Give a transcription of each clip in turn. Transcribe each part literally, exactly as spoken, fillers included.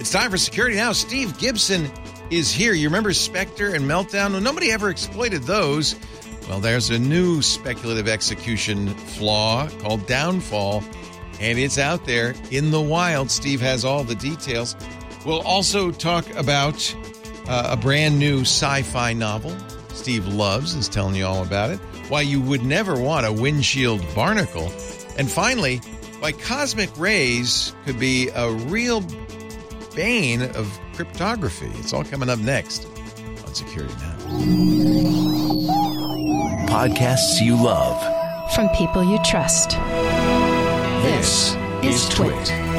It's time for Security Now. Steve Gibson is here. You remember Spectre and Meltdown? Well, nobody ever exploited those. Well, there's a new speculative execution flaw called Downfall, and it's out there in the wild. Steve has all the details. We'll also talk about uh, a brand new sci-fi novel Steve loves, is telling you all about it. Why you would never want a windshield barnacle. And finally, why cosmic rays could be a real bane of cryptography. It's all coming up next on Security Now. Podcasts you love. From people you trust. This is Twit.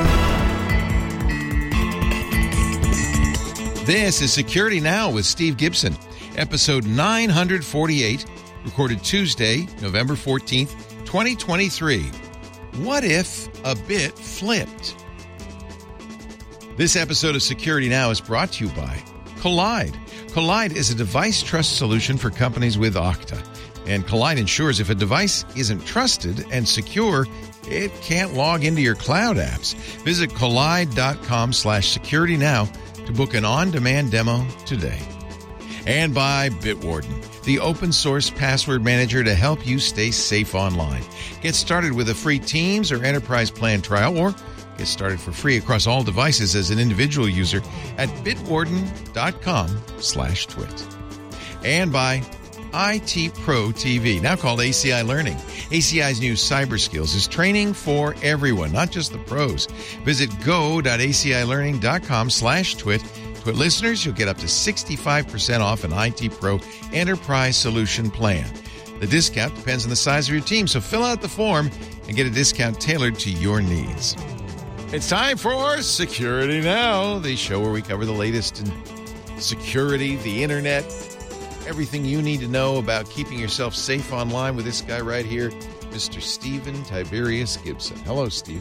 This is Security Now with Steve Gibson, episode nine forty-eight, recorded Tuesday, November fourteenth, twenty twenty-three. What if a bit flipped? This episode of Security Now is brought to you by Collide. Collide is a device trust solution for companies with Okta. And Collide ensures if a device isn't trusted and secure, it can't log into your cloud apps. Visit collide.com slash security now to book an on-demand demo today. And by Bitwarden, the open source password manager to help you stay safe online. Get started with a free Teams or Enterprise Plan trial, or get started for free across all devices as an individual user at bitwarden.com slash twit. And by I T Pro T V, now called A C I Learning. A C I's new cyber skills is training for everyone, not just the pros. Visit go.acilearning.com slash twit. Twit listeners, you'll get up to sixty-five percent off an I T Pro Enterprise Solution Plan. The discount depends on the size of your team, so fill out the form and get a discount tailored to your needs. It's time for Security Now, the show where we cover the latest in security, the internet, everything you need to know about keeping yourself safe online with this guy right here, Mister Stephen Tiberius Gibson. Hello, Steve.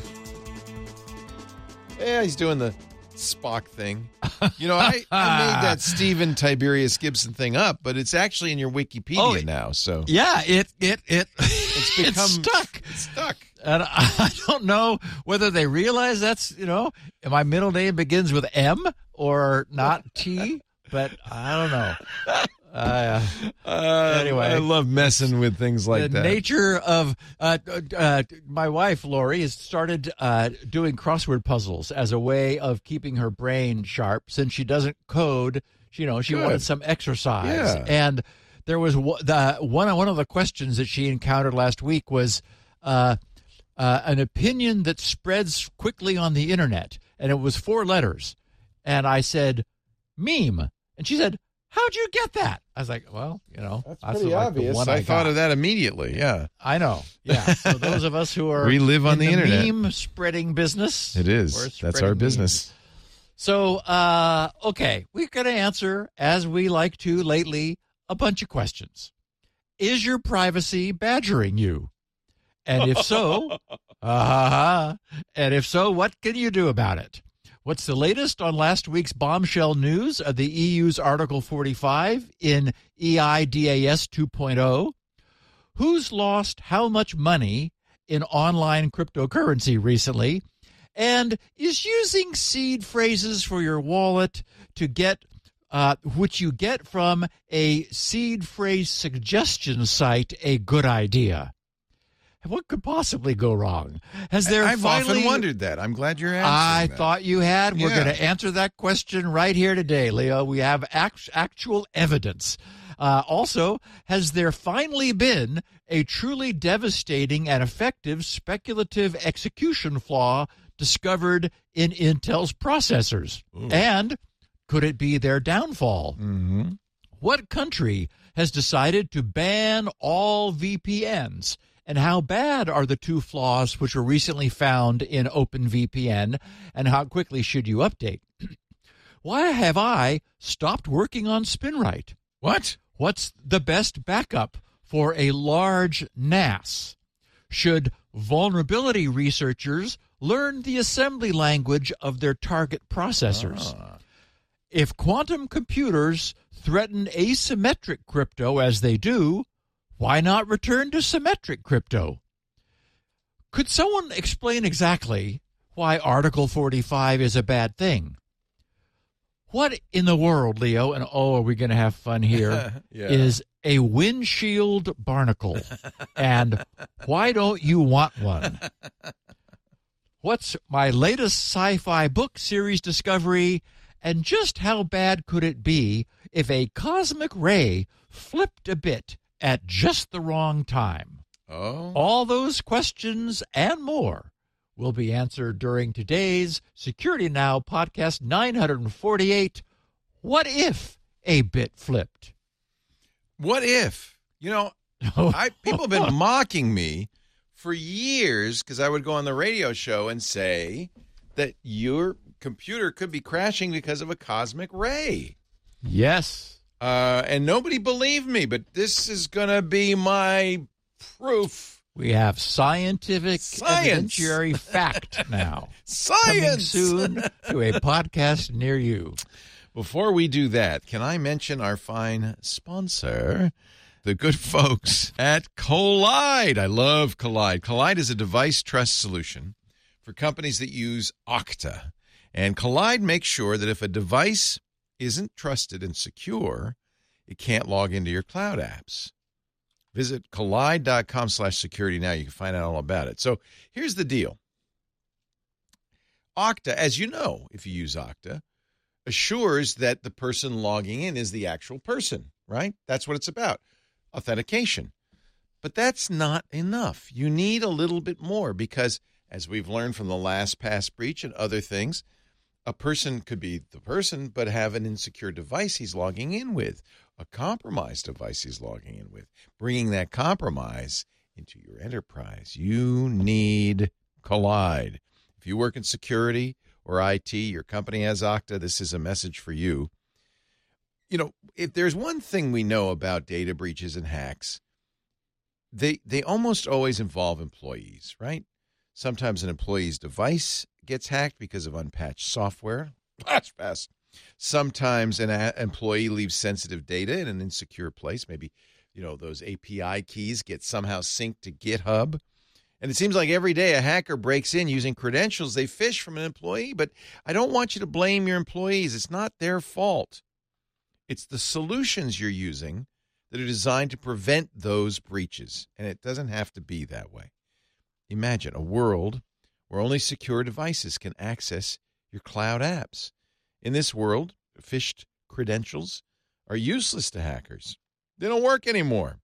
Yeah, he's doing the Spock thing. You know, I, I made that Stephen Tiberius Gibson thing up, but it's actually in your Wikipedia oh, now. So yeah, it it it it's become it's stuck. It's stuck. And I don't know whether they realize that's, you know, my middle name begins with M or not T, but I don't know. Uh, uh, anyway, I love messing with things like the that. The nature of uh, uh, my wife, Lori, has started uh, doing crossword puzzles as a way of keeping her brain sharp. Since she doesn't code, you know, she Good. wanted some exercise. Yeah. And there was the one one of the questions that she encountered last week was uh, uh, an opinion that spreads quickly on the internet, and it was four letters. And I said, meme, and she said, how'd you get that? I was like, well, you know, that's, that's pretty like obvious. The one I, I thought got. of that immediately. Yeah, I know. Yeah. So those of us who are we live on in the, the internet, meme spreading business. It is. That's our business. Memes. So, uh, okay, we're going to answer, as we like to lately, a bunch of questions. Is your privacy badgering you? And if so, uh, and if so, what can you do about it? What's the latest on last week's bombshell news of the E U's Article forty-five in E I D A S two point oh? Who's lost how much money in online cryptocurrency recently? And is using seed phrases for your wallet to get, uh, which you get from a seed phrase suggestion site, a good idea? What could possibly go wrong? Has there I've finally, often wondered that. I'm glad you're answering I that. thought you had. We're Yeah. going to answer that question right here today, Leo. We have act, actual evidence. Uh, also, has there finally been a truly devastating and effective speculative execution flaw discovered in Intel's processors? Ooh. And could it be their downfall? Mm-hmm. What country has decided to ban all V P Ns? And how bad are the two flaws which were recently found in OpenVPN, and how quickly should you update? Why have I stopped working on SpinRite? What? What's the best backup for a large N A S? Should vulnerability researchers learn the assembly language of their target processors? Ah. If quantum computers threaten asymmetric crypto as they do, why not return to symmetric crypto? Could someone explain exactly why Article forty-five is a bad thing? What in the world, Leo, and oh, are we going to have fun here, Yeah. is a windshield barnacle? And why don't you want one? What's my latest sci-fi book series discovery, and just how bad could it be if a cosmic ray flipped a bit at just the wrong time? Oh. All those questions and more will be answered during today's Security Now podcast nine forty-eight, What If a Bit Flipped? What if? You know, I people have been mocking me for years because I would go on the radio show and say that your computer could be crashing because of a cosmic ray. Yes. Uh, and nobody believed me, but this is going to be my proof. We have scientific Science. evidentiary fact now. Science! Coming soon to a podcast near you. Before we do that, can I mention our fine sponsor, the good folks at Collide? I love Collide. Collide is a device trust solution for companies that use Okta. And Collide makes sure that if a device isn't trusted and secure, it can't log into your cloud apps. Visit collide.com slash security now. You can find out all about it. So here's the deal. Okta, as you know, if you use Okta, assures that the person logging in is the actual person, right? That's what it's about, authentication. But that's not enough. You need a little bit more because, as we've learned from the LastPass breach and other things, a person could be the person but have an insecure device he's logging in with, a compromised device he's logging in with. Bringing that compromise into your enterprise, you need Collide. If you work in security or I T, your company has Okta, this is a message for you. You know, if there's one thing we know about data breaches and hacks, they they almost always involve employees, right? Sometimes an employee's device gets hacked because of unpatched software. LastPass. Sometimes an a- employee leaves sensitive data in an insecure place. Maybe, you know, those A P I keys get somehow synced to GitHub. And it seems like every day a hacker breaks in using credentials they phish from an employee. But I don't want you to blame your employees. It's not their fault. It's the solutions you're using that are designed to prevent those breaches. And it doesn't have to be that way. Imagine a world where only secure devices can access your cloud apps. In this world, phished credentials are useless to hackers. They don't work anymore.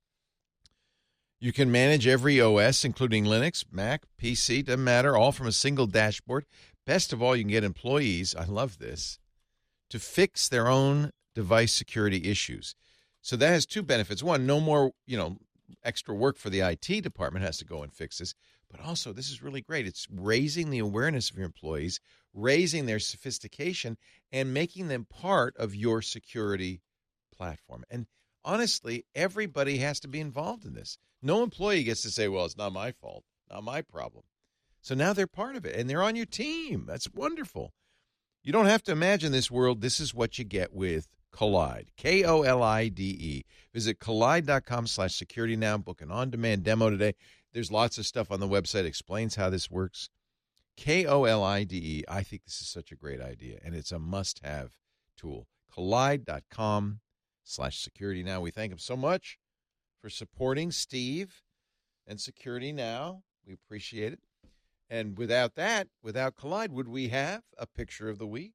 You can manage every O S, including Linux, Mac, P C, doesn't matter, all from a single dashboard. Best of all, you can get employees, I love this, to fix their own device security issues. So that has two benefits. One, no more, you know, extra work for the I T department has to go and fix this. But also, this is really great. It's raising the awareness of your employees, raising their sophistication, and making them part of your security platform. And honestly, everybody has to be involved in this. No employee gets to say, well, it's not my fault, not my problem. So now they're part of it, and they're on your team. That's wonderful. You don't have to imagine this world. This is what you get with Collide, K O L I D E. Visit collide.com slash security now. Book an on-demand demo today. There's lots of stuff on the website explains how this works. K O L I D E. I think this is such a great idea, and it's a must-have tool. Collide.com slash security now. We thank him so much for supporting Steve and Security Now. We appreciate it. And without that, without Collide, would we have a picture of the week?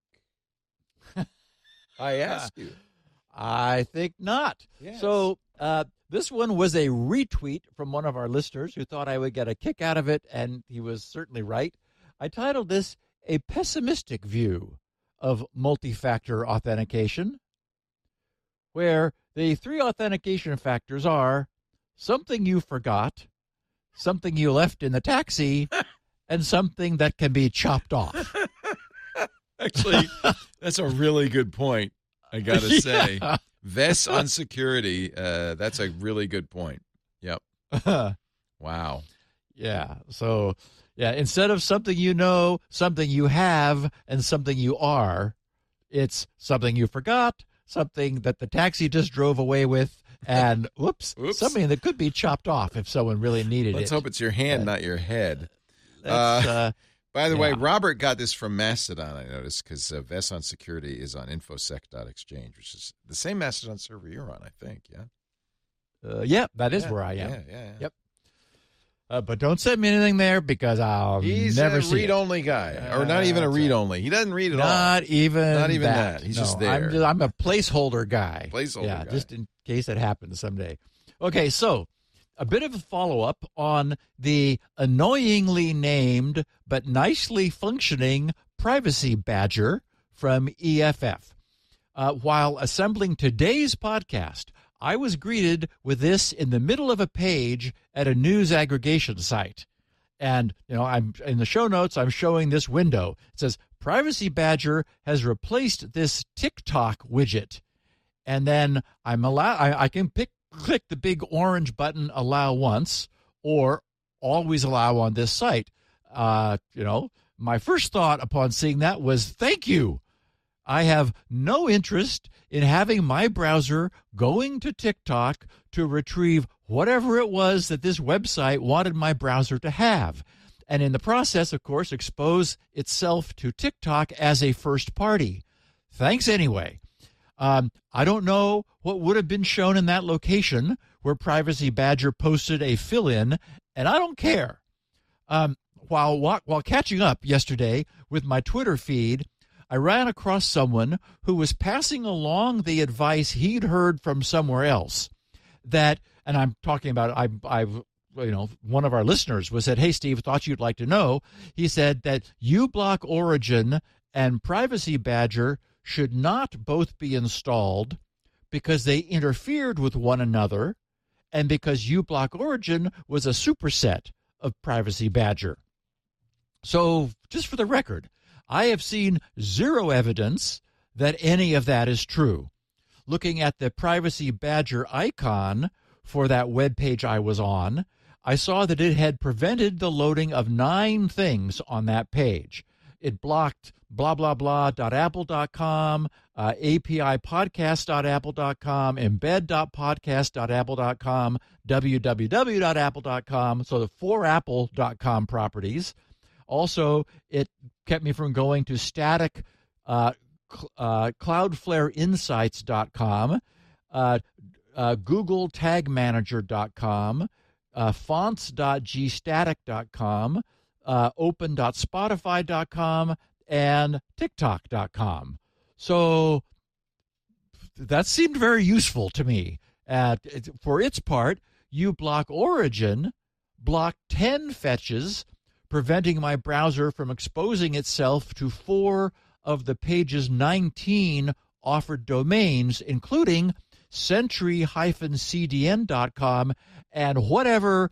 I ask you. I think not. Yes. So uh, this one was a retweet from one of our listeners who thought I would get a kick out of it, and he was certainly right. I titled this A Pessimistic View of Multi-Factor Authentication, where the three authentication factors are something you forgot, something you left in the taxi, and something that can be chopped off. Actually, that's a really good point, I got to say. Yeah. Vests on security, uh, that's a really good point. Yep. Wow. Yeah. So, yeah, instead of something you know, something you have, and something you are, it's something you forgot, something that the taxi just drove away with, and whoops, Oops. something that could be chopped off if someone really needed Let's it. hope it's your hand, Uh, not your head. That's, Uh, uh, By the Yeah. way, Robert got this from Mastodon, I noticed, because uh, Vesson Security is on infosec dot exchange, which is the same Mastodon server you're on, I think, yeah? Uh, yeah, that is Yeah, where I am. Yeah, yeah, yeah. Yep. Uh, but don't send me anything there because I'll He's never a see it. read-only guy, or not even a That's read-only. He doesn't read at all. Not even Not even that. that. He's No, just there. I'm, just, I'm a placeholder guy. Placeholder yeah, guy. just in case it happens someday. Okay, so a bit of a follow-up on the annoyingly named but nicely functioning privacy badger from E F F. Uh, while assembling today's podcast, I was greeted with this in the middle of a page at a news aggregation site. And, you know, I'm in the show notes, I'm showing this window. It says, Privacy Badger has replaced this TikTok widget. And then I'm allow I, I can pick click the big orange button, allow once, or always allow on this site. Uh, you know, my first thought upon seeing that was, thank you. I have no interest in having my browser going to TikTok to retrieve whatever it was that this website wanted my browser to have. And in the process, of course, expose itself to TikTok as a first party. Thanks anyway. Um, I don't know what would have been shown in that location where Privacy Badger posted a fill-in, and I don't care. Um, while, while catching up yesterday with my Twitter feed, I ran across someone who was passing along the advice he'd heard from somewhere else that, and I'm talking about, I, I've, you know, one of our listeners was said, hey, Steve, thought you'd like to know. He said that uBlock Origin and Privacy Badger should not both be installed because they interfered with one another and because uBlock Origin was a superset of Privacy Badger. So just for the record, I have seen zero evidence that any of that is true. Looking at the Privacy Badger icon for that web page I was on, I saw that it had prevented the loading of nine things on that page. It blocked blah, blah, blah dot apple dot com, uh, A P I podcast dot apple dot com, embed dot podcast dot apple dot com, w w w dot apple dot com, so the four apple dot com properties. Also, it kept me from going to static uh, cl- uh, cloudflare insights dot com, uh, uh, google tag manager dot com, uh, fonts dot g static dot com, uh, open dot spotify dot com, and tiktok dot com. So that seemed very useful to me. Uh, for its part, uBlock Origin blocked ten fetches, preventing my browser from exposing itself to four of the page's nineteen offered domains, including century dash c d n dot com and whatever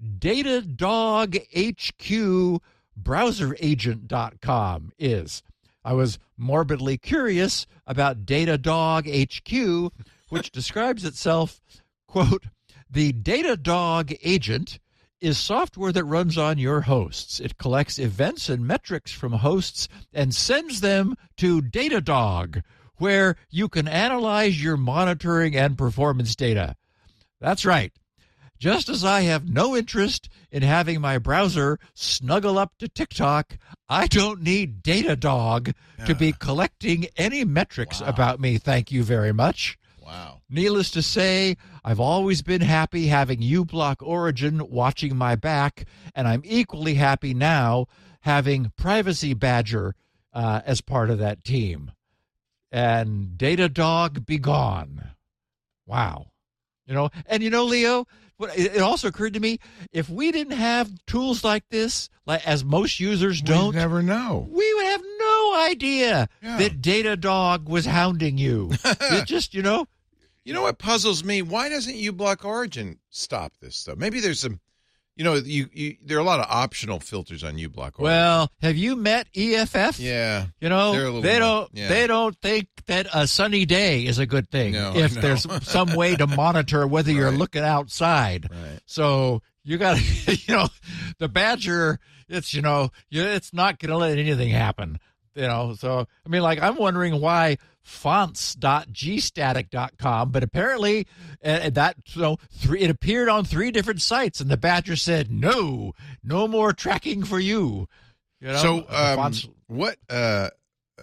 Datadog H Q browser agent dot com is. I was morbidly curious about Datadog H Q, which describes itself, quote, the Datadog agent is software that runs on your hosts. It collects events and metrics from hosts and sends them to Datadog, where you can analyze your monitoring and performance data. That's right. Just as I have no interest in having my browser snuggle up to TikTok, I don't need Datadog yeah. to be collecting any metrics wow. about me. Thank you very much. Wow. Needless to say, I've always been happy having uBlock Origin watching my back, and I'm equally happy now having Privacy Badger uh, as part of that team. And Datadog be gone. Wow. You know, and you know, Leo, what, it also occurred to me, if we didn't have tools like this, like as most users don't, we'd never know. We would have no idea yeah. that Datadog was hounding you. It just, you know. You know what puzzles me? Why doesn't uBlock Origin stop this stuff? Maybe there's some, you know, you, you there are a lot of optional filters on uBlock Origin. Well, have you met E F F? Yeah. You know, they don't more, yeah. they don't think that a sunny day is a good thing no, if no. there's some way to monitor whether you're right. looking outside. Right. So you got to, you know, the Badger, it's, you know, it's not going to let anything happen. You know, so, I mean, like, I'm wondering why fonts dot g static dot com, but apparently uh, that, you know, three, it appeared on three different sites, and the Badger said, no, no more tracking for you. You know, So, the um, fonts- what uh, uh,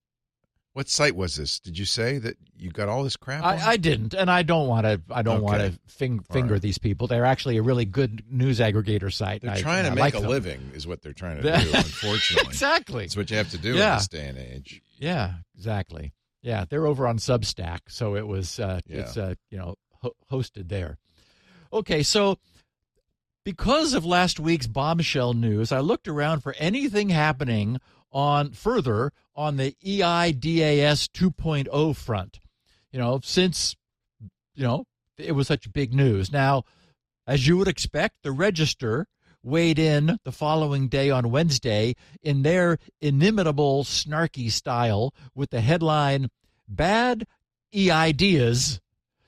what site was this? Did you say that you got all this crap on? I, I didn't, and I don't want to. I don't Okay. want to fing, finger right. these people. They're actually a really good news aggregator site. They're I- trying to I make like a them. living, is what they're trying to do. Unfortunately, Exactly. That's what you have to do Yeah. in this day and age. Yeah, exactly. Yeah, they're over on Substack, so it was uh, Yeah. it's uh, you know ho- hosted there. Okay, so because of last week's bombshell news, I looked around for anything happening on further on the E I D A S two point oh front. You know, since you know it was such big news. Now, as you would expect, the Register weighed in the following day on Wednesday in their inimitable, snarky style with the headline, Bad E I D A S,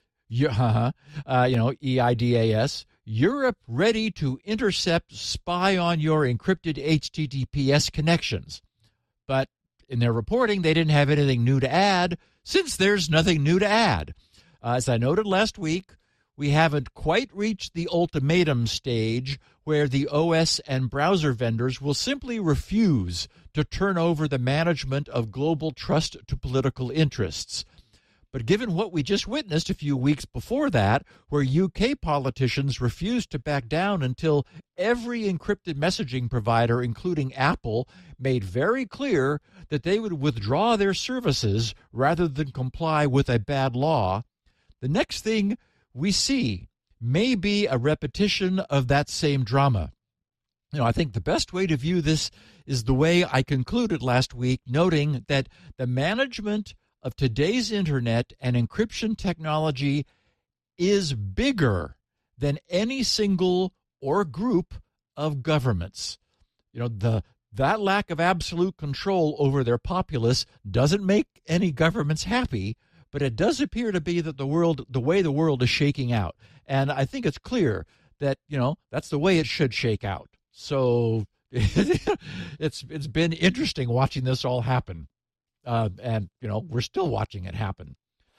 uh, uh, you know, E I D A S, Europe ready to intercept, spy on your encrypted H T T P S connections. But in their reporting, they didn't have anything new to add, since there's nothing new to add. Uh, as I noted last week, we haven't quite reached the ultimatum stage where the O S and browser vendors will simply refuse to turn over the management of global trust to political interests. But given what we just witnessed a few weeks before that, where U K politicians refused to back down until every encrypted messaging provider, including Apple, made very clear that they would withdraw their services rather than comply with a bad law, the next thing we see may be a repetition of that same drama. You know, I think the best way to view this is the way I concluded last week, noting that the management of today's internet and encryption technology is bigger than any single or group of governments. You know, the that lack of absolute control over their populace doesn't make any governments happy, but it does appear to be that the world, the way the world is shaking out. And I think it's clear that, you know, that's the way it should shake out. So it's it's been interesting watching this all happen. Uh, and, you know, we're still watching it happen.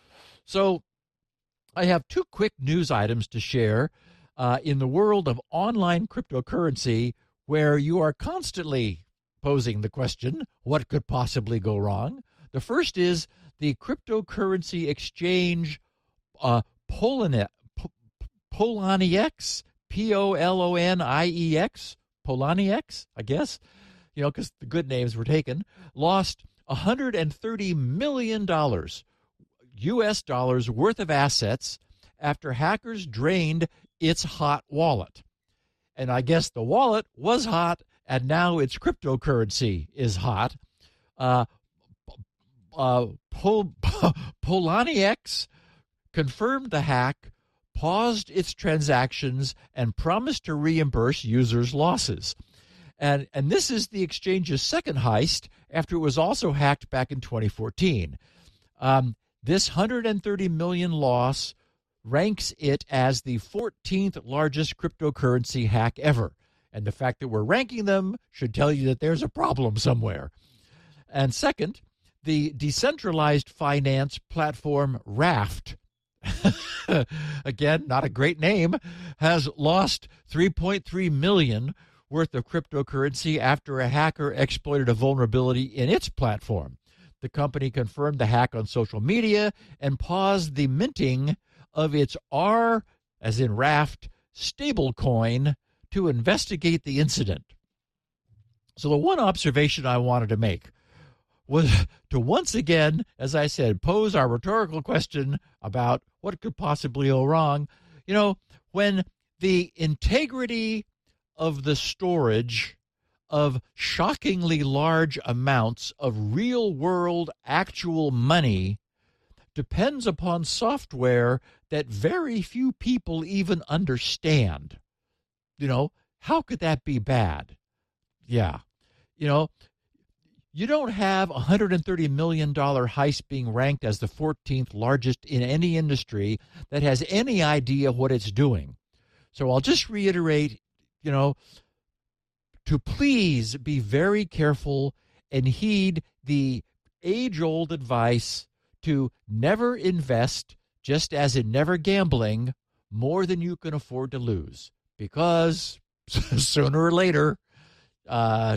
So I have two quick news items to share uh, in the world of online cryptocurrency, where you are constantly posing the question, what could possibly go wrong? The first is the cryptocurrency exchange uh, Poloniex, Poloniex, P O L O N I E X, Poloniex, I guess, you know, because the good names were taken, lost one hundred thirty million dollars, U S dollars worth of assets after hackers drained its hot wallet. And I guess the wallet was hot, and now its cryptocurrency is hot. Uh, uh, Pol- Poloniex confirmed the hack, paused its transactions, and promised to reimburse users' losses. And, and this is the exchange's second heist after it was also hacked back in twenty fourteen. Um, this one hundred thirty million dollars loss ranks it as the fourteenth largest cryptocurrency hack ever. And the fact that we're ranking them should tell you that there's a problem somewhere. And second, the decentralized finance platform Raft, again, not a great name, has lost three point three million dollars worth of cryptocurrency after a hacker exploited a vulnerability in its platform. The company confirmed the hack on social media and paused the minting of its R, as in Raft, stablecoin to investigate the incident. So the one observation I wanted to make was to once again, as I said, pose our rhetorical question about what could possibly go wrong. You know, when the integrity of the storage of shockingly large amounts of real-world actual money depends upon software that very few people even understand. You know, how could that be bad? Yeah. You know, you don't have a one hundred thirty million dollars heist being ranked as the fourteenth largest in any industry that has any idea what it's doing. So I'll just reiterate, you know, to please be very careful and heed the age-old advice to never invest, just as in never gambling, more than you can afford to lose. Because sooner or later, uh,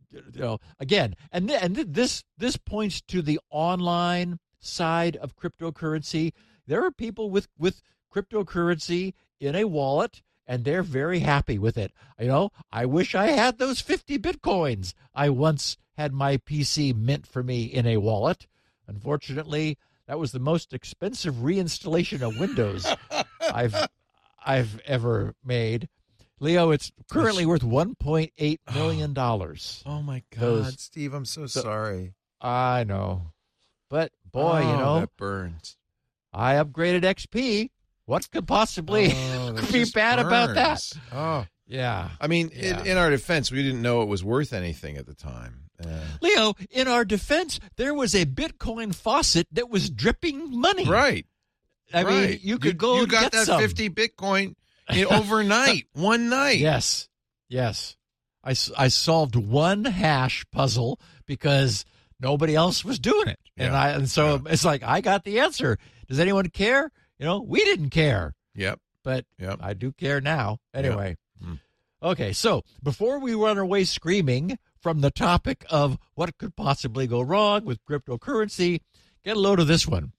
you know, again, and th- and th- this this points to the online side of cryptocurrency. There are people with with cryptocurrency in a wallet, and they're very happy with it. You know, I wish I had those fifty bitcoins I once had my P C mint for me in a wallet. Unfortunately, that was the most expensive reinstallation of Windows I've I've ever made. Leo, it's currently worth one point eight million dollars. Oh, my God, Those- Steve, I'm so the- sorry. I know. But, boy, oh, you know, that burns. I upgraded X P. What could possibly Oh, that be just bad about that? burns. Oh, Yeah. I mean, Yeah. in, in our defense, we didn't know it was worth anything at the time. Uh, Leo, in our defense, there was a Bitcoin faucet that was dripping money. right. I right. mean, you could go You and got get that some. fifty Bitcoin in overnight, one night. Yes. Yes. I, s- I solved one hash puzzle because nobody else was doing it. And Yeah. I and so it's like, I got the answer. Does anyone care? You know, we didn't care, Yep. but Yep. I do care now. Anyway. Mm. Okay, so before we run away screaming from the topic of what could possibly go wrong with cryptocurrency, get a load of this one.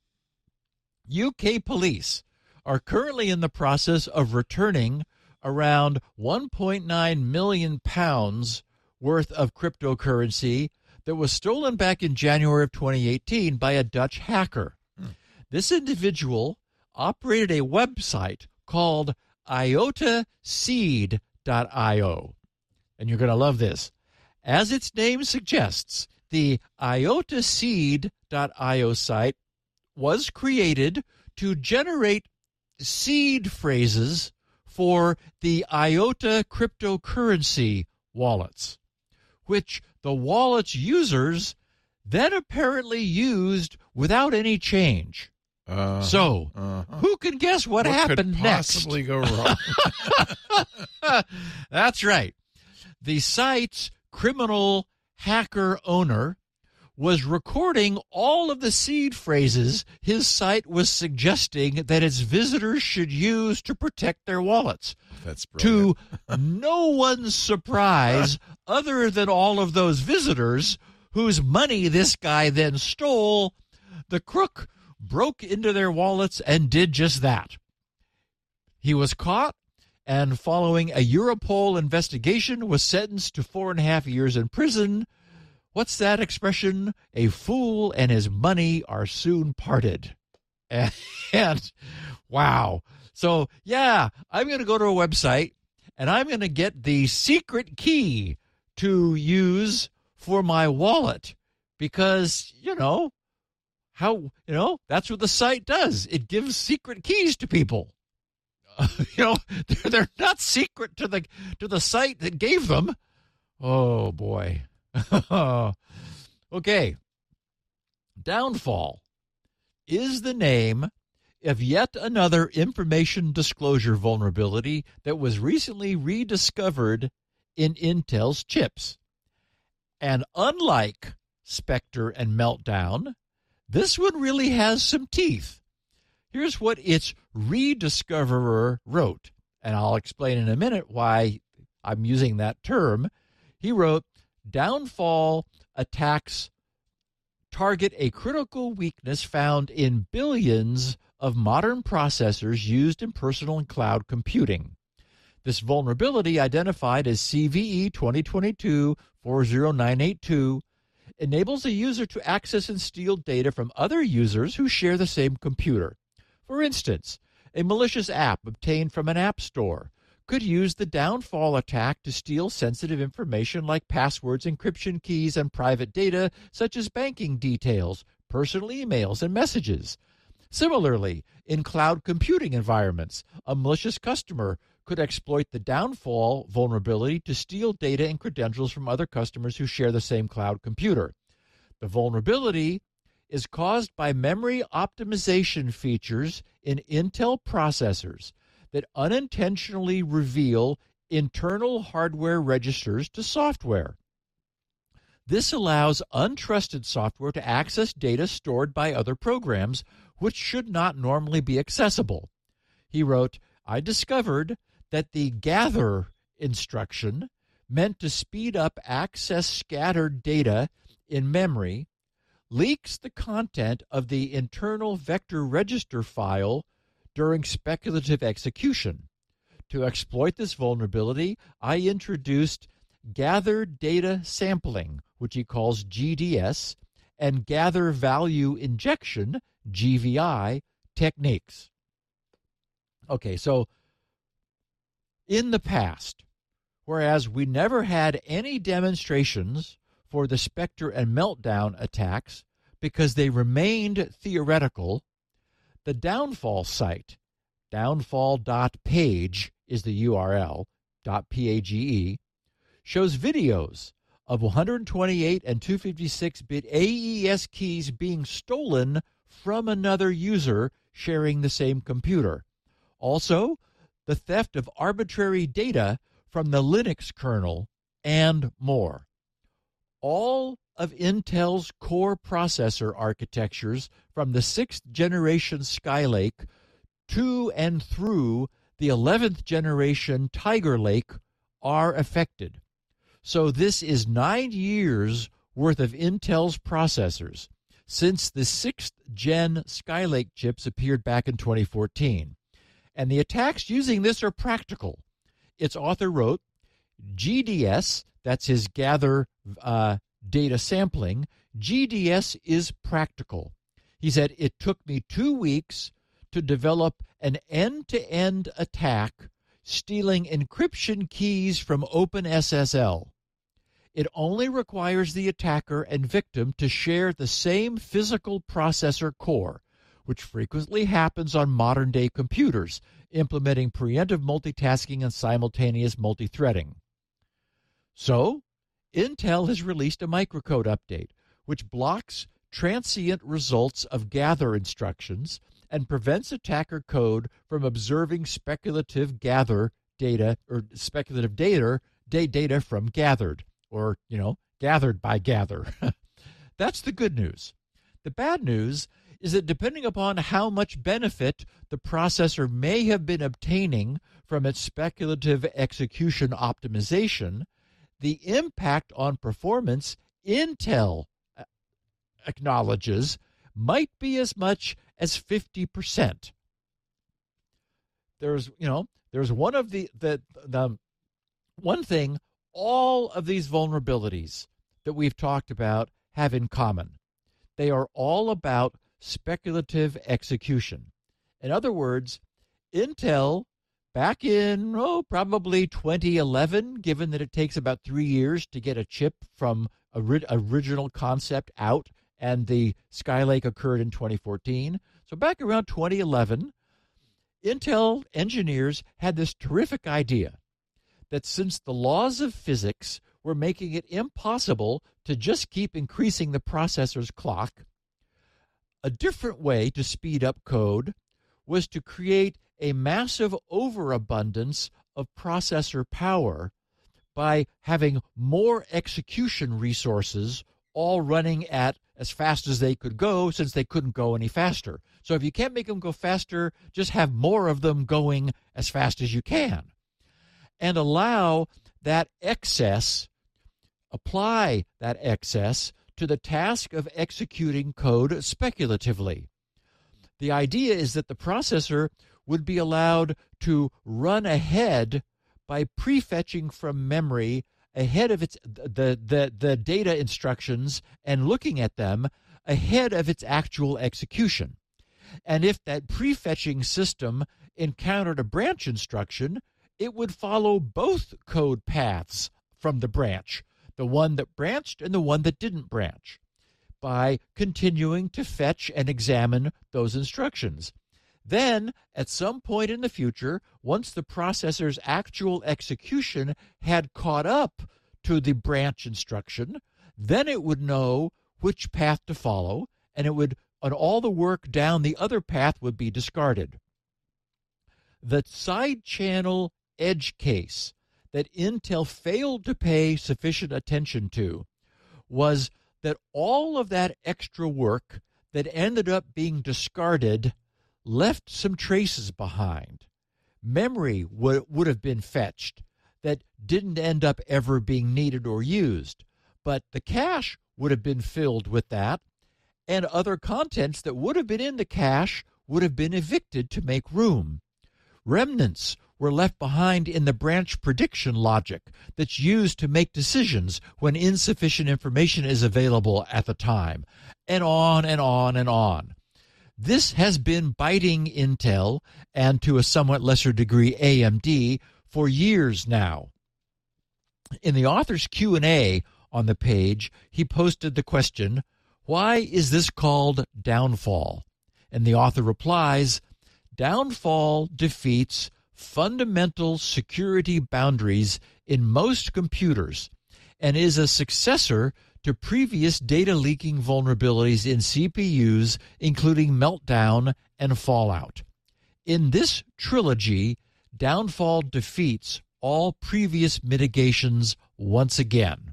U K police are currently in the process of returning around one point nine million pounds worth of cryptocurrency that was stolen back in January of twenty eighteen by a Dutch hacker. Hmm. This individual operated a website called iota seed dot io. And you're going to love this. As its name suggests, the iota seed dot io site was created to generate seed phrases for the IOTA cryptocurrency wallets, which the wallet's users then apparently used without any change. Uh, So, uh, who can guess what, what happened could next? possibly go wrong? That's right. The site's criminal hacker owner was recording all of the seed phrases his site was suggesting that its visitors should use to protect their wallets. That's brilliant. To no one's surprise, other than all of those visitors whose money this guy then stole, the crook broke into their wallets and did just that. He was caught, and following a Europol investigation, was sentenced to four and a half years in prison. What's that expression? A fool and his money are soon parted. And, and wow. So, yeah, I'm going to go to a website, and I'm going to get the secret key to use for my wallet because, you know, how, you know, that's what the site does. It gives secret keys to people. Uh, you know, they're, they're not secret to the to the site that gave them. Oh, boy. Okay. Downfall is the name of yet another information disclosure vulnerability that was recently rediscovered in Intel's chips. And unlike Spectre and Meltdown, this one really has some teeth. Here's what its rediscoverer wrote, and I'll explain in a minute why I'm using that term. He wrote, Downfall attacks target a critical weakness found in billions of modern processors used in personal and cloud computing. This vulnerability, identified as C V E twenty twenty-two dash four zero nine eight two, enables a user to access and steal data from other users who share the same computer. For instance, a malicious app obtained from an app store could use the downfall attack to steal sensitive information like passwords, encryption keys, and private data such as banking details, personal emails, and messages. Similarly, in cloud computing environments, a malicious customer could exploit the downfall vulnerability to steal data and credentials from other customers who share the same cloud computer. The vulnerability is caused by memory optimization features in Intel processors that unintentionally reveal internal hardware registers to software. This allows untrusted software to access data stored by other programs, which should not normally be accessible. He wrote, I discovered that the gather instruction meant to speed up access scattered data in memory, leaks the content of the internal vector register file during speculative execution. To exploit this vulnerability, I introduced gathered data sampling, which he calls G D S, and gather value injection, G V I, techniques. Okay, so in the past, whereas we never had any demonstrations for the Spectre and Meltdown attacks because they remained theoretical, the downfall site, downfall dot page is the U R L, .page, shows videos of one twenty-eight and two fifty-six bit A E S keys being stolen from another user sharing the same computer. Also, the theft of arbitrary data from the Linux kernel, and more. All of Intel's core processor architectures from the sixth generation Skylake to and through the eleventh generation Tiger Lake are affected. So this is nine years worth of Intel's processors since the sixth gen Skylake chips appeared back in twenty fourteen. And the attacks using this are practical. Its author wrote, G D S, that's his gather uh, data sampling, G D S is practical. He said, it took me two weeks to develop an end-to-end attack stealing encryption keys from OpenSSL. It only requires the attacker and victim to share the same physical processor core, which frequently happens on modern-day computers, implementing preemptive multitasking and simultaneous multi-threading. So, Intel has released a microcode update, which blocks transient results of gather instructions and prevents attacker code from observing speculative gather data or speculative data, data from gathered, or, you know, gathered by gather. That's the good news. The bad news is that depending upon how much benefit the processor may have been obtaining from its speculative execution optimization, the impact on performance Intel acknowledges might be as much as fifty percent. There's, you know, there's one of the, the, the one thing all of these vulnerabilities that we've talked about have in common. They are all about speculative execution. In other words, Intel, back in, oh, probably twenty eleven, given that it takes about three years to get a chip from a ri- original concept out, and the Skylake occurred in twenty fourteen. So back around twenty eleven, Intel engineers had this terrific idea that since the laws of physics were making it impossible to just keep increasing the processor's clock, a different way to speed up code was to create a massive overabundance of processor power by having more execution resources all running at as fast as they could go, since they couldn't go any faster. So if you can't make them go faster, just have more of them going as fast as you can. And allow that excess, apply that excess to the task of executing code speculatively. The idea is that the processor would be allowed to run ahead by prefetching from memory ahead of its the, the, the data instructions and looking at them ahead of its actual execution. And if that prefetching system encountered a branch instruction, it would follow both code paths from the branch, the one that branched and the one that didn't branch, by continuing to fetch and examine those instructions. Then, at some point in the future, once the processor's actual execution had caught up to the branch instruction, then it would know which path to follow, and it would, and all the work down the other path would be discarded. The side channel edge case that Intel failed to pay sufficient attention to was that all of that extra work that ended up being discarded left some traces behind. Memory w- would have been fetched. that didn't end up ever being needed or used. But the cache would have been filled with that, and other contents that would have been in the cache would have been evicted to make room. Remnants were left behind in the branch prediction logic that's used to make decisions when insufficient information is available at the time, and on and on and on. This has been biting Intel, and to a somewhat lesser degree A M D, for years now. In the author's Q and A on the page, he posted the question, "Why is this called downfall?" And the author replies, "Downfall defeats fundamental security boundaries in most computers and is a successor to previous data leaking vulnerabilities in C P Us, including Meltdown and Fallout. In this trilogy, downfall defeats all previous mitigations once again."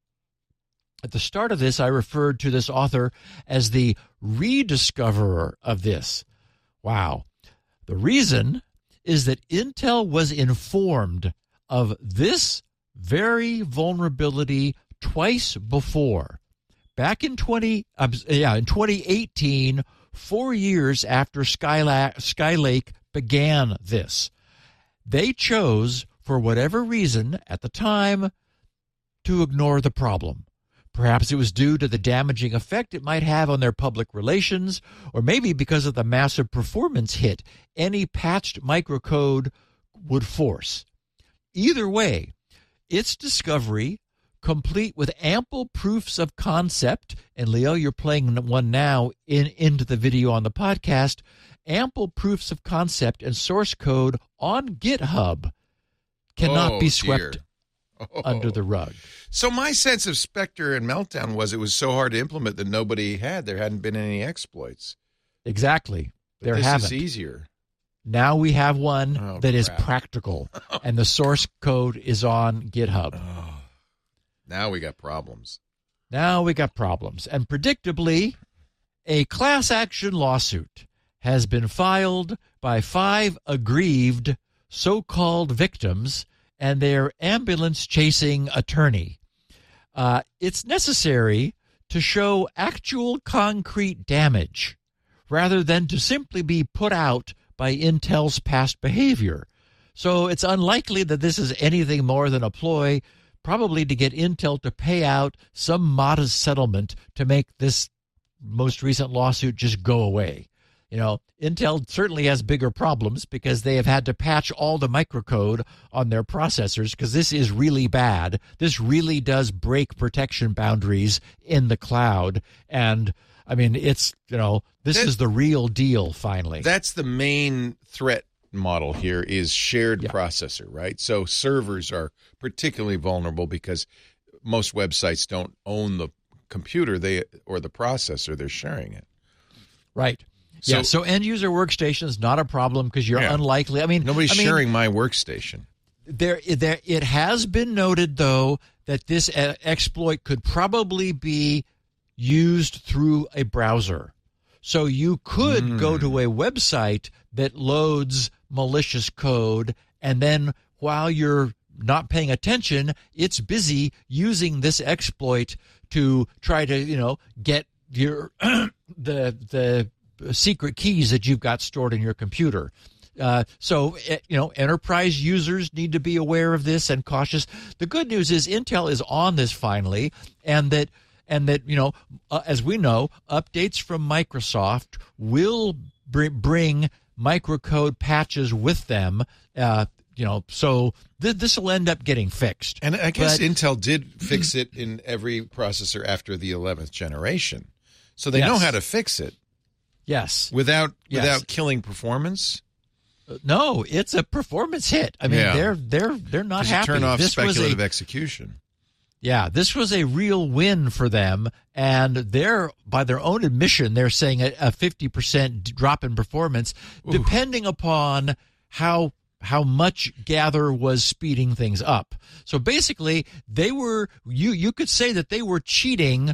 At the start of this, I referred to this author as the rediscoverer of this. Wow. The reason is that Intel was informed of this very vulnerability twice before. Back in twenty, uh, yeah, in twenty eighteen, four years after Skyla- Skylake began this, they chose, for whatever reason at the time, to ignore the problem. Perhaps it was due to the damaging effect it might have on their public relations, or maybe because of the massive performance hit any patched microcode would force. Either way, its discovery, complete with ample proofs of concept, and Leo, you're playing one now in into the video on the podcast, ample proofs of concept and source code on GitHub cannot oh, be swept dear. Oh. under the rug. So my sense of Spectre and Meltdown was it was so hard to implement that nobody had. There hadn't been any exploits. Exactly. But there this haven't. is easier. Now we have one oh, that crap. is practical, and the source code is on GitHub. Oh, now we got problems. Now we got problems. And predictably, a class action lawsuit has been filed by five aggrieved so-called victims and their ambulance-chasing attorney. Uh, it's necessary to show actual concrete damage rather than to simply be put out by Intel's past behavior. So it's unlikely that this is anything more than a ploy, probably to get Intel to pay out some modest settlement to make this most recent lawsuit just go away. You know, Intel certainly has bigger problems because they have had to patch all the microcode on their processors because this is really bad. This really does break protection boundaries in the cloud. And, I mean, it's, you know, this that, is the real deal, finally. That's the main threat model here is shared yeah. processor, right? So servers are particularly vulnerable because most websites don't own the computer they or the processor. They're sharing it. Right. So, yeah, so end-user workstation is not a problem because you're yeah. unlikely. I mean, nobody's I mean, sharing my workstation. There, there, it has been noted, though, that this uh, exploit could probably be used through a browser. So you could mm. go to a website that loads malicious code, and then while you're not paying attention, it's busy using this exploit to try to, you know, get your the the secret keys that you've got stored in your computer. Uh, so, you know, enterprise users need to be aware of this and cautious. The good news is Intel is on this finally, and that, and that you know, uh, as we know, updates from Microsoft will br- bring microcode patches with them. Uh, you know, so th- this will end up getting fixed. And I guess but, Intel did fix it in every processor after the eleventh generation, so they yes. know how to fix it. Yes. Without yes. without killing performance? No, it's a performance hit. I mean, yeah. they're they're they're not happy. Turn off this speculative was a, execution. Yeah, this was a real win for them, and they're by their own admission, they're saying a, a fifty percent drop in performance, Ooh. depending upon how how much Gather was speeding things up. So basically, they were you you could say that they were cheating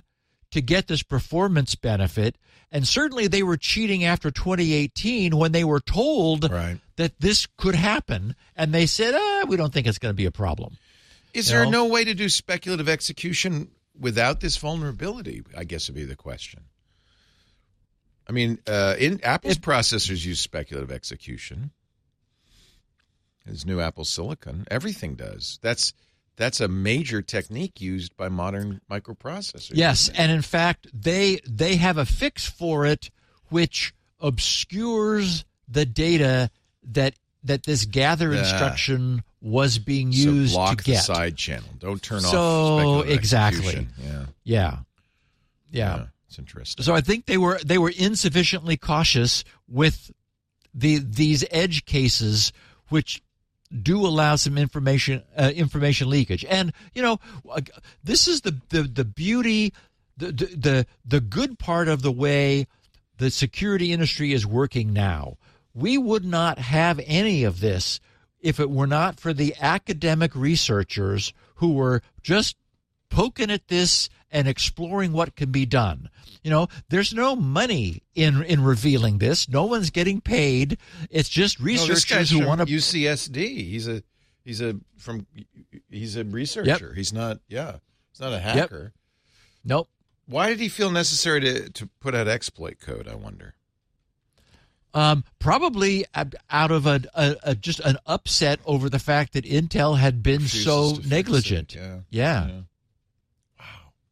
to get this performance benefit. And certainly they were cheating after twenty eighteen when they were told Right. that this could happen. And they said, ah, we don't think it's going to be a problem. Is You there know? no way to do speculative execution without this vulnerability? I guess would be the question. I mean, uh, in Apple's It- processors use speculative execution. His new Apple Silicon, everything does. That's that's a major technique used by modern microprocessors. Yes, isn't it? and in fact, they they have a fix for it, which obscures the data that that this gather Yeah. instruction was being so used block to get. the side channel. Don't turn off So, speculative exactly. execution. Yeah. Yeah, yeah. yeah, it's interesting. So I think they were they were insufficiently cautious with the these edge cases, which do allow some information uh, information leakage. And you know, this is the the, the beauty, the, the the the good part of the way the security industry is working now. We would not have any of this if it were not for the academic researchers who were just poking at this and exploring what can be done. You know, there's no money in in revealing this. No one's getting paid. It's just No, this researchers guy's who from want to. U C S D. He's a he's a from he's a researcher. He's not yeah. He's not a hacker. Nope. Why did he feel necessary to to put out exploit code? I wonder. Um, probably ab- out of a, a, a just an upset over the fact that Intel had been Refuses so to fix it. negligent. Yeah. Yeah. Yeah. Wow.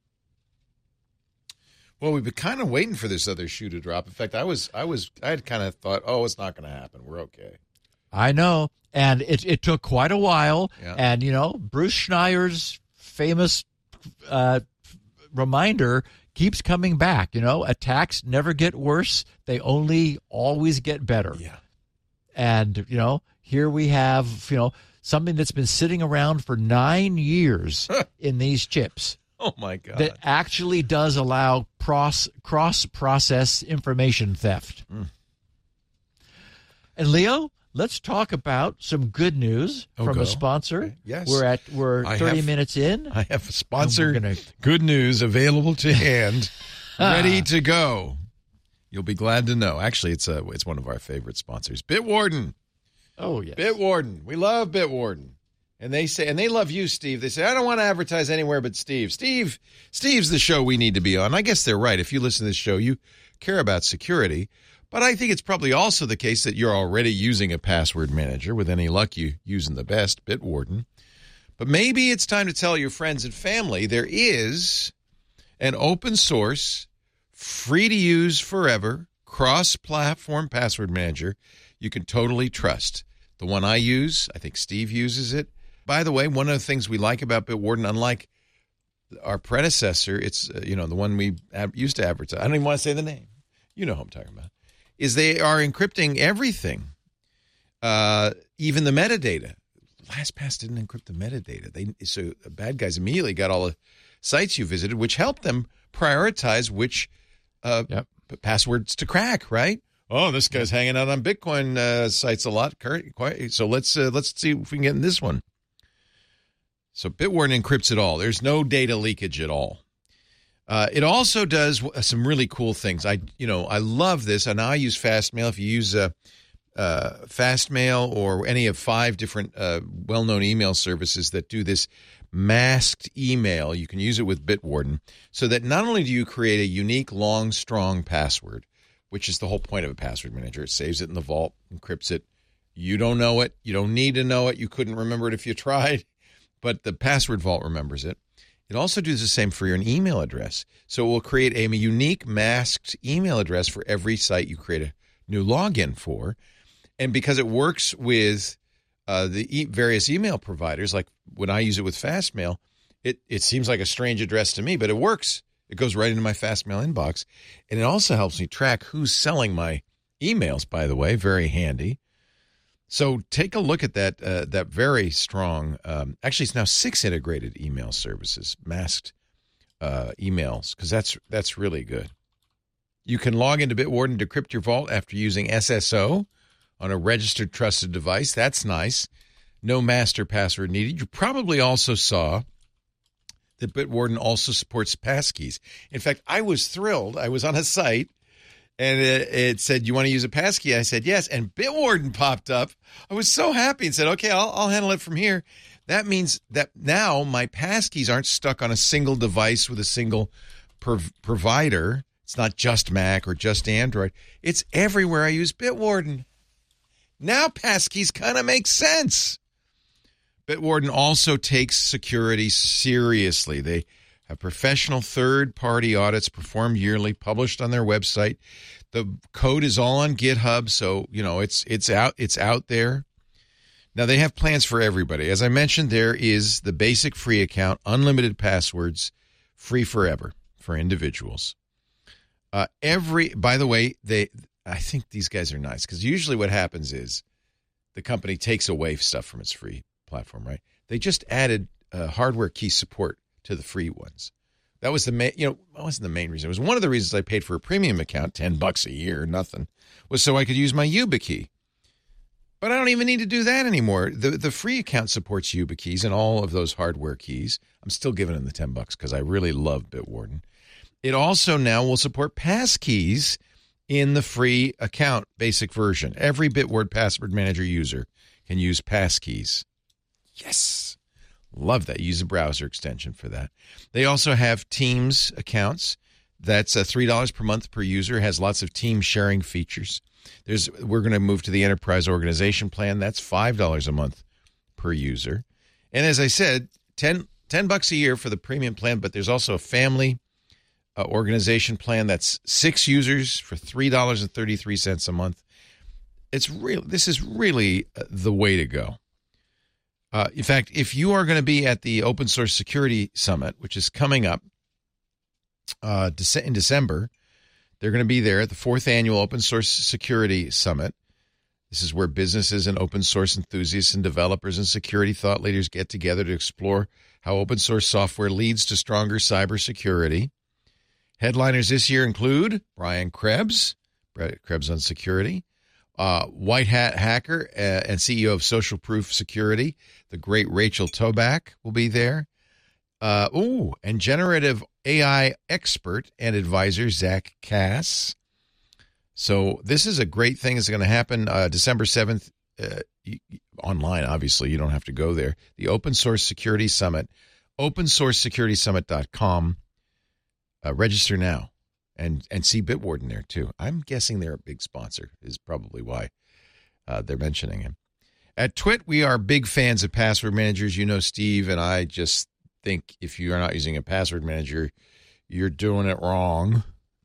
Well, we've been kind of waiting for this other shoe to drop. In fact, I was I was I had kind of thought, oh, it's not going to happen. We're okay. I know. And it it took quite a while. Yeah. And, you know, Bruce Schneier's famous uh, reminder keeps coming back. You know, attacks never get worse. They only always get better. Yeah. And, you know, here we have, you know, something that's been sitting around for nine years in these chips Oh my God. that actually does allow cross cross process information theft. Mm. And Leo, let's talk about some good news Oh, from go. a sponsor. Okay. Yes. We're at we're I thirty have- minutes in. I have a sponsor. And we're gonna- Good news available to hand, ready to go. You'll be glad to know. Actually, it's a it's one of our favorite sponsors, Bitwarden. Oh yes. Bitwarden. We love Bitwarden. And they say, and they love you, Steve. They say, I don't want to advertise anywhere but Steve. Steve, Steve's the show we need to be on. I guess they're right. If you listen to this show, you care about security. But I think it's probably also the case that you're already using a password manager. With any luck, you using the best, Bitwarden. But maybe it's time to tell your friends and family there is an open source, free to use forever, cross-platform password manager you can totally trust. The one I use, I think Steve uses it. By the way, one of the things we like about Bitwarden, unlike our predecessor, it's uh, you know the one we ab- used to advertise. I don't even want to say the name. You know who I'm talking about. Is they are encrypting everything, uh, even the metadata. LastPass didn't encrypt the metadata. They so the bad guys immediately got all the sites you visited, which helped them prioritize which uh, Yep. p- passwords to crack. Right? Oh, this guy's hanging out on Bitcoin uh, sites a lot. Quite, so let's uh, let's see if we can get in this one. So Bitwarden encrypts it all. There's no data leakage at all. Uh, it also does some really cool things. I, you know, I love this, and I use Fastmail. If you use uh, uh, Fastmail or any of five different uh, well-known email services that do this masked email, you can use it with Bitwarden, so that not only do you create a unique, long, strong password, which is the whole point of a password manager. It saves it in the vault, encrypts it. You don't know it. You don't need to know it. You couldn't remember it if you tried, but the password vault remembers it. It also does the same for your email address. So it will create a unique masked email address for every site you create a new login for. And because it works with uh, the e- various email providers, like when I use it with Fastmail, it, it seems like a strange address to me, but it works. It goes right into my Fastmail inbox. And it also helps me track who's selling my emails, by the way. Very handy. So take a look at that uh, that very strong, um, actually it's now six integrated email services, masked uh, emails, because that's that's really good. You can log into Bitwarden to decrypt your vault after using S S O on a registered trusted device. That's nice. No master password needed. You probably also saw that Bitwarden also supports passkeys. In fact, I was thrilled. I was on a site, and it, it said, you want to use a passkey? I said, yes. And Bitwarden popped up. I was so happy and said, okay, I'll, I'll handle it from here. That means that now my passkeys aren't stuck on a single device with a single prov- provider. It's not just Mac or just Android. It's everywhere I use Bitwarden. Now passkeys kind of make sense. Bitwarden also takes security seriously. They have professional third-party audits performed yearly, published on their website. The code is all on GitHub, so you know it's it's out it's out there. Now they have plans for everybody. As I mentioned, there is the basic free account, unlimited passwords, free forever for individuals. Uh, every by the way, they I think these guys are nice because usually what happens is the company takes away stuff from its free platform, right? They just added uh, hardware key support to the free ones. That was the main, you know, that wasn't the main reason. It was one of the reasons I paid for a premium account, ten bucks a year, nothing, was so I could use my YubiKey. But I don't even need to do that anymore. The the free account supports YubiKeys and all of those hardware keys. I'm still giving them the ten bucks because I really love Bitwarden. It also now will support passkeys in the free account basic version. Every Bitwarden password manager user can use passkeys. Yes. Love that. Use a browser extension for that. They also have Teams accounts. That's uh, three dollars per month per user. It has lots of team sharing features. There's We're going to move to the enterprise organization plan. That's five dollars a month per user. And as I said, ten, ten bucks a year for the premium plan, but there's also a family uh, organization plan that's six users for three dollars and thirty-three cents a month. It's real. This is really uh, the way to go. Uh, in fact, if you are going to be at the Open Source Security Summit, which is coming up uh, in December, they're going to be there at the fourth annual Open Source Security Summit. This is where businesses and open source enthusiasts and developers and security thought leaders get together to explore how open source software leads to stronger cybersecurity. Headliners this year include Brian Krebs, Krebs on Security, Uh, White Hat Hacker uh, and C E O of Social Proof Security, the great Rachel Toback will be there. Uh, ooh, and generative A I expert and advisor Zach Cass. So this is a great thing. It's going to happen uh, December seventh uh, online. Obviously, you don't have to go there. The Open Source Security Summit, open source security summit dot com. Uh, register now. And and see Bitwarden there, too. I'm guessing they're a big sponsor, is probably why uh, they're mentioning him. At Twit, we are big fans of password managers. You know, Steve and I just think if you are not using a password manager, you're doing it wrong.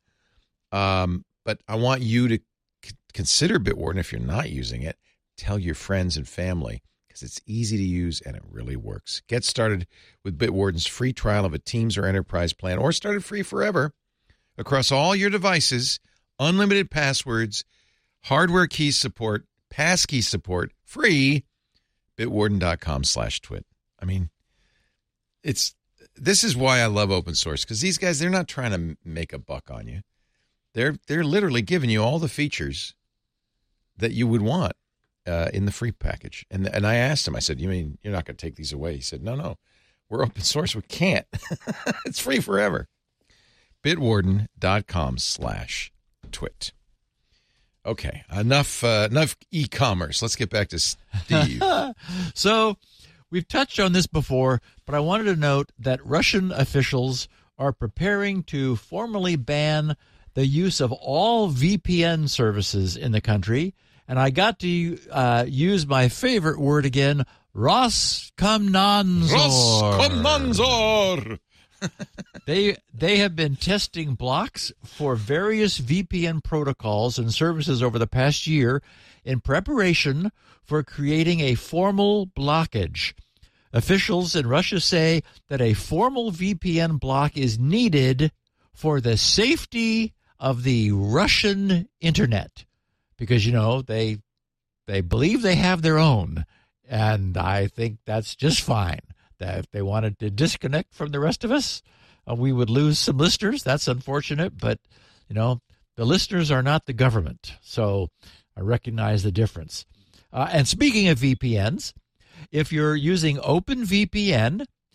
Um, but I want you to c- consider Bitwarden if you're not using it. Tell your friends and family because it's easy to use and it really works. Get started with Bitwarden's free trial of a Teams or Enterprise plan or start it free forever. Across all your devices, unlimited passwords, hardware key support, passkey support, free, bitwarden.com slash twit. I mean, it's this is why I love open source, because these guys, they're not trying to make a buck on you. They're they're literally giving you all the features that you would want uh, in the free package. And and I asked him, I said, you mean you're not going to take these away? He said, no, no, we're open source. We can't. It's free forever. Bitwarden.com slash twit. Okay, enough uh, enough e-commerce. Let's get back to Steve. So we've touched on this before, but I wanted to note that Russian officials are preparing to formally ban the use of all V P N services in the country. And I got to uh, use my favorite word again, Roskomnadzor. Roskomnadzor. They they have been testing blocks for various V P N protocols and services over the past year in preparation for creating a formal blockage. Officials in Russia say that a formal V P N block is needed for the safety of the Russian internet because, you know, they they believe they have their own, and I think that's just fine. That if they wanted to disconnect from the rest of us, uh, we would lose some listeners. That's unfortunate, but, you know, the listeners are not the government, so I recognize the difference. Uh, and speaking of V P Ns, if you're using OpenVPN,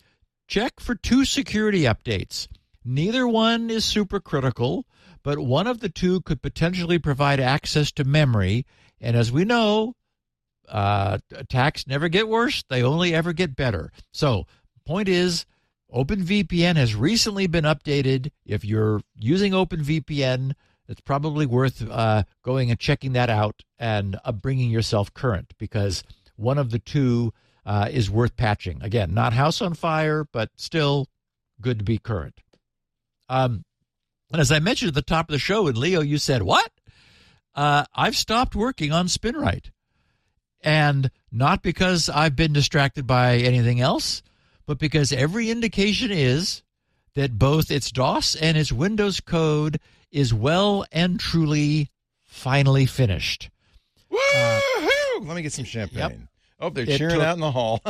check for two security updates. Neither one is super critical, but one of the two could potentially provide access to memory. And as we know, uh, attacks never get worse. They only ever get better. So point is, OpenVPN has recently been updated. If you're using OpenVPN, it's probably worth uh, going and checking that out and uh, bringing yourself current, because one of the two uh, is worth patching. Again, not house on fire, but still good to be current. Um, and as I mentioned at the top of the show, and Leo, you said, what? Uh, I've stopped working on SpinRite. And not because I've been distracted by anything else, but because every indication is that both its DOS and its Windows code is well and truly finally finished. Woo-hoo! Uh, Let me get some champagne. Yep. Oh, they're it cheering took, out in the hall.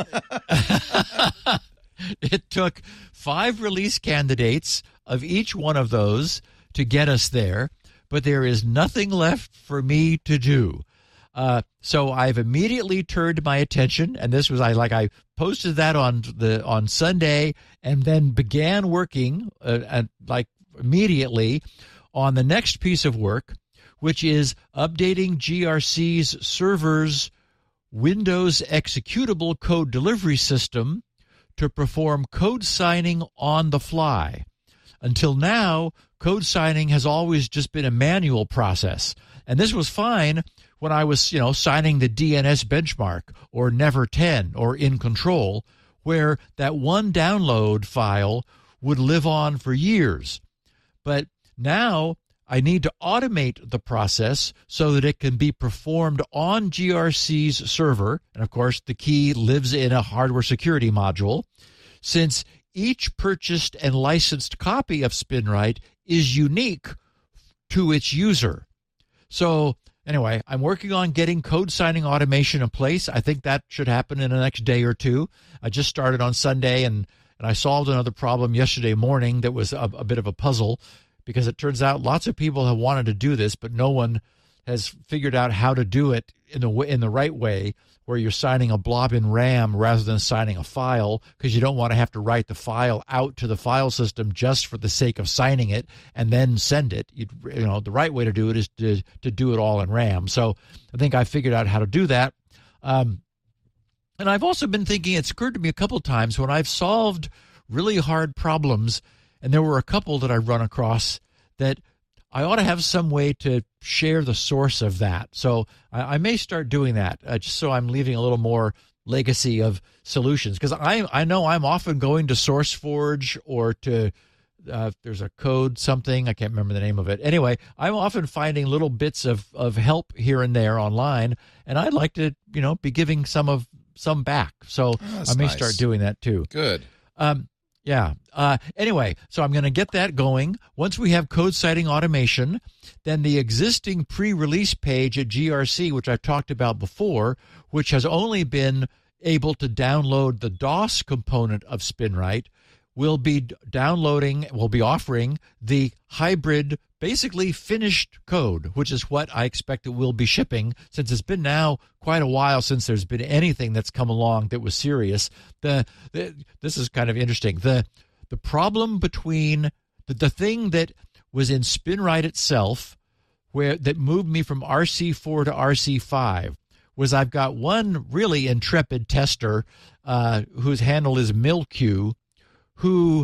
It took five release candidates of each one of those to get us there, but there is nothing left for me to do. Uh, so I've immediately turned my attention, and this was I like I posted that on the on Sunday, and then began working uh, at, like immediately on the next piece of work, which is updating G R C's server's Windows executable code delivery system to perform code signing on the fly. Until now, code signing has always just been a manual process, and this was fine when I was, you know, signing the D N S benchmark or Never ten or In Control, where that one download file would live on for years. But now I need to automate the process so that it can be performed on G R C's server. And of course, the key lives in a hardware security module, since each purchased and licensed copy of SpinRite is unique to its user. So anyway, I'm working on getting code signing automation in place. I think that should happen in the next day or two. I just started on Sunday, and, and I solved another problem yesterday morning that was a, a bit of a puzzle, because it turns out lots of people have wanted to do this, but no one has figured out how to do it in the in the right way, where you're signing a blob in RAM rather than signing a file, because you don't want to have to write the file out to the file system just for the sake of signing it and then send it. You'd, you know, the right way to do it is to, to do it all in RAM. So I think I figured out how to do that. Um, and I've also been thinking, it's occurred to me a couple of times when I've solved really hard problems, and there were a couple that I run across, that I ought to have some way to share the source of that. So I, I may start doing that, uh, just so I'm leaving a little more legacy of solutions. Because I I know I'm often going to SourceForge or to, uh, there's a code something, I can't remember the name of it. Anyway, I'm often finding little bits of, of help here and there online, and I'd like to, you know, be giving some of some back. So oh, I may nice. start doing that too. Good. Um, Yeah. Uh, anyway, so I'm going to get that going. Once we have code citing automation, then the existing pre-release page at G R C, which I've talked about before, which has only been able to download the DOS component of SpinRite, will be downloading, will be offering the hybrid, basically finished code, which is what I expect it will be shipping, since it's been now quite a while since there's been anything that's come along that was serious. The, the this is kind of interesting. The the problem between the, the thing that was in SpinRite itself, where that moved me from R C four to R C five, was I've got one really intrepid tester uh, whose handle is Milq, who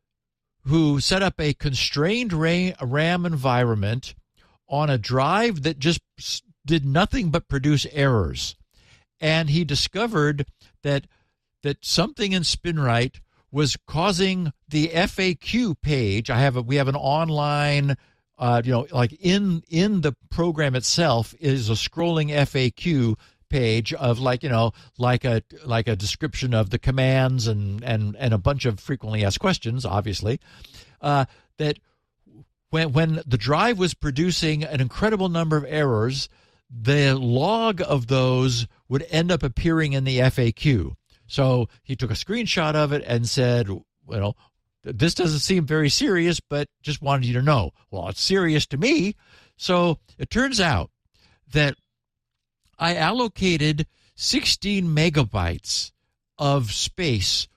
who set up a constrained RAM environment on a drive that just did nothing but produce errors. And he discovered that that something in SpinRite was causing the F A Q page. I have a, we have an online, uh, you know, like in in the program itself is a scrolling F A Q page of like, you know, like a like a description of the commands and and and a bunch of frequently asked questions, obviously, uh, that when when the drive was producing an incredible number of errors, the log of those would end up appearing in the F A Q. So he took a screenshot of it and said, you know, this doesn't seem very serious, but just wanted you to know. Well, it's serious to me. So it turns out that I allocated sixteen megabytes of space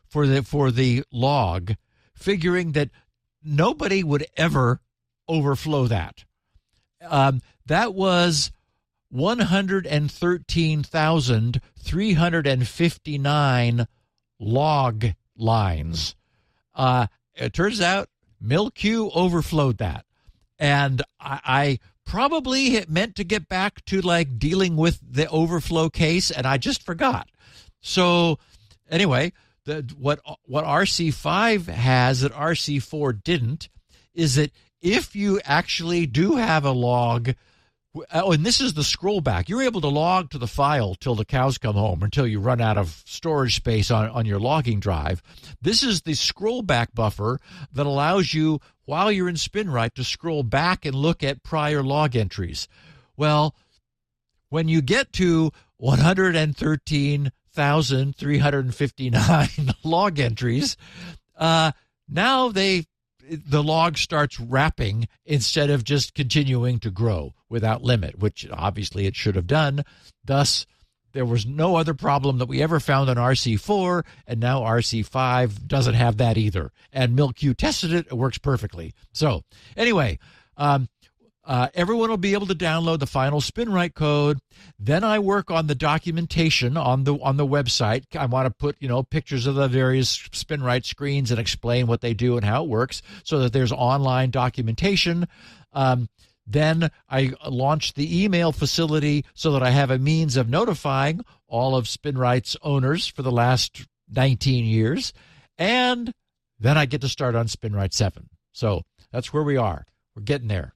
for the for the log, figuring that nobody would ever overflow that. Um, that was one hundred thirteen thousand three hundred fifty-nine log lines. Uh, it turns out MilQ overflowed that. And I, I probably meant to get back to like dealing with the overflow case, and I just forgot. So anyway, the, what what R C five has that R C four didn't is that if you actually do have a log, oh, and this is the scroll back, you're able to log to the file till the cows come home, until you run out of storage space on, on your logging drive. This is the scroll back buffer that allows you, while you're in SpinRite, to scroll back and look at prior log entries. Well, when you get to one hundred thirteen thousand three hundred fifty-nine log entries, uh, now they the log starts wrapping instead of just continuing to grow without limit, which obviously it should have done. Thus, there was no other problem that we ever found on R C four, and now R C five doesn't have that either. And MilQ tested it. It works perfectly. So anyway, um, uh, everyone will be able to download the final SpinRite code. Then I work on the documentation on the on the website. I want to put, you know, pictures of the various SpinRite screens and explain what they do and how it works, so that there's online documentation. Um, Then I launched the email facility so that I have a means of notifying all of SpinRite's owners for the last nineteen years. And then I get to start on SpinRite seven. So that's where we are. We're getting there.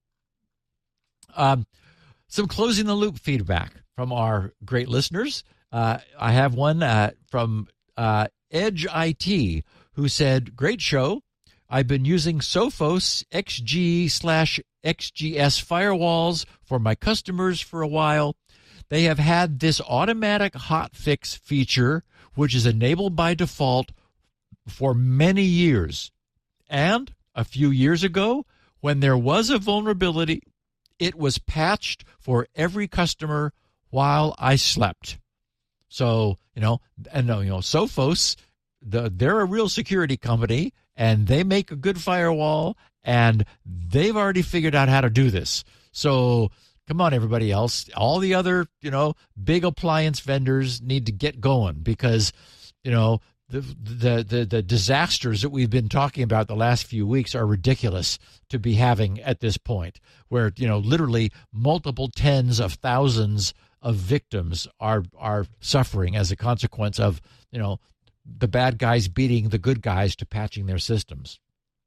Um, some closing the loop feedback from our great listeners. Uh, I have one uh, from uh, Edge I T, who said, "Great show. I've been using Sophos X G slash X G S firewalls for my customers for a while. They have had this automatic hotfix feature, which is enabled by default for many years. And a few years ago, when there was a vulnerability, it was patched for every customer while I slept." So, you know, and you know, Sophos, the, they're a real security company, and they make a good firewall, and they've already figured out how to do this. So come on, everybody else. All the other, you know, big appliance vendors need to get going, because, you know, the the the, the disasters that we've been talking about the last few weeks are ridiculous to be having at this point, where, you know, literally multiple tens of thousands of victims are are suffering as a consequence of, you know, the bad guys beating the good guys to patching their systems.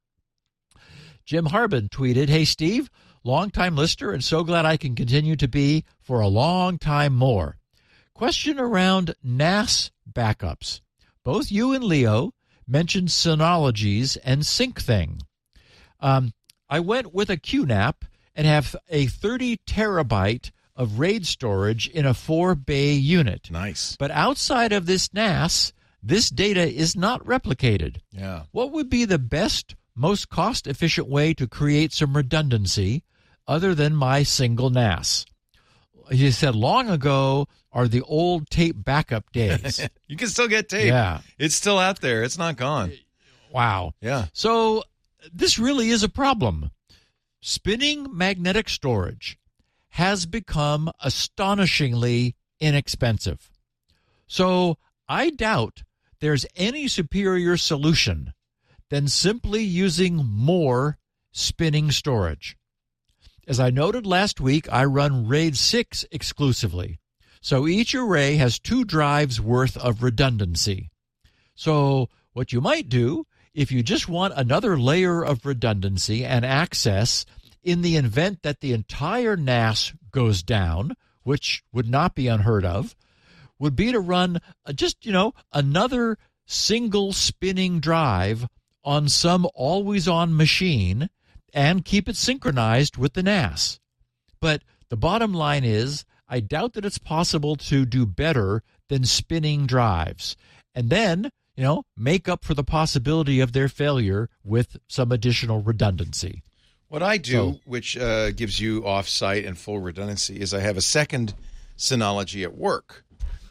Jim Harbin tweeted, "Hey, Steve, longtime listener, and so glad I can continue to be for a long time more. Question around N A S backups. Both you and Leo mentioned Synology's and SyncThing. Um, I went with a Q NAP and have a thirty terabyte of RAID storage in a four bay unit. Nice. But outside of this N A S, this data is not replicated. Yeah. What would be the best, most cost-efficient way to create some redundancy other than my single N A S?" He said long ago are the old tape backup days. You can still get tape. Yeah. It's still out there. It's not gone. Wow. Yeah. So this really is a problem. Spinning magnetic storage has become astonishingly inexpensive. So I doubt there's any superior solution than simply using more spinning storage. As I noted last week, I run RAID six exclusively. So each array has two drives worth of redundancy. So what you might do, if you just want another layer of redundancy and access in the event that the entire N A S goes down, which would not be unheard of, would be to run just, you know, another single spinning drive on some always-on machine and keep it synchronized with the N A S. But the bottom line is, I doubt that it's possible to do better than spinning drives. And then, you know, make up for the possibility of their failure with some additional redundancy. What I do, So- which uh, gives you off-site and full redundancy, is I have a second Synology at work.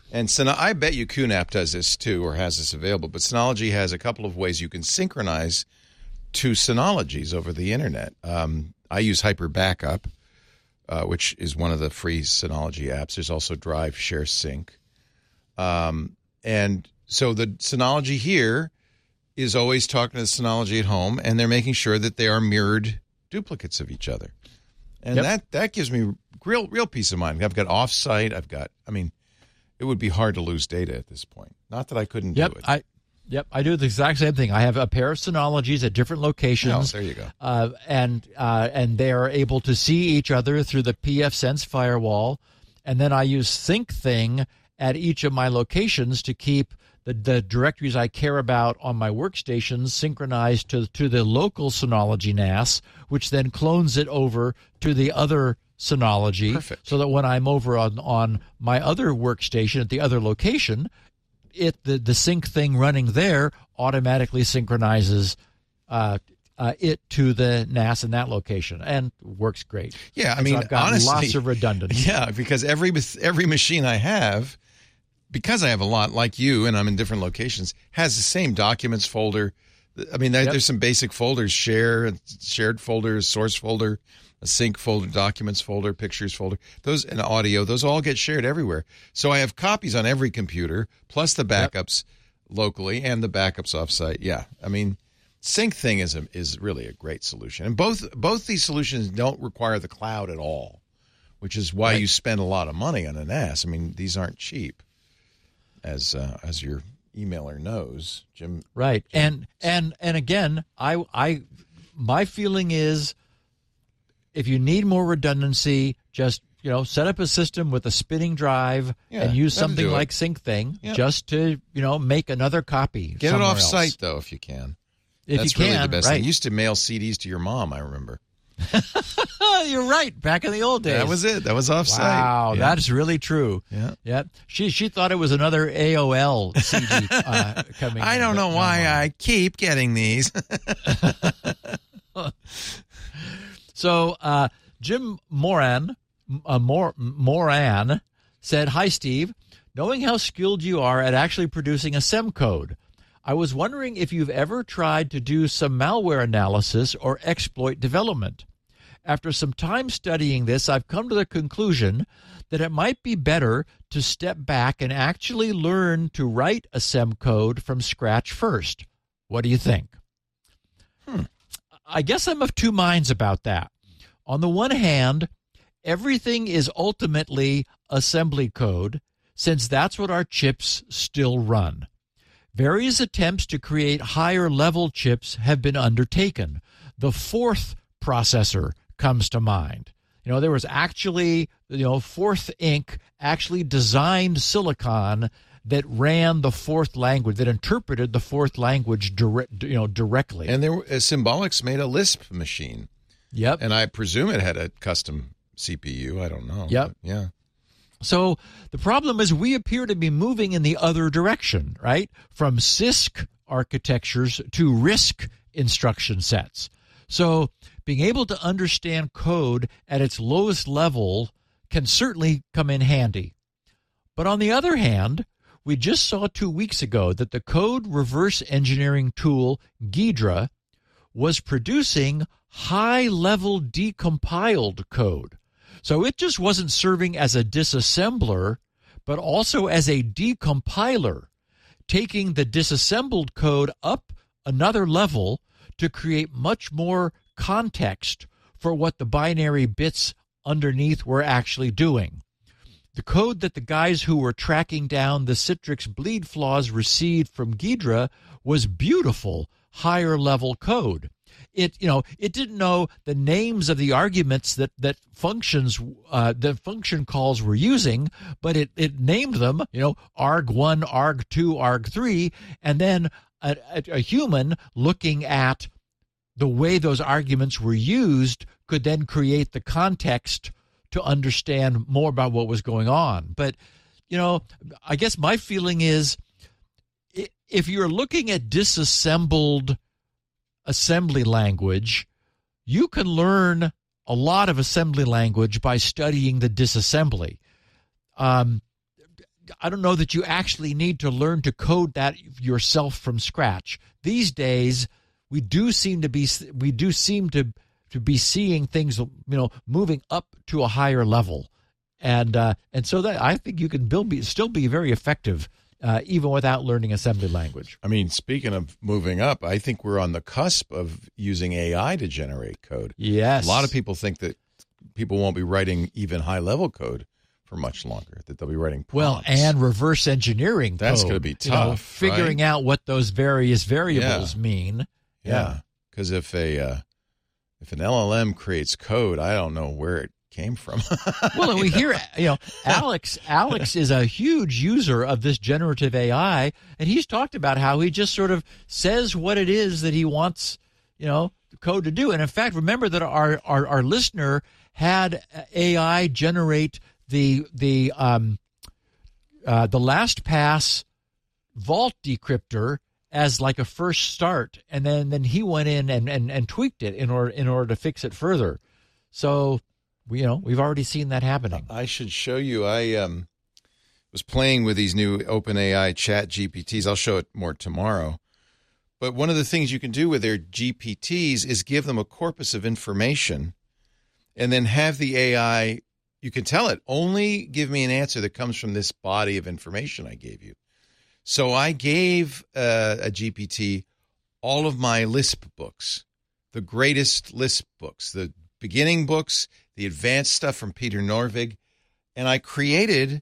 And Syno- I bet you Q NAP does this too, or has this available. But Synology has a couple of ways you can synchronize two Synologies over the internet. Um, I use Hyper Backup, uh, which is one of the free Synology apps. There's also Drive Share Sync. Um, and so the Synology here is always talking to the Synology at home, and they're making sure that they are mirrored duplicates of each other. And Yep. that, that gives me real real peace of mind. I've got offsite. I've got, I mean, it would be hard to lose data at this point. Not that I couldn't Yep, do it. I, yep, I do the exact same thing. I have a pair of Synologies at different locations. Oh, there you go. Uh, and uh, and they are able to see each other through the pfSense firewall. And then I use SyncThing at each of my locations to keep the, the directories I care about on my workstations synchronized to, to the local Synology N A S, which then clones it over to the other Synology. Perfect. So that when I'm over on, on my other workstation at the other location, it the, the sync thing running there automatically synchronizes uh, uh, it to the N A S in that location, and works great. Yeah, I And so mean, I've got honestly, lots of redundancy. Yeah, because every every machine I have, because I have a lot like you, and I'm in different locations, has the same documents folder. I mean, there, Yep. there's some basic folders: share, shared folders, source folder, a sync folder, documents folder, pictures folder. Those and audio. Those all get shared everywhere. So I have copies on every computer, plus the backups locally and the backups offsite. Yeah, I mean, SyncThing is a, is really a great solution, and both both these solutions don't require the cloud at all, which is why Right. you spend a lot of money on an N A S. I mean, these aren't cheap, as uh, as your emailer knows, Jim. Right. And and and again, I I my feeling is if you need more redundancy, just you know, set up a system with a spinning drive Yeah, and use that'll something do it. like SyncThing Yep. just to, you know, make another copy. Get it somewhere off else. site though, if you can. If That's you really can, the best right. thing. You used to mail C Ds to your mom, I remember. Oh, you're right. Back in the old days. That was it. That was offsite. Wow, Yeah. that's really true. Yeah. Yep. She she thought it was another A O L C D uh, coming. I in, don't but know no why more. I keep getting these. So uh, Jim Moran, uh, Mor- Moran said, "Hi, Steve. Knowing how skilled you are at actually producing a S E M code, I was wondering if you've ever tried to do some malware analysis or exploit development. After some time studying this, I've come to the conclusion that it might be better to step back and actually learn to write a S E M code from scratch first. What do you think?" Hmm. I guess I'm of two minds about that. On the one hand, everything is ultimately assembly code, since that's what our chips still run. Various attempts to create higher level chips have been undertaken. The fourth processor comes to mind. You know, there was actually, you know, Fourth Incorporated actually designed silicon that ran the fourth language, that interpreted the fourth language direct, you know, directly. And there, were- uh, Symbolics made a Lisp machine, Yep. and I presume it had a custom C P U. I don't know. Yep. But, yeah. So the problem is we appear to be moving in the other direction, right? From C I S C architectures to RISC instruction sets. So being able to understand code at its lowest level can certainly come in handy. But on the other hand, we just saw two weeks ago that the code reverse engineering tool Ghidra was producing high-level decompiled code. So it just wasn't serving as a disassembler, but also as a decompiler, taking the disassembled code up another level to create much more context for what the binary bits underneath were actually doing. The code that the guys who were tracking down the Citrix bleed flaws received from Ghidra was beautiful, higher-level code. It, you know, it didn't know the names of the arguments that that functions, uh, the function calls were using, but it, it named them, you know, arg one, arg two, arg three, and then a, a, a human looking at the way those arguments were used could then create the context to understand more about what was going on. But, you know, I guess my feeling is if you're looking at disassembled assembly language, you can learn a lot of assembly language by studying the disassembly. Um, I don't know that you actually need to learn to code that yourself from scratch. These days, we do seem to be we do seem to to be seeing things, you know, moving up to a higher level, and uh, and so that I think you can build be, still be very effective uh, even without learning assembly language. I mean, speaking of moving up, I think we're on the cusp of using A I to generate code. Yes, a lot of people think that people won't be writing even high level code for much longer, that they'll be writing prompts. Well, and reverse engineering That's code, going to be tough, you know, figuring right? out what those various variables Yeah. mean. Yeah, because if a uh, if an L L M creates code, I don't know where it came from. Well, and we hear, you know, Alex. Alex is a huge user of this generative A I, and he's talked about how he just sort of says what it is that he wants, you know, the code to do. And in fact, remember that our our, our listener had A I generate the the um uh, the LastPass vault decryptor as like a first start, and then then he went in and, and, and tweaked it in order in order to fix it further. So we, you know, we've already seen that happening. I should show you. I um was playing with these new OpenAI Chat G P Ts. I'll show it more tomorrow. But one of the things you can do with their G P Ts is give them a corpus of information, and then have the A I. You can tell it, only give me an answer that comes from this body of information I gave you. So I gave uh, a G P T all of my Lisp books, the greatest Lisp books, the beginning books, the advanced stuff from Peter Norvig, and I created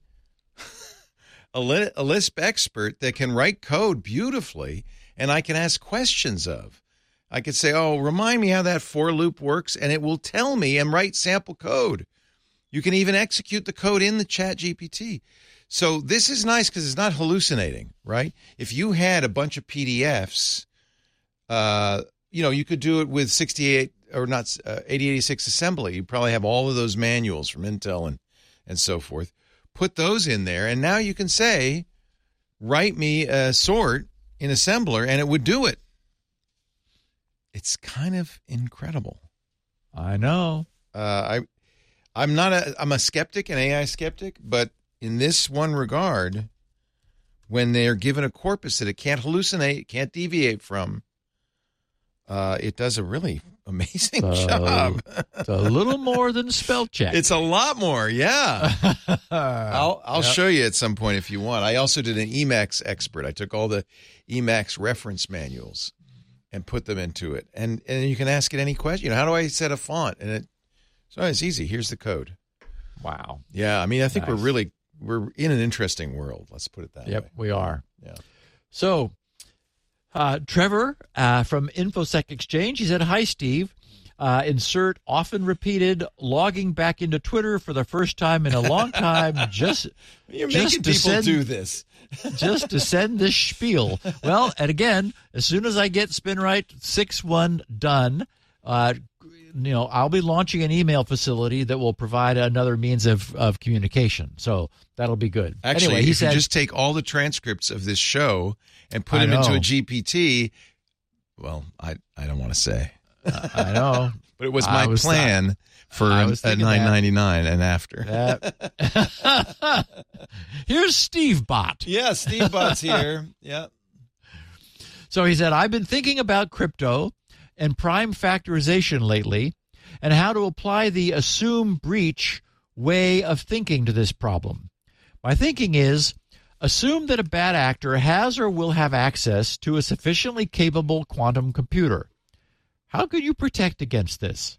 a, li- a Lisp expert that can write code beautifully, and I can ask questions of. I could say, oh, remind me how that for loop works, and it will tell me and write sample code. You can even execute the code in the Chat G P T. So this is nice because it's not hallucinating, right? If you had a bunch of P D Fs, uh, you know, you could do it with sixty-eight or not uh, eighty eighty-six assembly. You probably have all of those manuals from Intel and and so forth. Put those in there, and now you can say, write me a sort in assembler, and it would do it. It's kind of incredible. I know. Uh, I. I'm not a I'm a skeptic, an A I skeptic, but in this one regard, when they're given a corpus that it can't hallucinate, can't deviate from, uh, it does a really amazing Uh, job. It's a little more than spell check. It's a lot more, yeah. I'll I'll Yep. show you at some point if you want. I also did an Emacs expert. I took all the Emacs reference manuals and put them into it, and and you can ask it any question. You know, how do I set a font? And it so it's easy. Here's the code. Wow. Yeah, I mean, I think Nice. we're really we're in an interesting world. Let's put it that Yep, way. we are. Yeah. So, uh, Trevor uh, from InfoSec Exchange, he said, "Hi, Steve. Uh, insert often repeated logging back into Twitter for the first time in a long time. Just You're just making to people send- do this. just to send this spiel." Well, and again, as soon as I get SpinRite six one done, uh, you know, I'll be launching an email facility that will provide another means of, of communication. So that'll be good. Actually, anyway, he if said, you just take all the transcripts of this show and put I them into know. a G P T, well, I I don't want to say, I know. but it was I my was th- plan for I a, was a thinking nine that. ninety nine and after. That- Here's Steve Bot. Yeah, Steve Bot's here. Yeah. So he said, I've been thinking about crypto and prime factorization lately and how to apply the assume breach way of thinking to this problem. My thinking is, assume that a bad actor has or will have access to a sufficiently capable quantum computer. How could you protect against this?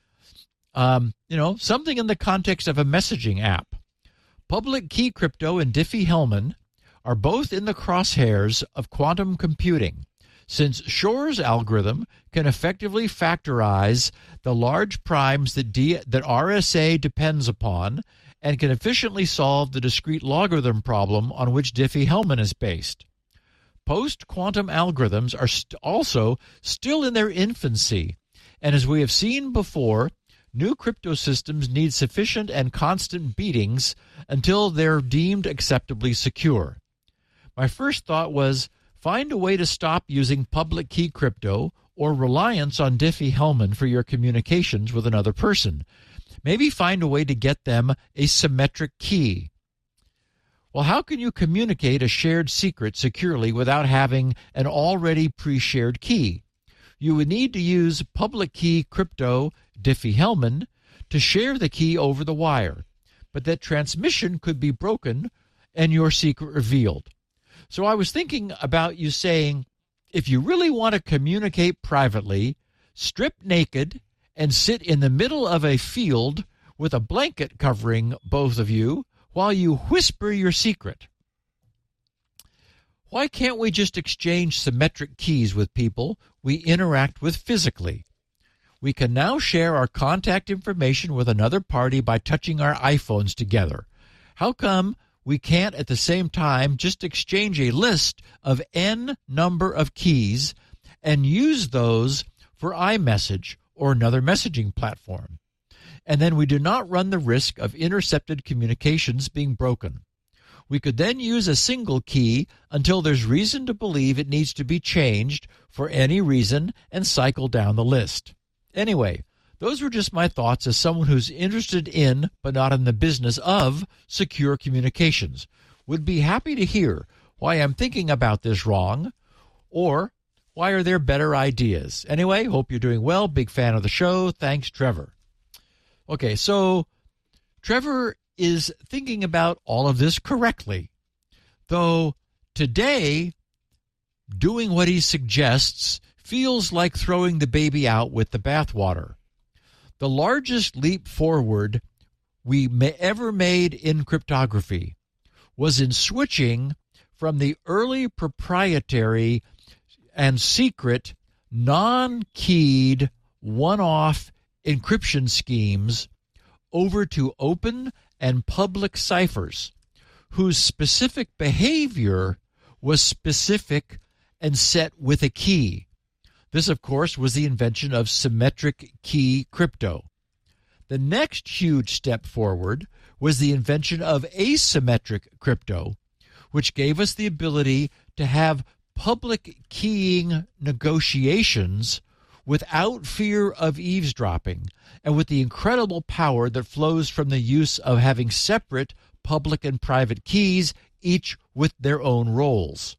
Um, you know, something in the context of a messaging app. Public key crypto and Diffie-Hellman are both in the crosshairs of quantum computing, since Shor's algorithm can effectively factorize the large primes that, D, that R S A depends upon and can efficiently solve the discrete logarithm problem on which Diffie-Hellman is based. Post-quantum algorithms are st- also still in their infancy, and as we have seen before, new crypto systems need sufficient and constant beatings until they're deemed acceptably secure. My first thought was, find a way to stop using public key crypto or reliance on Diffie-Hellman for your communications with another person. Maybe find a way to get them a symmetric key. Well, how can you communicate a shared secret securely without having an already pre-shared key? You would need to use public key crypto Diffie-Hellman to share the key over the wire, but that transmission could be broken and your secret revealed. So I was thinking about you saying, if you really want to communicate privately, strip naked and sit in the middle of a field with a blanket covering both of you while you whisper your secret. Why can't we just exchange symmetric keys with people we interact with physically? We can now share our contact information with another party by touching our iPhones together. How come we can't at the same time just exchange a list of N number of keys and use those for iMessage or another messaging platform? And then we do not run the risk of intercepted communications being broken. We could then use a single key until there's reason to believe it needs to be changed for any reason and cycle down the list. Anyway, those were just my thoughts as someone who's interested in, but not in the business of, secure communications. Would be happy to hear why I'm thinking about this wrong, or why are there better ideas? Anyway, hope you're doing well. Big fan of the show. Thanks, Trevor. Okay, so Trevor is thinking about all of this correctly, though today doing what he suggests feels like throwing the baby out with the bathwater. The largest leap forward we may ever made in cryptography was in switching from the early proprietary and secret non-keyed one-off encryption schemes over to open and public ciphers whose specific behavior was specific and set with a key. This, of course, was the invention of symmetric key crypto. The next huge step forward was the invention of asymmetric crypto, which gave us the ability to have public keying negotiations without fear of eavesdropping and with the incredible power that flows from the use of having separate public and private keys, each with their own roles.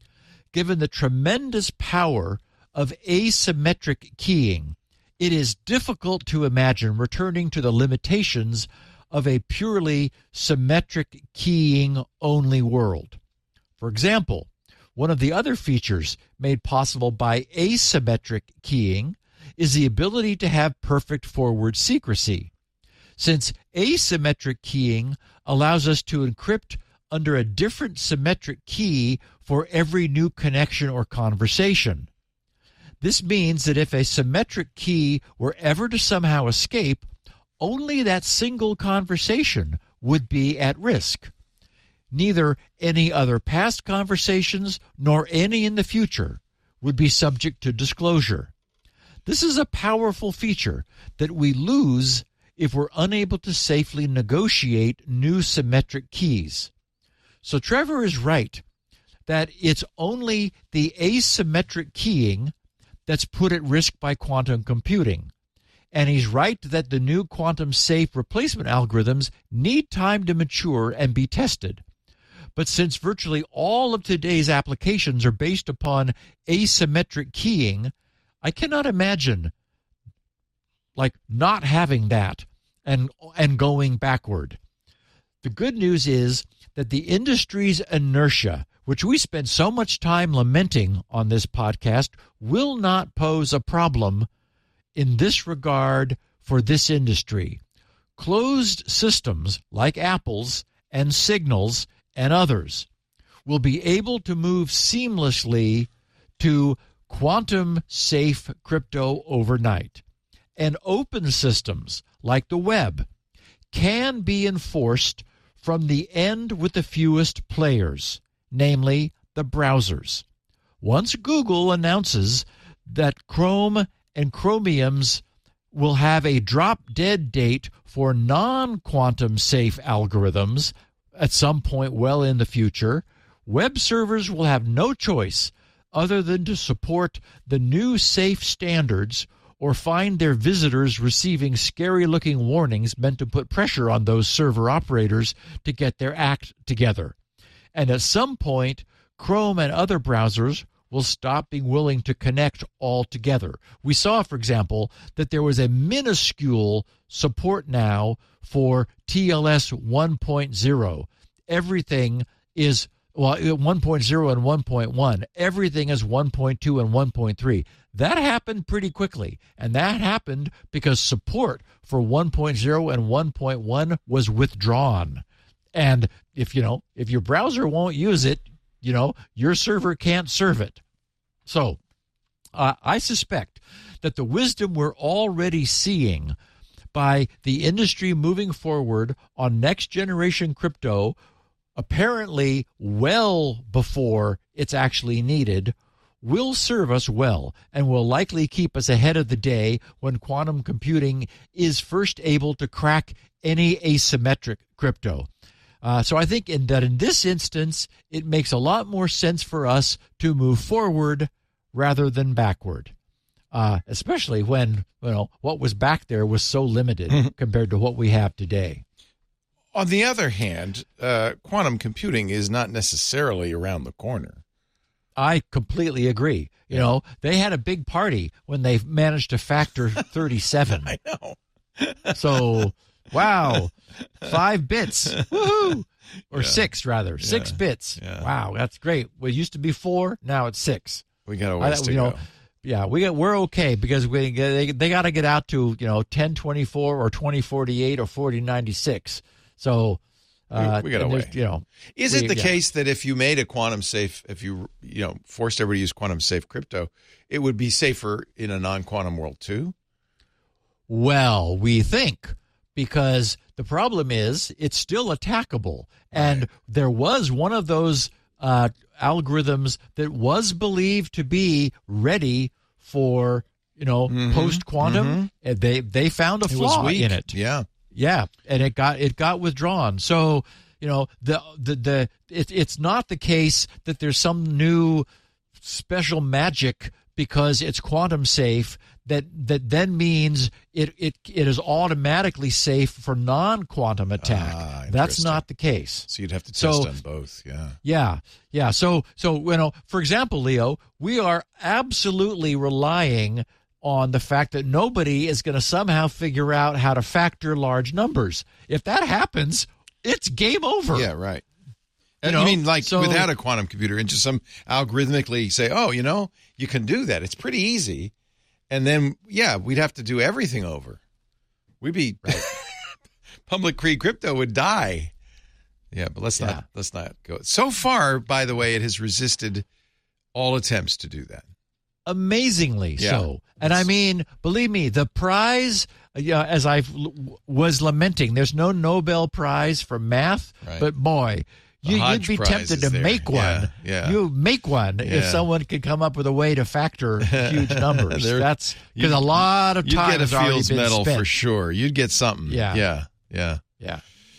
Given the tremendous power of asymmetric keying, it is difficult to imagine returning to the limitations of a purely symmetric keying-only world. For example, one of the other features made possible by asymmetric keying is the ability to have perfect forward secrecy, since asymmetric keying allows us to encrypt under a different symmetric key for every new connection or conversation. This means that if a symmetric key were ever to somehow escape, only that single conversation would be at risk. Neither any other past conversations nor any in the future would be subject to disclosure. This is a powerful feature that we lose if we're unable to safely negotiate new symmetric keys. So Trevor is right that it's only the asymmetric keying that's put at risk by quantum computing. And he's right that the new quantum-safe replacement algorithms need time to mature and be tested. But since virtually all of today's applications are based upon asymmetric keying, I cannot imagine like not having that and and going backward. The good news is that the industry's inertia, which we spend so much time lamenting on this podcast, will not pose a problem in this regard for this industry. Closed systems like Apple's and Signal's and others will be able to move seamlessly to quantum-safe crypto overnight. And open systems like the web can be enforced from the end with the fewest players, namely the browsers. Once Google announces that Chrome and Chromium's will have a drop-dead date for non-quantum safe algorithms at some point well in the future, web servers will have no choice other than to support the new safe standards or find their visitors receiving scary-looking warnings meant to put pressure on those server operators to get their act together. And at some point, Chrome and other browsers will stop being willing to connect altogether. We saw, for example, that there was a minuscule support now for T L S one point oh. Everything is, well, one point oh and one point one. Everything is one point two and one point three. That happened pretty quickly, and that happened because support for one point oh and one point one was withdrawn. And if, you know, if your browser won't use it, you know, your server can't serve it. So uh, I suspect that the wisdom we're already seeing by the industry moving forward on next generation crypto, apparently well before it's actually needed, will serve us well and will likely keep us ahead of the day when quantum computing is first able to crack any asymmetric crypto. Uh, so I think in that in this instance, it makes a lot more sense for us to move forward rather than backward, uh, especially when, you know, what was back there was so limited compared to what we have today. On the other hand, uh, quantum computing is not necessarily around the corner. I completely agree. You know, they had a big party when they managed to factor thirty-seven. I know. So, wow, five bits, woohoo, or Yeah. six rather, six Yeah. bits. Yeah. Wow, that's great. Well, it used to be four, now it's six. We got a I, ways to you know, go. yeah, we got, we're okay because we they they got to get out to, you know, ten twenty-four or twenty forty-eight or forty ninety-six. So. Uh, We- we got and a there's, way. You know, Is we- it the yeah. case that if you made a quantum safe, if you you know forced everybody to use quantum safe crypto, it would be safer in a non-quantum world too? Well, we think, because the problem is it's still attackable. And Right. there was one of those uh, algorithms that was believed to be ready for, you know, Mhm. post-quantum. And They they found a It was flaw weak. in it. Yeah. Yeah, and it got it got withdrawn. So, you know, the the the it, it's not the case that there's some new special magic because it's quantum safe that that then means it it it is automatically safe for non-quantum attack. Ah, That's interesting. not the case. So you'd have to test So- on both. Yeah. Yeah, yeah. So, so you know, for example, Leo, we are absolutely relying on the fact that nobody is going to somehow figure out how to factor large numbers. If that happens, it's game over. Yeah. Right. You You, know, mean like so- without a quantum computer and just some algorithmically say, oh, you know, you can do that. It's pretty easy. And then, yeah, we'd have to do everything over. We'd be public key crypto would die. Yeah, but let's Yeah. not let's not go. So far, by the way, it has resisted all attempts to do that. Amazingly Yeah. so. And I mean, believe me, the prize, uh, yeah, as I was lamenting, there's no Nobel Prize for math, Right. but boy, The you, you'd Hodge be Prize tempted is to there. make one. Yeah, yeah. You make one if Yeah. someone could come up with a way to factor huge numbers. There- That's because a you'd- lot of You'd time get a has already Fields been medal spent. for sure. You'd get something. Yeah. Yeah. Yeah. Yeah.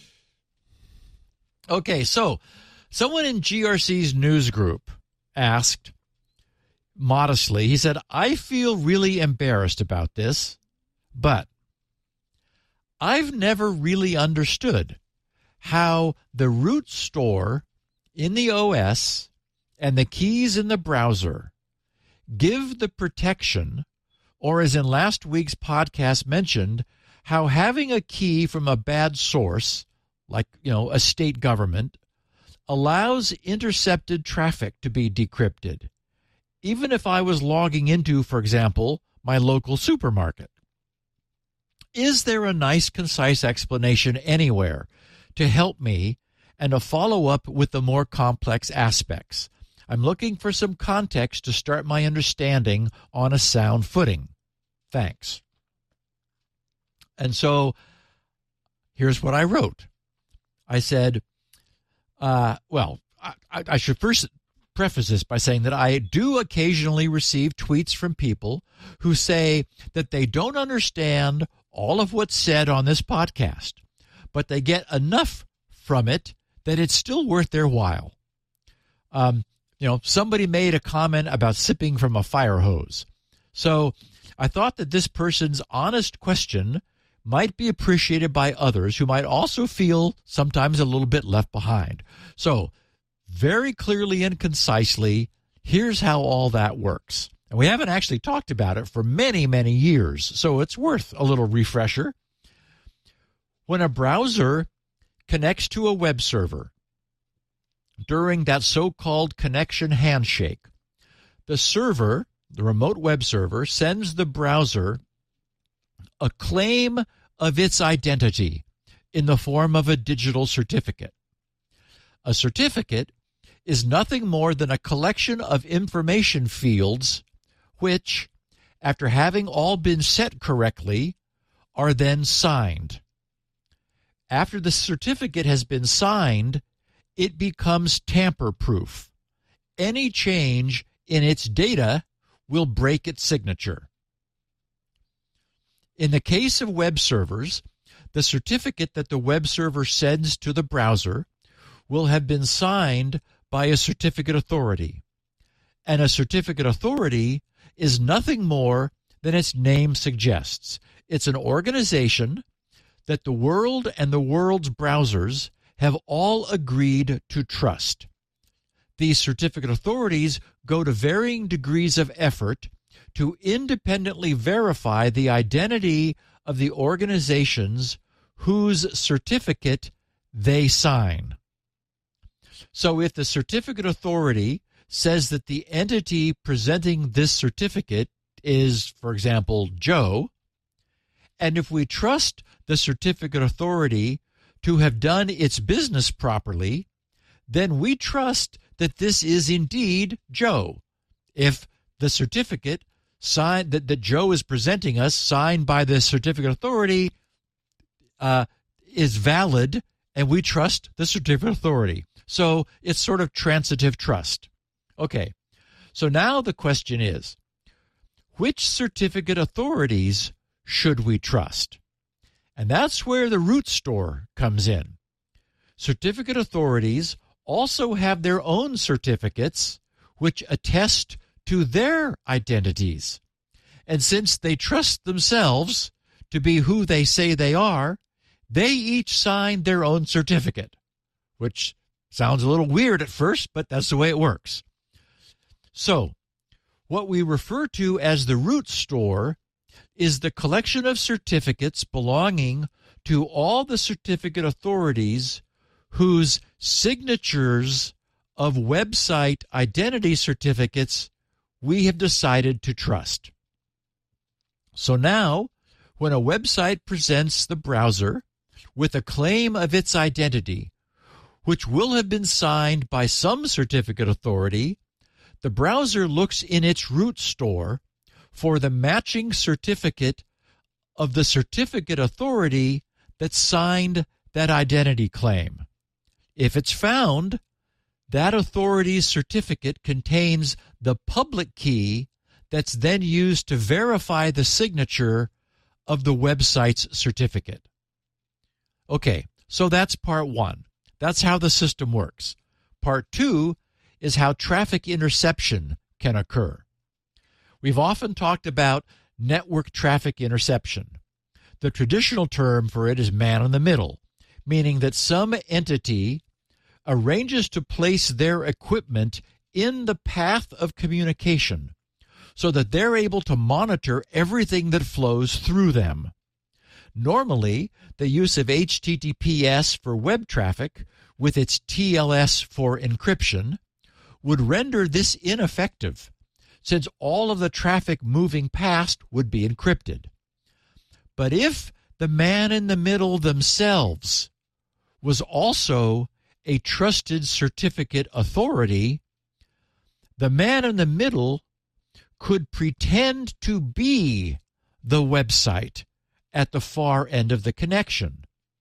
Okay, so someone in G R C's news group asked modestly, he said, I feel really embarrassed about this, but I've never really understood how the root store in the O S and the keys in the browser give the protection, or as in last week's podcast mentioned, how having a key from a bad source, like, you know, a state government, allows intercepted traffic to be decrypted, even if I was logging into, for example, my local supermarket. Is there a nice, concise explanation anywhere to help me and a follow-up with the more complex aspects? I'm looking for some context to start my understanding on a sound footing. Thanks. And so here's what I wrote. I said, uh, well, I, I should first preface this by saying that I do occasionally receive tweets from people who say that they don't understand all of what's said on this podcast, but they get enough from it that it's still worth their while. Um, you know, somebody made a comment about sipping from a fire hose. So I thought that this person's honest question might be appreciated by others who might also feel sometimes a little bit left behind. So very clearly and concisely, here's how all that works. And we haven't actually talked about it for many, many years, so it's worth a little refresher. When a browser connects to a web server, during that so-called connection handshake, the server, the remote web server, sends the browser a claim of its identity in the form of a digital certificate. A certificate is nothing more than a collection of information fields which, after having all been set correctly, are then signed. After the certificate has been signed, it becomes tamper-proof. Any change in its data will break its signature. In the case of web servers, the certificate that the web server sends to the browser will have been signed by a certificate authority. And a certificate authority is nothing more than its name suggests. It's an organization that the world and the world's browsers have all agreed to trust. These certificate authorities go to varying degrees of effort to independently verify the identity of the organizations whose certificate they sign. So if the certificate authority says that the entity presenting this certificate is, for example, Joe, and if we trust the certificate authority to have done its business properly, then we trust that this is indeed Joe. If the certificate signed that, that Joe is presenting us, signed by the certificate authority, uh, is valid, and we trust the certificate authority. So it's sort of transitive trust. Okay, so now the question is, which certificate authorities should we trust? And that's where the root store comes in. Certificate authorities also have their own certificates which attest to their identities. And since they trust themselves to be who they say they are, they each sign their own certificate, which sounds a little weird at first, but that's the way it works. So, what we refer to as the root store is the collection of certificates belonging to all the certificate authorities whose signatures of website identity certificates we have decided to trust. So now, when a website presents the browser with a claim of its identity, which will have been signed by some certificate authority, the browser looks in its root store for the matching certificate of the certificate authority that signed that identity claim. If it's found, that authority's certificate contains the public key that's then used to verify the signature of the website's certificate. Okay, so that's part one. That's how the system works. Part two is how traffic interception can occur. We've often talked about network traffic interception. The traditional term for it is man in the middle, meaning that some entity arranges to place their equipment in the path of communication so that they're able to monitor everything that flows through them. Normally, the use of H T T P S for web traffic with its T L S for encryption would render this ineffective, since all of the traffic moving past would be encrypted. But if the man in the middle themselves was also a trusted certificate authority, the man in the middle could pretend to be the website at the far end of the connection.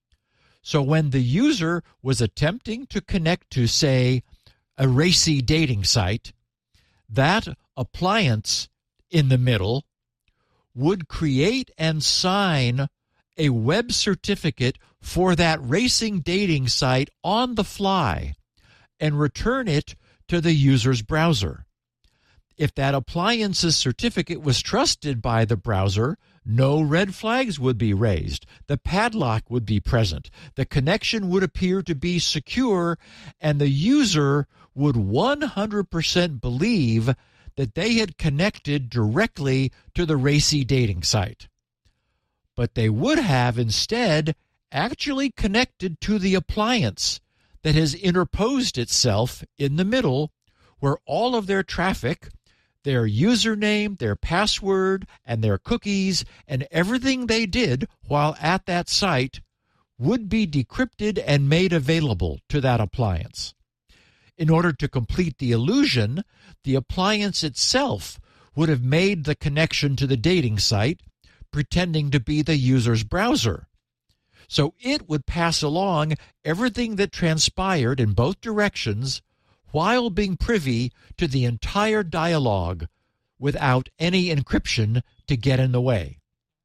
So when the user was attempting to connect to, say, a racy dating site, that appliance in the middle would create and sign a web certificate for that racing dating site on the fly and return it to the user's browser. If that appliance's certificate was trusted by the browser, No red flags would be raised. The padlock would be present. The connection would appear to be secure, and the user would one hundred percent believe that they had connected directly to the racy dating site. But they would have instead actually connected to the appliance that has interposed itself in the middle, where all of their traffic, their username, their password, and their cookies, and everything they did while at that site would be decrypted and made available to that appliance. In order to complete the illusion, the appliance itself would have made the connection to the dating site, pretending to be the user's browser. So it would pass along everything that transpired in both directions while being privy to the entire dialogue without any encryption to get in the way.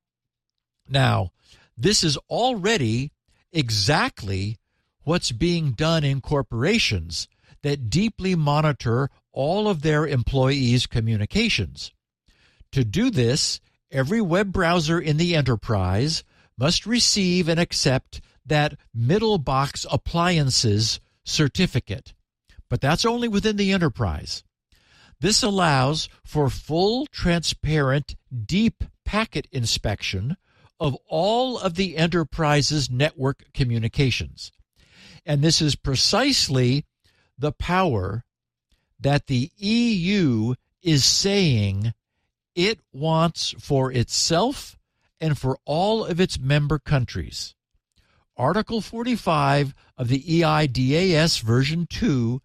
Now, this is already exactly what's being done in corporations that deeply monitor all of their employees' communications. To do this, every web browser in the enterprise must receive and accept that middle box appliances certificate. But that's only within the enterprise. This allows for full, transparent, deep packet inspection of all of the enterprise's network communications. And this is precisely the power that the E U is saying it wants for itself and for all of its member countries. Article forty-five of the E I D A S version two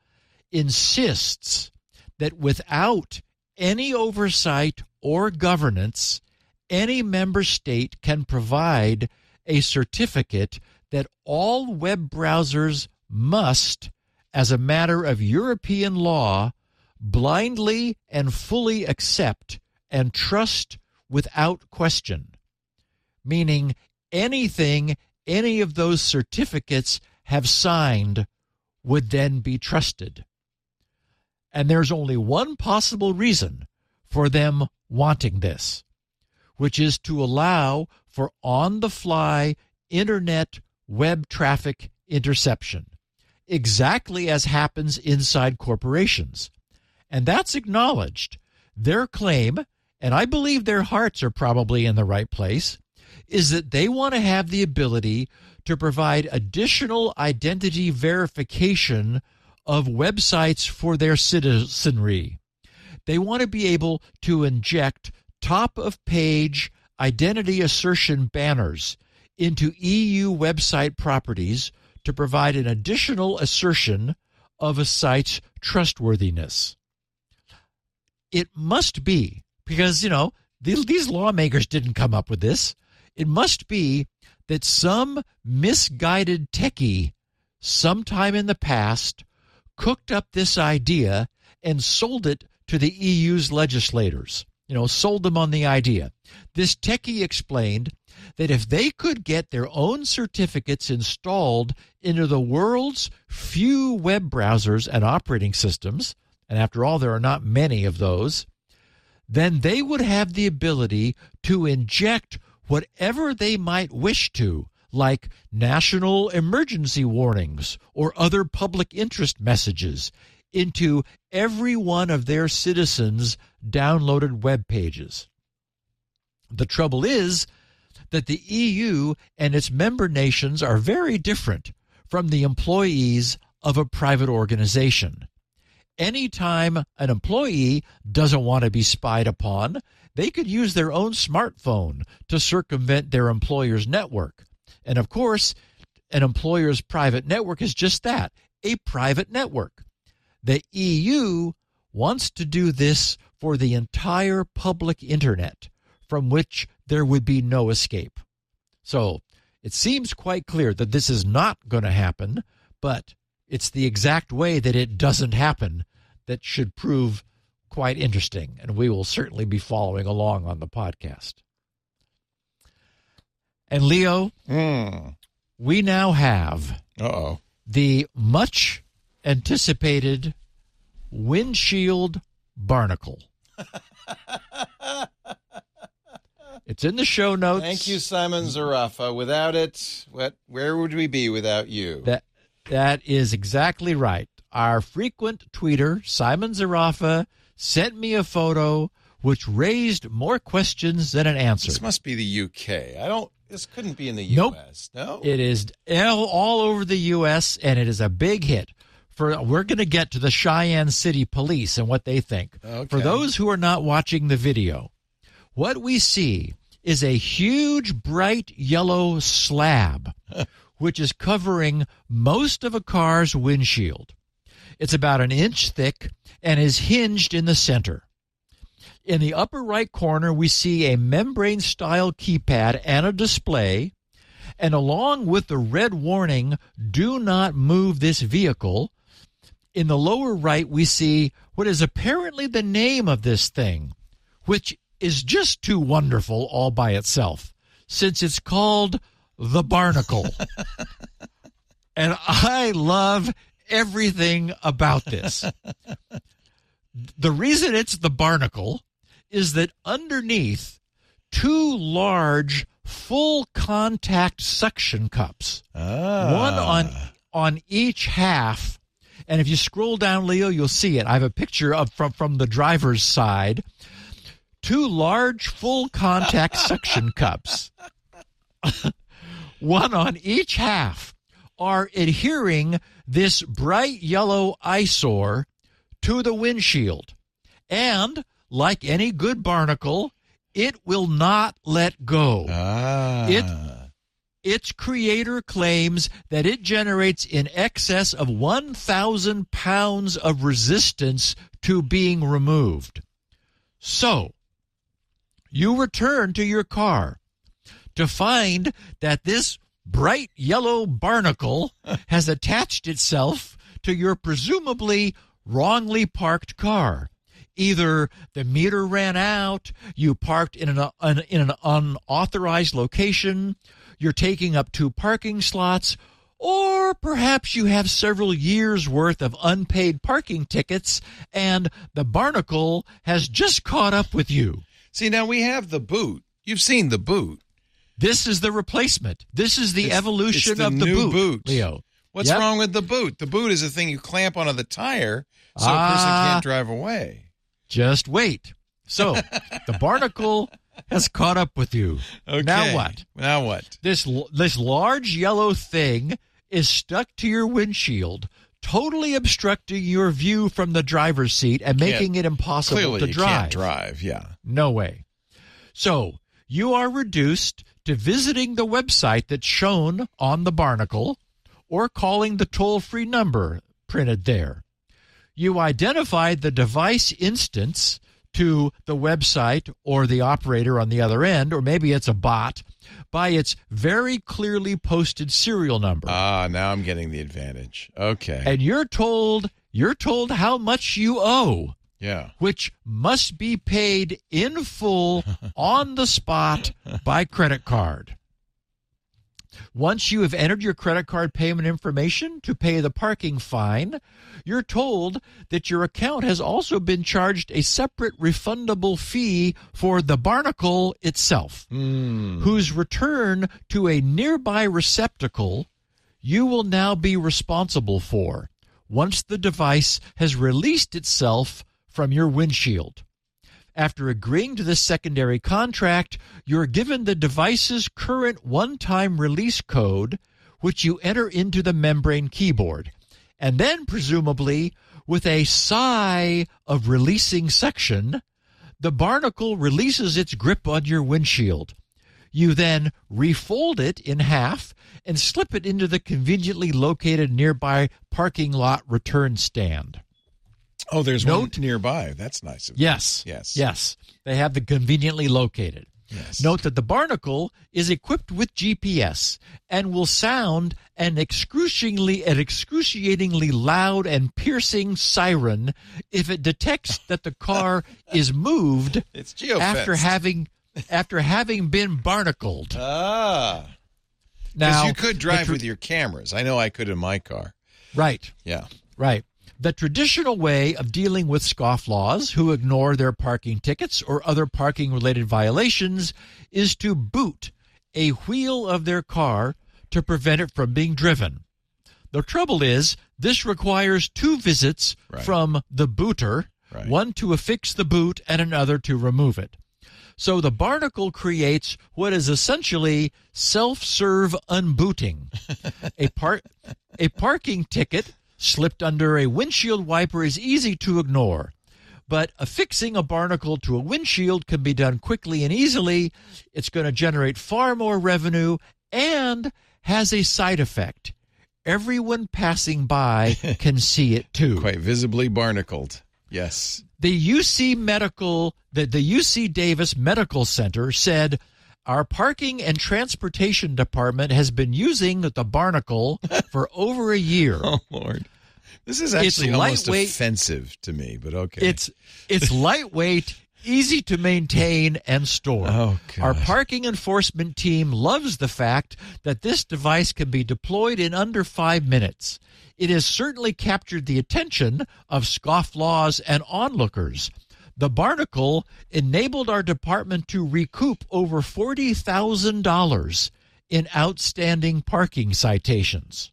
insists that without any oversight or governance, any member state can provide a certificate that all web browsers must, as a matter of European law, blindly and fully accept and trust without question. Meaning anything any of those certificates have signed would then be trusted. And there's only one possible reason for them wanting this, which is to allow for on-the-fly internet web traffic interception, exactly as happens inside corporations. And that's acknowledged. Their claim, and I believe their hearts are probably in the right place, is that they want to have the ability to provide additional identity verification of websites for their citizenry. They want to be able to inject top-of-page identity assertion banners into E U website properties to provide an additional assertion of a site's trustworthiness. It must be, because, you know, these, these lawmakers didn't come up with this. It must be that some misguided techie sometime in the past cooked up this idea and sold it to the E U's legislators, you know, sold them on the idea. This techie explained that if they could get their own certificates installed into the world's few web browsers and operating systems, and after all, there are not many of those, then they would have the ability to inject whatever they might wish to, like national emergency warnings or other public interest messages, into every one of their citizens' downloaded web pages. The trouble is that the E U and its member nations are very different from the employees of a private organization. Anytime an employee doesn't want to be spied upon, they could use their own smartphone to circumvent their employer's network. And of course, an employer's private network is just that, a private network. The E U wants to do this for the entire public internet, from which there would be no escape. So it seems quite clear that this is not going to happen, but it's the exact way that it doesn't happen that should prove quite interesting, and we will certainly be following along on the podcast. And Leo, Mm. we now have Uh-oh. the much anticipated windshield barnacle. It's in the show notes. Thank you, Simon Zarafa. Without it, what? Where would we be without you? That that is exactly right. Our frequent tweeter, Simon Zarafa, sent me a photo which raised more questions than it answered. This must be the U K. I don't. This couldn't be in the U S. Nope. No, it is all, all over the U S and it is a big hit. For we're going to get to the Cheyenne City Police and what they think. Okay. For those who are not watching the video, what we see is a huge, bright yellow slab, which is covering most of a car's windshield. It's about an inch thick and is hinged in the center. In the upper right corner, we see a membrane-style keypad and a display, and along with the red warning, "Do not move this vehicle," in the lower right, we see what is apparently the name of this thing, which is just too wonderful all by itself, since it's called the Barnacle. And I love everything about this. The reason it's the Barnacle is that underneath, two large full contact suction cups, ah. one on on each half. And if you scroll down, Leo, you'll see it. I have a picture of from, from the driver's side. Two large full contact suction cups, one on each half, are adhering this bright yellow eyesore to the windshield. And like any good barnacle, it will not let go. Ah. It, its creator claims that it generates in excess of one thousand pounds of resistance to being removed. So, you return to your car to find that this bright yellow barnacle has attached itself to your presumably wrongly parked car. Either the meter ran out, you parked in an, an, in an unauthorized location, you're taking up two parking slots, or perhaps you have several years' worth of unpaid parking tickets and the barnacle has just caught up with you. See, now we have the boot. You've seen the boot. This is the replacement. This is the It's- evolution it's the of the new boot, boot. Leo. What's Yep. wrong with the boot? The boot is a thing you clamp onto the tire so a person Ah. can't drive away. Just wait. So, the barnacle has caught up with you. Okay. Now what? Now what? This this large yellow thing is stuck to your windshield, totally obstructing your view from the driver's seat and Can't- making it impossible Clearly, to you drive. can't drive. Yeah. No way. So, you are reduced to visiting the website that's shown on the barnacle or calling the toll-free number printed there. You identify the device instance to the website or the operator on the other end, or maybe it's a bot, by its very clearly posted serial number. Ah, now I'm getting the advantage. Okay. And you're told you're told how much you owe, yeah. which must be paid in full on the spot by credit card. Once you have entered your credit card payment information to pay the parking fine, you're told that your account has also been charged a separate refundable fee for the barnacle itself, Mm. whose return to a nearby receptacle you will now be responsible for once the device has released itself from your windshield. After agreeing to this secondary contract, you're given the device's current one-time release code, which you enter into the membrane keyboard. And then, presumably, with a sigh of releasing section, the barnacle releases its grip on your windshield. You then refold it in half and slip it into the conveniently located nearby parking lot return stand. Oh, there's Note- one nearby. That's nice. of Yes. Yes. Yes. They have the conveniently located. Yes. Note that the barnacle is equipped with G P S and will sound an excruciatingly, an excruciatingly loud and piercing siren if it detects that the car is moved It's geofenced. after having after having been barnacled. Ah. Now Because you could the drive tr- with your cameras. I know I could in my car. right. Yeah. Right. The traditional way of dealing with scofflaws who ignore their parking tickets or other parking-related violations is to boot a wheel of their car to prevent it from being driven. The trouble is, this requires two visits Right. from the booter, Right. one to affix the boot and another to remove it. So the barnacle creates what is essentially self-serve unbooting. a, par- a parking ticket slipped under a windshield wiper is easy to ignore, but affixing a barnacle to a windshield can be done quickly and easily. It's going to generate far more revenue and has a side effect. Everyone passing by can see it too. Quite visibly barnacled. Yes. The U C Medical, the, the U C Davis Medical Center said, our parking and transportation department has been using the barnacle for over a year. Oh, Lord. This is actually It's almost lightweight. offensive to me, but okay. It's it's lightweight, easy to maintain and store. Oh, God. Our parking enforcement team loves the fact that this device can be deployed in under five minutes. It has certainly captured the attention of scofflaws and onlookers. The barnacle enabled our department to recoup over forty thousand dollars in outstanding parking citations.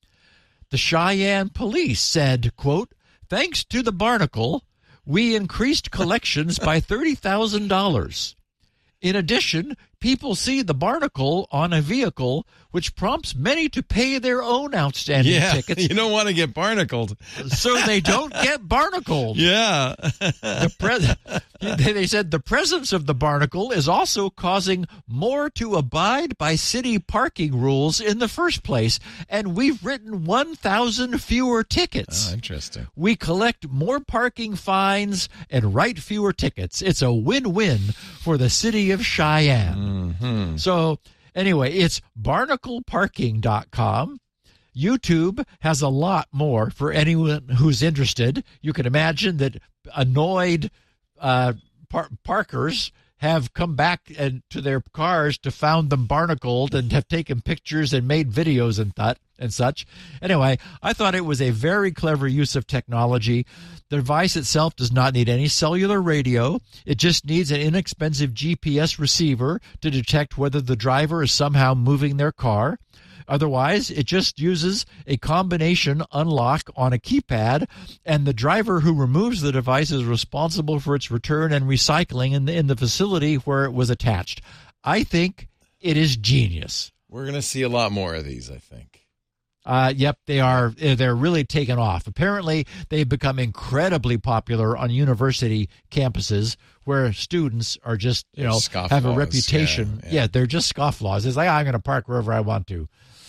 The Cheyenne police said, quote, thanks to the barnacle, we increased collections by thirty thousand dollars. In addition, people see the barnacle on a vehicle, which prompts many to pay their own outstanding yeah, tickets you don't want to get barnacled. so they don't get barnacled. Yeah. The pre- they said the presence of the barnacle is also causing more to abide by city parking rules in the first place, and we've written one thousand fewer tickets. Oh, interesting. We collect more parking fines and write fewer tickets. It's a win-win for the city of Cheyenne. Mm-hmm. So anyway, it's barnacle parking dot com. YouTube has a lot more for anyone who's interested. You can imagine that annoyed uh, par- parkers have come back and, to their cars to found them barnacled and have taken pictures and made videos and that and such. Anyway, I thought it was a very clever use of technology. The device itself does not need any cellular radio. It just needs an inexpensive G P S receiver to detect whether the driver is somehow moving their car. Otherwise, it just uses a combination unlock on a keypad, and the driver who removes the device is responsible for its return and recycling in the, in the facility where it was attached. I think it is genius. We're going to see a lot more of these, I think. Uh, yep, they are. They're really taken off. Apparently, they've become incredibly popular on university campuses where students are just, you know, Scofflaws, have a reputation. yeah, Yeah, yeah. they're just scofflaws. It's like, I'm going to park wherever I want to.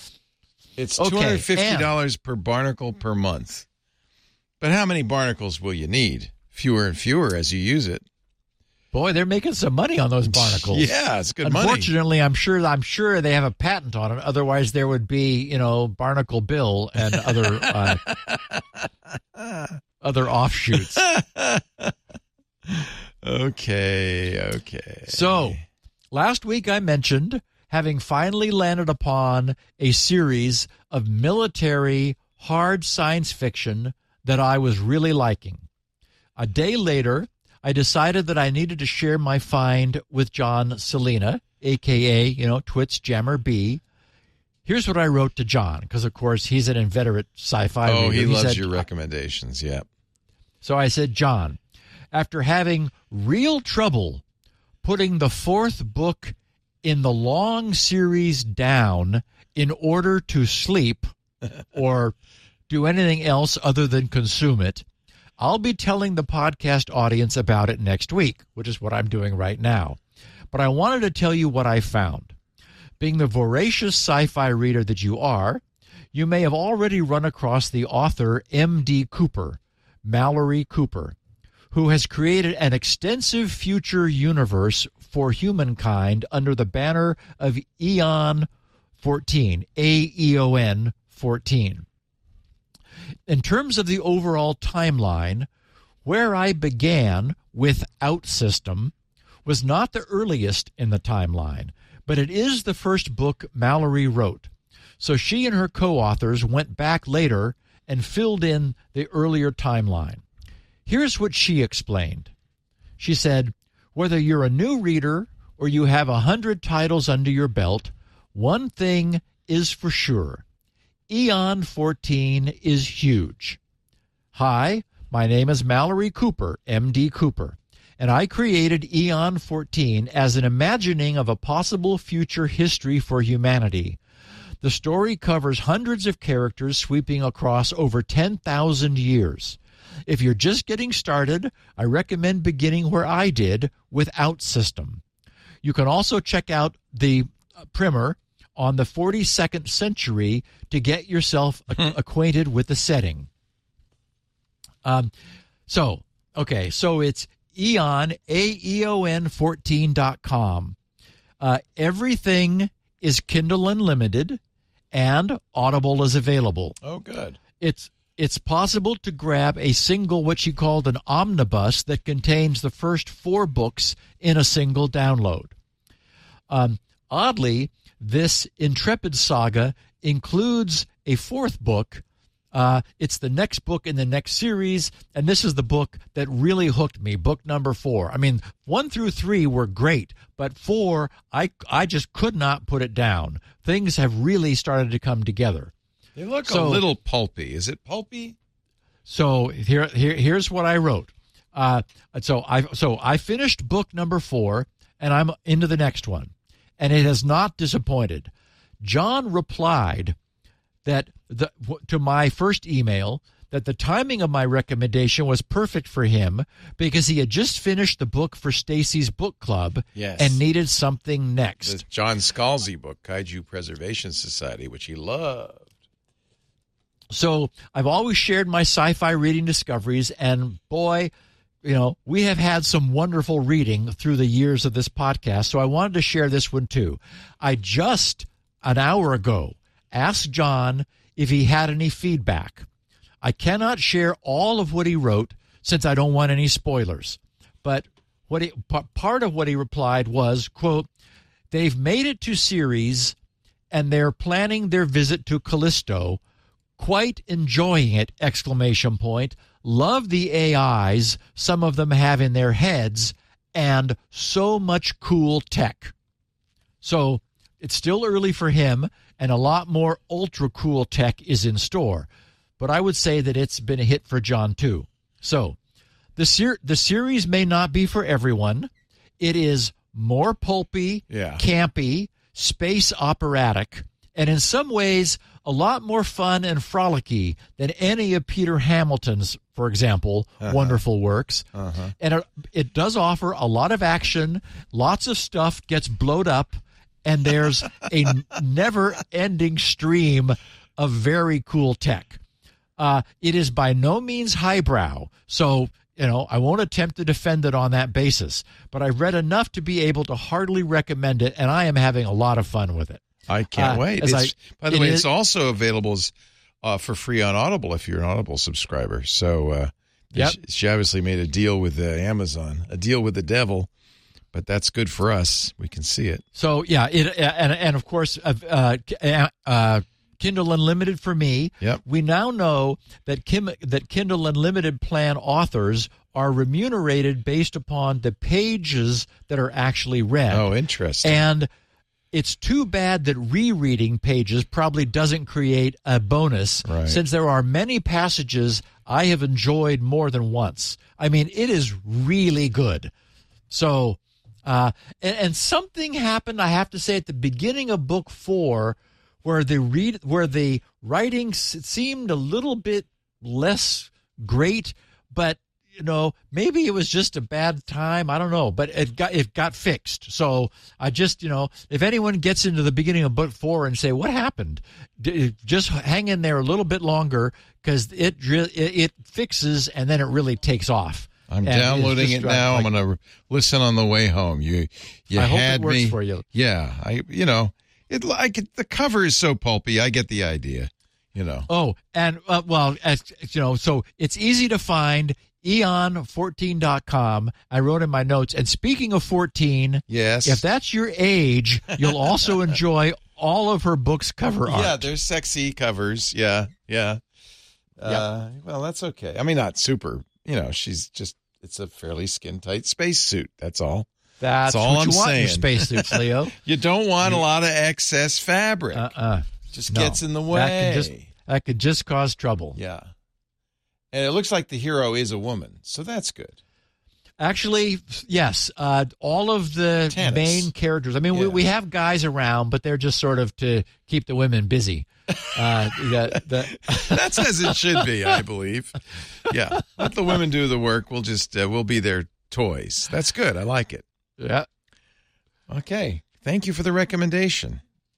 It's Okay, two hundred fifty dollars per barnacle per month. But how many barnacles will you need? Fewer and fewer as you use it. Boy, they're making some money on those barnacles. Yeah, it's good money. Unfortunately, I'm sure I'm sure they have a patent on it. Otherwise, there would be, you know, Barnacle Bill and other uh, other offshoots. Okay, okay. So, last week I mentioned having finally landed upon a series of military hard science fiction that I was really liking. A day later, I decided that I needed to share my find with John Selena, a k a, you know, Twits Jammer B. Here's what I wrote to John, because, of course, he's an inveterate sci-fi Oh, reader. he loves said, your recommendations, yeah. So I said, John, after having real trouble putting the fourth book in the long series down in order to sleep or do anything else other than consume it, I'll be telling the podcast audience about it next week, which is what I'm doing right now. But I wanted to tell you what I found. Being the voracious sci-fi reader that you are, you may have already run across the author M D Cooper, Mallory Cooper, who has created an extensive future universe for humankind under the banner of Aeon fourteen, A E O N fourteen. In terms of the overall timeline, where I began with OutSystem was not the earliest in the timeline, but it is the first book Mallory wrote. So she and her co-authors went back later and filled in the earlier timeline. Here's what she explained. She said, whether you're a new reader or you have a hundred titles under your belt, one thing is for sure. Eon fourteen is huge. Hi, my name is Mallory Cooper, M D Cooper, and I created Eon fourteen as an imagining of a possible future history for humanity. The story covers hundreds of characters sweeping across over ten thousand years. If you're just getting started, I recommend beginning where I did, with OutSystem. You can also check out the primer on the forty-second century to get yourself acquainted with the setting. Um, so, okay, so it's Eon, A E O N fourteen dot com. Uh, everything is Kindle Unlimited, and Audible is available. Oh, good. It's it's possible to grab a single, what she called an omnibus, that contains the first four books in a single download. Um, oddly, this intrepid saga includes a fourth book. Uh, it's the next book in the next series, and this is the book that really hooked me, book number four. I mean, one through three were great, but four, I, I just could not put it down. Things have really started to come together. They look So- a little pulpy. Is it pulpy? So here, here here's what I wrote. Uh, so I so I finished book number four, and I'm into the next one, and it has not disappointed. John replied that the to my first email that the timing of my recommendation was perfect for him because he had just finished the book for Stacy's book club Yes. and needed something next. The John Scalzi book, Kaiju Preservation Society, which he loved. So I've always shared my sci-fi reading discoveries, and boy, you know, we have had some wonderful reading through the years of this podcast, so I wanted to share this one too. I just, an hour ago, asked John if he had any feedback. I cannot share all of what he wrote since I don't want any spoilers, but what he, p- part of what he replied was, quote, they've made it to series, and they're planning their visit to Callisto. Quite enjoying it, exclamation point. Love the A Is some of them have in their heads, and so much cool tech. So it's still early for him, and a lot more ultra cool tech is in store. But I would say that it's been a hit for John too. So the ser- the series may not be for everyone. It is more pulpy, Yeah. campy, space operatic, and in some ways a lot more fun and frolicky than any of Peter Hamilton's, for example, Uh-huh. wonderful works. Uh-huh. And it, it does offer a lot of action. Lots of stuff gets blowed up, and there's a n- never-ending stream of very cool tech. Uh, it is by no means highbrow, so you know I won't attempt to defend it on that basis. But I've read enough to be able to heartily recommend it, and I am having a lot of fun with it. I can't Uh, wait. as It's, I- by the it way, is- it's also available as, uh, for free on Audible if you're an Audible subscriber. So uh, Yep. she, she obviously made a deal with uh, Amazon, a deal with the devil, but that's good for us. We can see it. So yeah, it and and of course, uh, uh, uh, Kindle Unlimited for me. Yep. We now know that Kim, that Kindle Unlimited plan authors are remunerated based upon the pages that are actually read. Oh, interesting. And it's too bad that rereading pages probably doesn't create a bonus, Right. since there are many passages I have enjoyed more than once. I mean, it is really good. So, uh, and, and something happened, I have to say, at the beginning of book four, where the read, where the writing s- seemed a little bit less great, but you know, maybe it was just a bad time. I don't know, but it got it got fixed. So I just, you know, if anyone gets into the beginning of book four and say, "What happened?" D- just hang in there a little bit longer, because it, re- it it fixes and then it really takes off. I'm And it's downloading just it now. like- I'm going to listen on the way home. You, you I hope had it works me. for you. Yeah, I, you know, it like it, the cover is so pulpy. I get the idea. You know. Oh, and uh, well, as you know, so it's easy to find. eon fourteen dot com. I wrote in my notes. And speaking of fourteen, Yes. if that's your age, you'll also enjoy all of her books' cover art. Yeah, there's sexy covers. Yeah, yeah. Uh, well, that's okay. I mean, not super. You know, she's just, it's a fairly skin-tight spacesuit. That's all. That's, That's all what I'm you want in your saying. spacesuits, Leo. You don't want a lot of excess fabric. Uh-uh. Just No. gets in the way. That could just, that could just cause trouble. Yeah. And it looks like the hero is a woman, so that's good. Actually, yes. Uh, all of the Tennis. main characters. I mean, we, Yeah. we have guys around, but they're just sort of to keep the women busy. Uh, the, the, That's as it should be, I believe. Yeah. Let the women do the work. We'll just, uh, we'll be their toys. That's good. I like it. yeah. Okay. Thank you for the recommendation.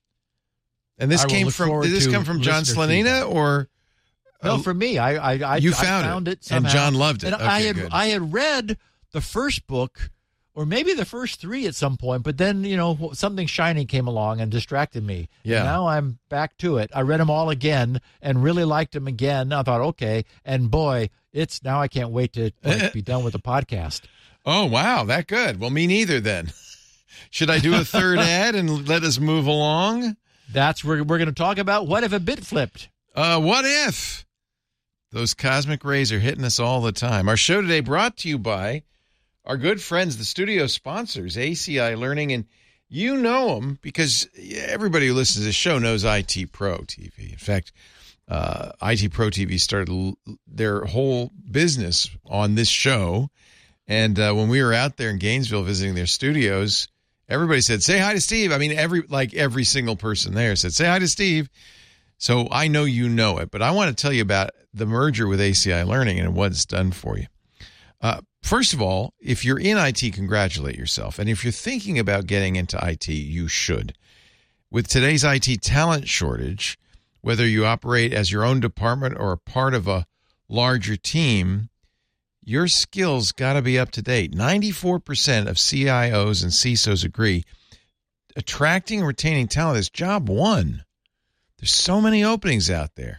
And this I will came look from, forward did this to come from John listener Slanina feedback. or? No, uh, for me, I I, I You I found it, it, and somehow. John loved it. And I Okay, had good. I had read the first book, or maybe the first three at some point, but then you know something shiny came along and distracted me. Yeah. And now I'm back to it. I read them all again and really liked them again. I thought, okay, and boy, it's now I can't wait to like, be done with the podcast. Oh, wow. That good. Well, me neither then. Should I do a third ad and let us move along? That's where we're going to talk about what if a bit flipped. Uh, what if? Those cosmic rays are hitting us all the time. Our show today brought to you by our good friends, the studio sponsors, A C I Learning. And you know them because everybody who listens to this show knows I T Pro T V. In fact, uh, I T Pro T V started l- their whole business on this show. And uh, when we were out there in Gainesville visiting their studios, everybody said, say hi to Steve. I mean, every like every single person there said, say hi to Steve. So I know you know it, but I want to tell you about the merger with A C I Learning and what it's done for you. Uh, first of all, if you're in I T, congratulate yourself. And if you're thinking about getting into I T, you should. With today's I T talent shortage, whether you operate as your own department or a part of a larger team, your skills got to be up to date. ninety-four percent of C I Os and C I S Os agree attracting and retaining talent is job one. There's so many openings out there.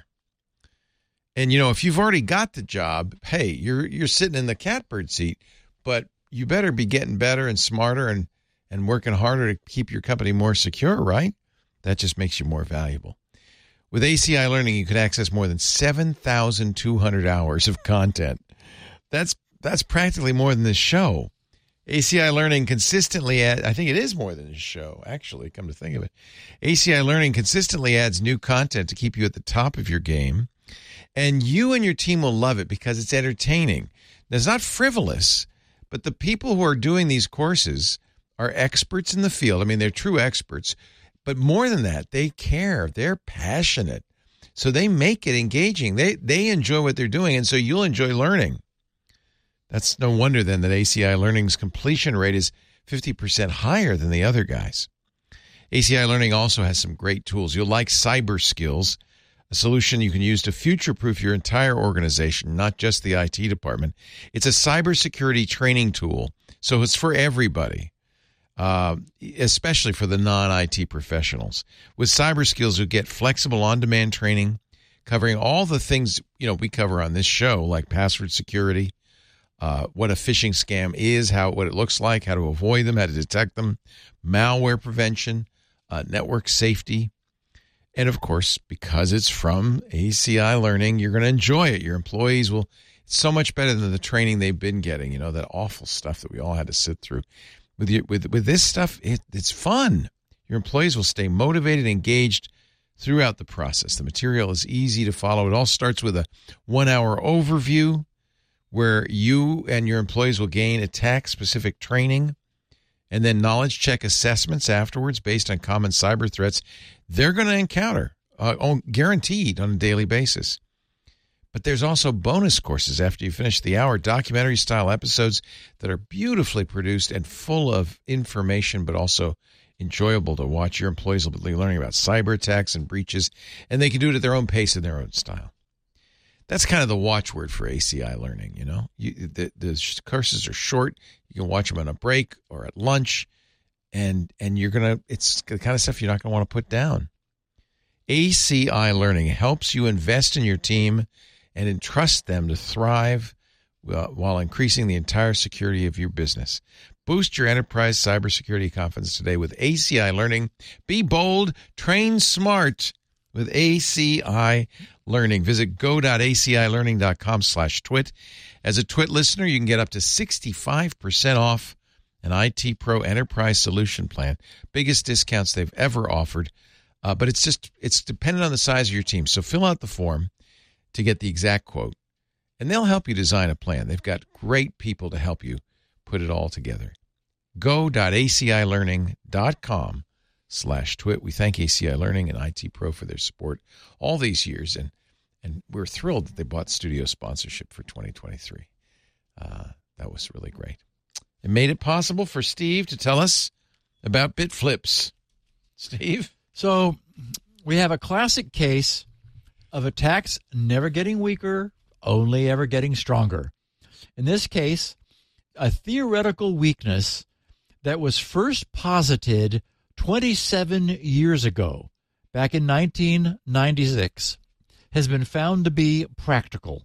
And, you know, if you've already got the job, hey, you're you're sitting in the catbird seat, but you better be getting better and smarter and, and working harder to keep your company more secure, right? That just makes you more valuable. With A C I Learning, you can access more than seven thousand two hundred hours of content. That's that's practically more than this show. A C I Learning consistently add, I think it is more than this show, actually, come to think of it. A C I Learning consistently adds new content to keep you at the top of your game, and you and your team will love it because it's entertaining. It's not frivolous, but the people who are doing these courses are experts in the field. I mean, they're true experts, but more than that, they care. They're passionate. So they make it engaging. They they enjoy what they're doing, and so you'll enjoy learning. That's no wonder then that A C I Learning's completion rate is fifty percent higher than the other guys. A C I Learning also has some great tools. You'll like Cyber Skills, a solution you can use to future-proof your entire organization, not just the I T department. It's a cybersecurity training tool, so it's for everybody, uh, especially for the non-I T professionals. With Cyber Skills, you'll get flexible on-demand training covering all the things you know we cover on this show, like password security, Uh, what a phishing scam is, how what it looks like, how to avoid them, how to detect them, malware prevention, uh, network safety. And, of course, because it's from A C I Learning, you're going to enjoy it. Your employees will – it's so much better than the training they've been getting, you know, that awful stuff that we all had to sit through. With your, with, with this stuff, it, it's fun. Your employees will stay motivated and engaged throughout the process. The material is easy to follow. It all starts with a one-hour overview where you and your employees will gain attack-specific training and then knowledge check assessments afterwards based on common cyber threats they're going to encounter, uh, guaranteed on a daily basis. But there's also bonus courses after you finish the hour, documentary-style episodes that are beautifully produced and full of information, but also enjoyable to watch. Your employees will be learning about cyber attacks and breaches, and they can do it at their own pace and their own style. That's kind of the watchword for A C I Learning, you know. You, the, the courses are short. You can watch them on a break or at lunch, and and you're going to – it's the kind of stuff you're not going to want to put down. A C I Learning helps you invest in your team and entrust them to thrive uh, while increasing the entire security of your business. Boost your enterprise cybersecurity confidence today with A C I Learning. Be bold, train smart with A C I Learning. Visit go.acilearning.com slash twit. As a Twit listener, you can get up to sixty-five percent off an I T Pro Enterprise Solution Plan. Biggest discounts they've ever offered. Uh, but it's just, it's dependent on the size of your team. So fill out the form to get the exact quote, and they'll help you design a plan. They've got great people to help you put it all together. go.acilearning.com slash twit. We thank A C I Learning and I T Pro for their support all these years, and and we're thrilled that they bought studio sponsorship for twenty twenty-three. Uh, that was really great. It made it possible for Steve to tell us about BitFlips. Steve? So we have a classic case of attacks never getting weaker, only ever getting stronger. In this case, a theoretical weakness that was first posited twenty-seven years ago, back in nineteen ninety-six, has been found to be practical.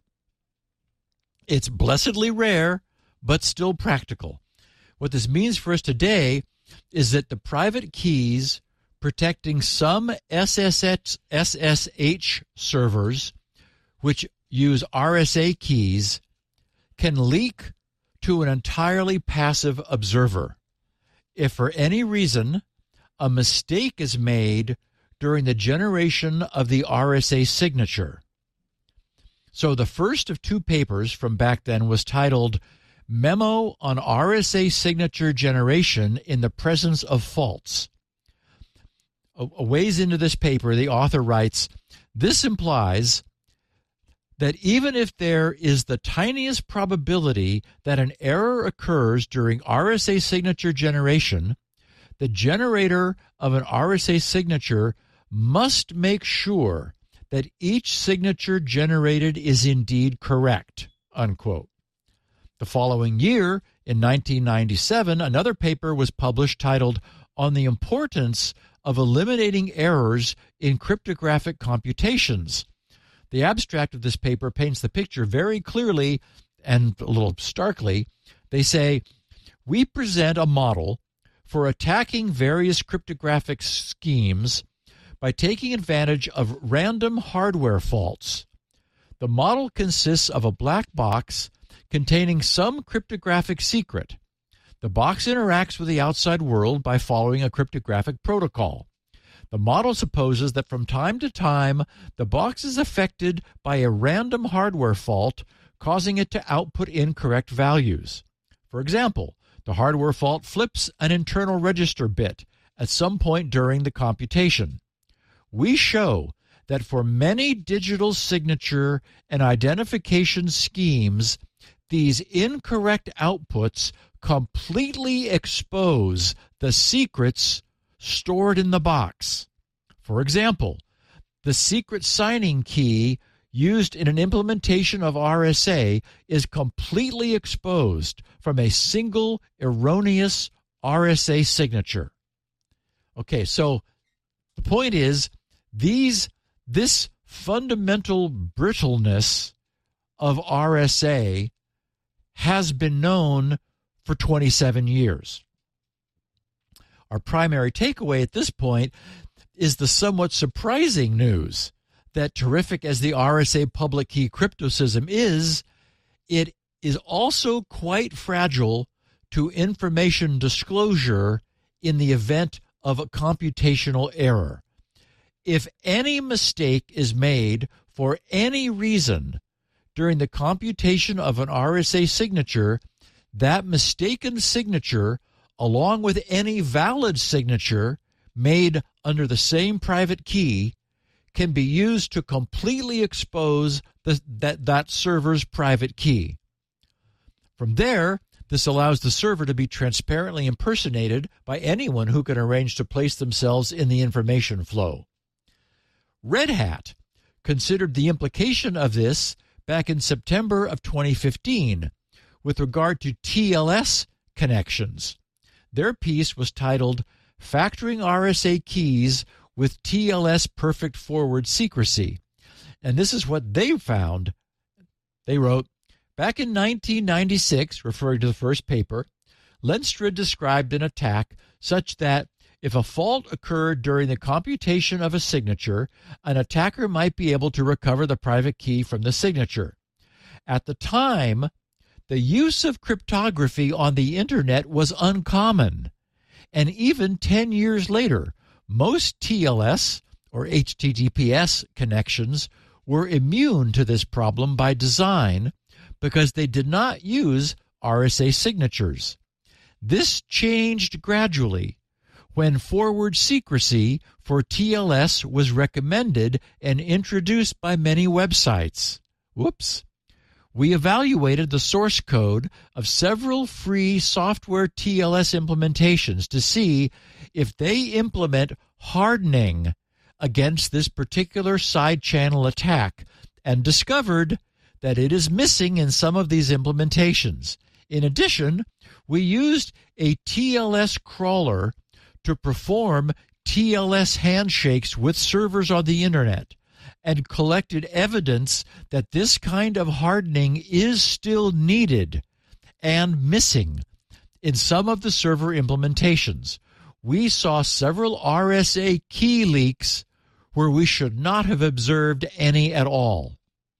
It's blessedly rare, but still practical. What this means for us today is that the private keys protecting some S S H servers, which use R S A keys, can leak to an entirely passive observer. If for any reason a mistake is made during the generation of the R S A signature. So the first of two papers from back then was titled Memo on R S A Signature Generation in the Presence of Faults. A ways into this paper, the author writes, this implies that even if there is the tiniest probability that an error occurs during R S A signature generation, the generator of an R S A signature must make sure that each signature generated is indeed correct, unquote. The following year, in nineteen ninety-seven, another paper was published titled On the Importance of Eliminating Errors in Cryptographic Computations. The abstract of this paper paints the picture very clearly and a little starkly. They say, we present a model for attacking various cryptographic schemes by taking advantage of random hardware faults. The model consists of a black box containing some cryptographic secret. The box interacts with the outside world by following a cryptographic protocol. The model supposes that from time to time, the box is affected by a random hardware fault, causing it to output incorrect values. For example, the hardware fault flips an internal register bit at some point during the computation. We show that for many digital signature and identification schemes, these incorrect outputs completely expose the secrets stored in the box. For example, the secret signing key used in an implementation of R S A is completely exposed from a single erroneous R S A signature. Okay, so the point is, these this fundamental brittleness of R S A has been known for twenty-seven years. Our primary takeaway at this point is the somewhat surprising news that, terrific as the R S A public key cryptosystem is, it is also quite fragile to information disclosure in the event of a computational error. If any mistake is made for any reason during the computation of an R S A signature, that mistaken signature, along with any valid signature made under the same private key, can be used to completely expose the, that, that server's private key. From there, this allows the server to be transparently impersonated by anyone who can arrange to place themselves in the information flow. Red Hat considered the implication of this back in September of twenty fifteen with regard to T L S connections. Their piece was titled Factoring R S A Keys with T L S Perfect Forward Secrecy. And this is what they found. They wrote, back in nineteen ninety-six, referring to the first paper, Lenstra described an attack such that If a fault occurred during the computation of a signature, an attacker might be able to recover the private key from the signature. At the time, the use of cryptography on the Internet was uncommon, and even ten years later, most T L S or H T T P S connections were immune to this problem by design because they did not use R S A signatures. This changed gradually when forward secrecy for T L S was recommended and introduced by many websites. Whoops. We evaluated the source code of several free software T L S implementations to see if they implement hardening against this particular side channel attack, and discovered that it is missing in some of these implementations. In addition, we used a T L S crawler to perform T L S handshakes with servers on the Internet and collected evidence that this kind of hardening is still needed and missing in some of the server implementations. We saw several R S A key leaks where we should not have observed any at all.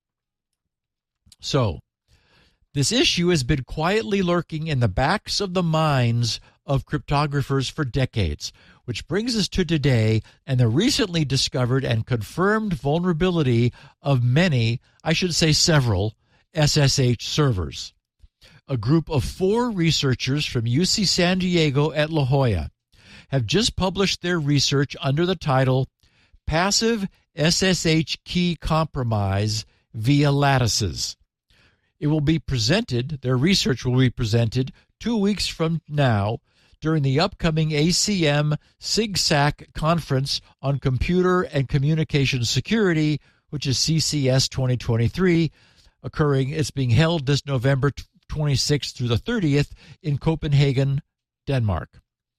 So, this issue has been quietly lurking in the backs of the minds of cryptographers for decades, which brings us to today and the recently discovered and confirmed vulnerability of many, I should say several, S S H servers. A group of four researchers from U C San Diego at La Jolla have just published their research under the title Passive S S H Key Compromise via Lattices. It will be presented, their research will be presented two weeks from now during the upcoming A C M SIGSAC Conference on Computer and Communication Security, which is C C S twenty twenty-three, occurring, it's being held this November twenty-sixth through the thirtieth in Copenhagen, Denmark.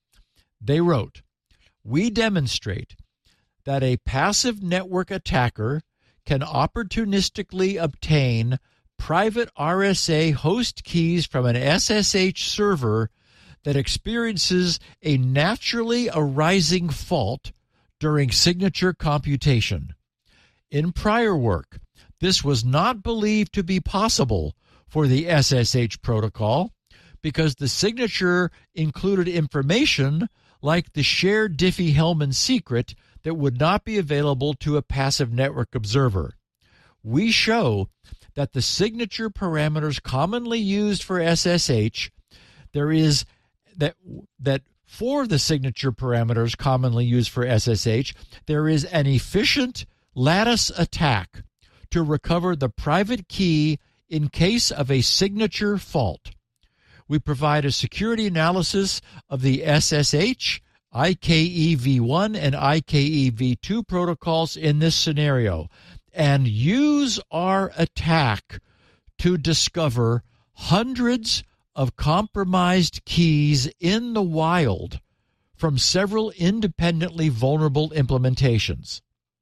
They wrote, "We demonstrate that a passive network attacker can opportunistically obtain private R S A host keys from an S S H server that experiences a naturally arising fault during signature computation. In prior work, this was not believed to be possible for the S S H protocol because the signature included information like the shared Diffie-Hellman secret that would not be available to a passive network observer. We show that the signature parameters commonly used for S S H, there is that that for the signature parameters commonly used for S S H, there is an efficient lattice attack to recover the private key in case of a signature fault. We provide a security analysis of the S S H, I K E v one, and I K E v two protocols in this scenario, and use our attack to discover hundreds of compromised keys in the wild from several independently vulnerable implementations."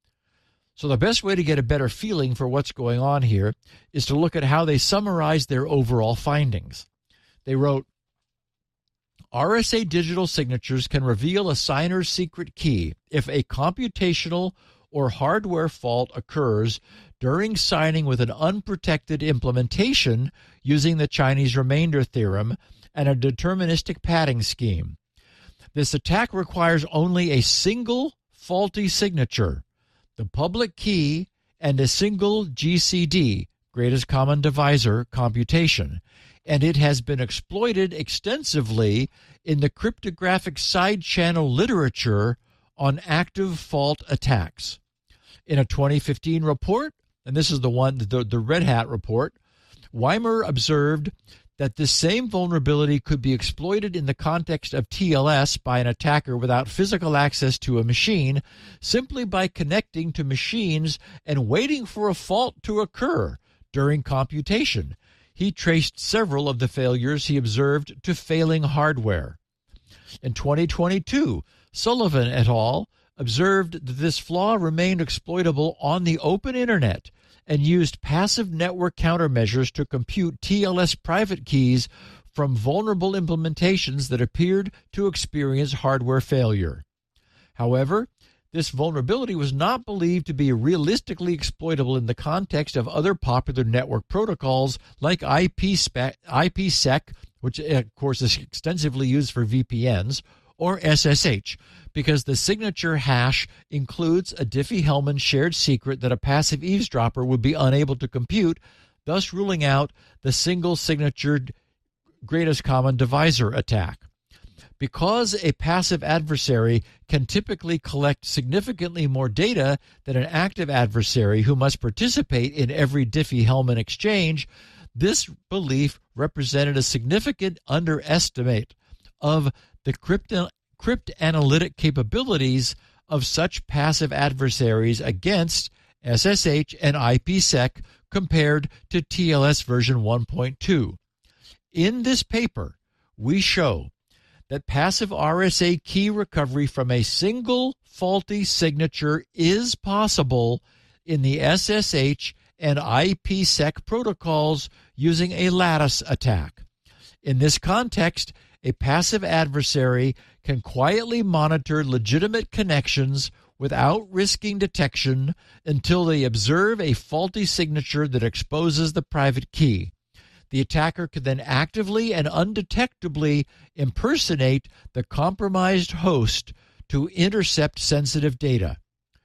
So the best way to get a better feeling for what's going on here is to look at how they summarized their overall findings. They wrote, R S A digital signatures can reveal a signer's secret key if a computational or hardware fault occurs during signing with an unprotected implementation using the Chinese remainder theorem and a deterministic padding scheme. This attack requires only a single faulty signature, the public key, and a single G C D, greatest common divisor, computation, and it has been exploited extensively in the cryptographic side channel literature on active fault attacks. In a twenty fifteen report, and this is the one, the, the Red Hat report, Weimer observed that this same vulnerability could be exploited in the context of T L S by an attacker without physical access to a machine, simply by connecting to machines and waiting for a fault to occur during computation. He traced several of the failures he observed to failing hardware. In twenty twenty-two, Sullivan et al. Observed that this flaw remained exploitable on the open internet and used passive network countermeasures to compute T L S private keys from vulnerable implementations that appeared to experience hardware failure. However, this vulnerability was not believed to be realistically exploitable in the context of other popular network protocols like I P sec, which of course is extensively used for V P Ns, or S S H, because the signature hash includes a Diffie-Hellman shared secret that a passive eavesdropper would be unable to compute, thus ruling out the single signature greatest common divisor attack. Because a passive adversary can typically collect significantly more data than an active adversary who must participate in every Diffie-Hellman exchange, this belief represented a significant underestimate of the crypto- cryptanalytic capabilities of such passive adversaries against S S H and I P sec compared to T L S version one point two. In this paper, we show that passive R S A key recovery from a single faulty signature is possible in the S S H and I P sec protocols using a lattice attack. In this context, a passive adversary can quietly monitor legitimate connections without risking detection until they observe a faulty signature that exposes the private key. The attacker could then actively and undetectably impersonate the compromised host to intercept sensitive data.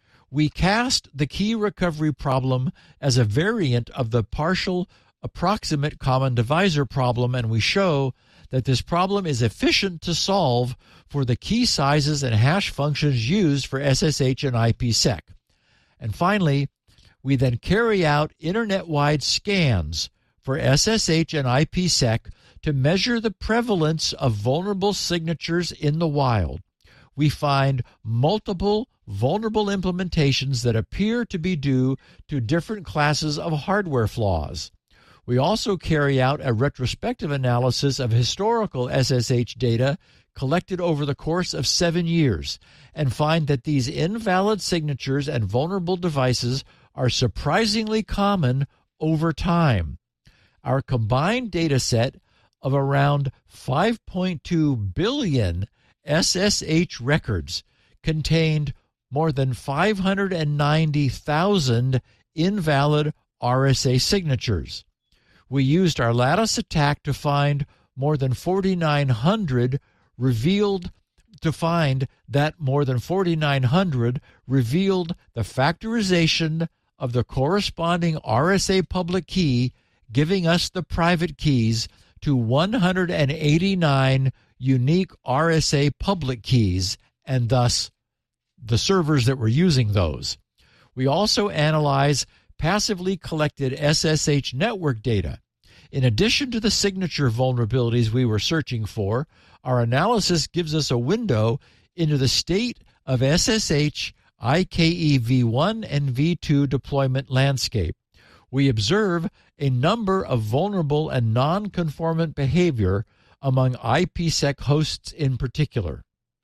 We cast the key recovery problem as a variant of the partial approximate common divisor problem, and we show that this problem is efficient to solve for the key sizes and hash functions used for S S H and I P sec. And finally, we then carry out internet-wide scans for S S H and I P sec to measure the prevalence of vulnerable signatures in the wild. We find multiple vulnerable implementations that appear to be due to different classes of hardware flaws. We also carry out a retrospective analysis of historical S S H data collected over the course of seven years and find that these invalid signatures and vulnerable devices are surprisingly common over time. Our combined data set of around five point two billion S S H records contained more than five hundred ninety thousand invalid R S A signatures. We used our lattice attack to find more than forty-nine hundred revealed to find that more than forty-nine hundred revealed the factorization of the corresponding R S A public key, giving us the private keys to one hundred eighty-nine unique R S A public keys, and thus the servers that were using those. We also analyze passively collected S S H network data. In addition to the signature vulnerabilities we were searching for, our analysis gives us a window into the state of S S H I K E v one and v two deployment landscape. We observe a number of vulnerable and non-conformant behavior among I P sec hosts in particular.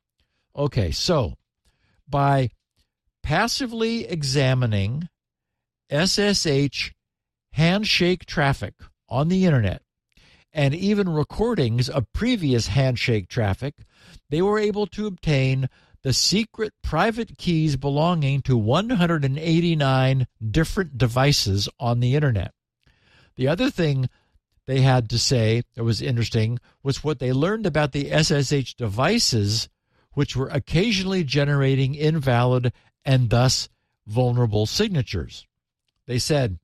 Okay, so by passively examining S S H handshake traffic on the internet and even recordings of previous handshake traffic, they were able to obtain the secret private keys belonging to one hundred eighty-nine different devices on the internet. The other thing they had to say that was interesting was what they learned about the S S H devices, which were occasionally generating invalid and thus vulnerable signatures. They said,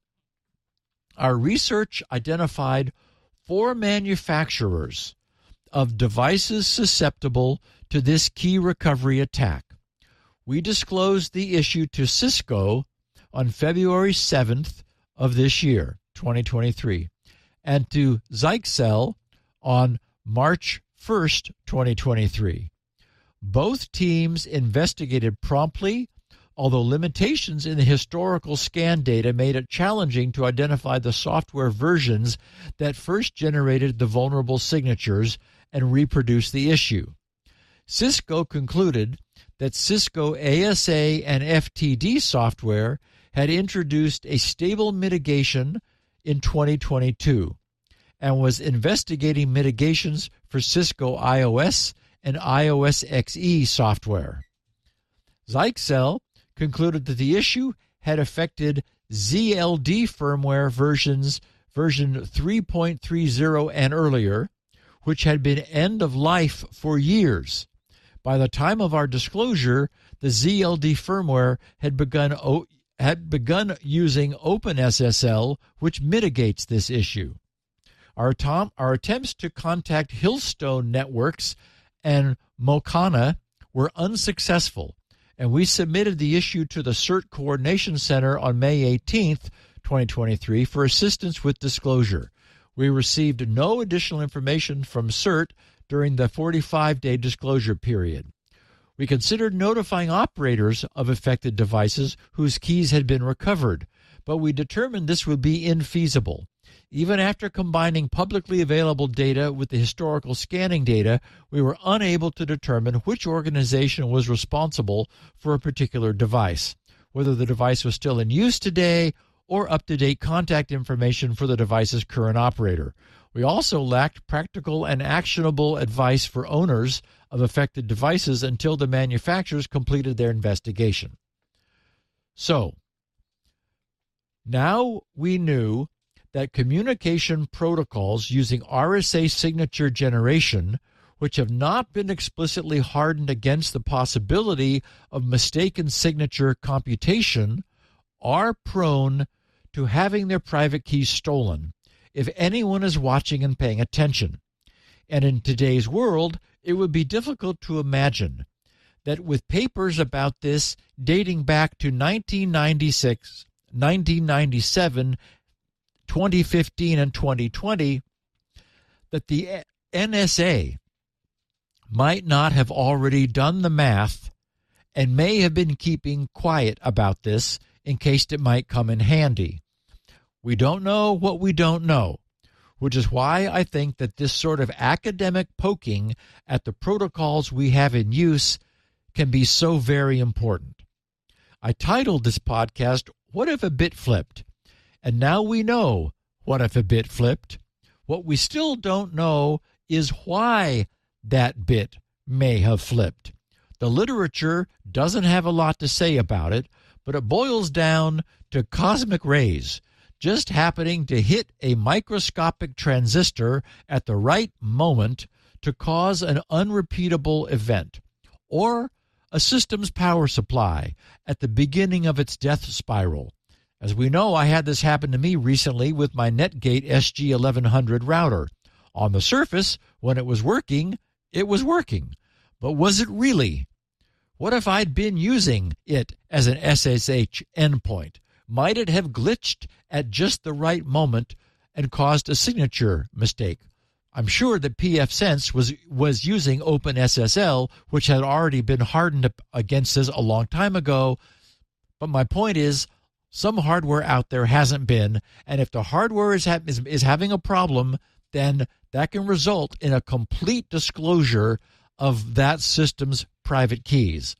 our research identified four manufacturers of devices susceptible to this key recovery attack. We disclosed the issue to Cisco on February seventh of this year, twenty twenty-three, and to Zyxel on March first, twenty twenty-three. Both teams investigated promptly, although limitations in the historical scan data made it challenging to identify the software versions that first generated the vulnerable signatures and reproduce the issue. Cisco concluded that Cisco A S A and F T D software had introduced a stable mitigation in twenty twenty-two and was investigating mitigations for Cisco iOS and iOS X E software. Zyxel concluded that the issue had affected Z L D firmware versions version three point three zero and earlier, which had been end of life for years. By the time of our disclosure, the Z L D firmware had begun o- had begun using OpenSSL, which mitigates this issue. Our, tom- our attempts to contact Hillstone Networks and Mocana were unsuccessful, and we submitted the issue to the CERT Coordination Center on May eighteenth, twenty twenty-three, for assistance with disclosure. We received no additional information from CERT during the forty-five day disclosure period. We considered notifying operators of affected devices whose keys had been recovered, but we determined this would be infeasible. Even after combining publicly available data with the historical scanning data, we were unable to determine which organization was responsible for a particular device, whether the device was still in use today or up-to-date contact information for the device's current operator. We also lacked practical and actionable advice for owners of affected devices until the manufacturers completed their investigation. So, now we knew that communication protocols using R S A signature generation, which have not been explicitly hardened against the possibility of mistaken signature computation, are prone to having their private keys stolen if anyone is watching and paying attention. And in today's world, it would be difficult to imagine that with papers about this dating back to nineteen ninety-six, nineteen ninety-seven, twenty fifteen, and twenty twenty, that the N S A might not have already done the math and may have been keeping quiet about this in case it might come in handy. We don't know what we don't know, which is why I think that this sort of academic poking at the protocols we have in use can be so very important. I titled this podcast, What If a Bit Flipped? And now we know what if a bit flipped. What we still don't know is why that bit may have flipped. The literature doesn't have a lot to say about it, but it boils down to cosmic rays just happening to hit a microscopic transistor at the right moment to cause an unrepeatable event, or a system's power supply at the beginning of its death spiral. As we know, I had this happen to me recently with my Netgate S G eleven hundred router. On the surface, when it was working, it was working. But was it really? What if I'd been using it as an S S H endpoint? Might it have glitched at just the right moment and caused a signature mistake? I'm sure that pfSense was was using OpenSSL, which had already been hardened against this a long time ago. But my point is, some hardware out there hasn't been, and if the hardware is, ha- is, is having a problem, then that can result in a complete disclosure of that system's private keys.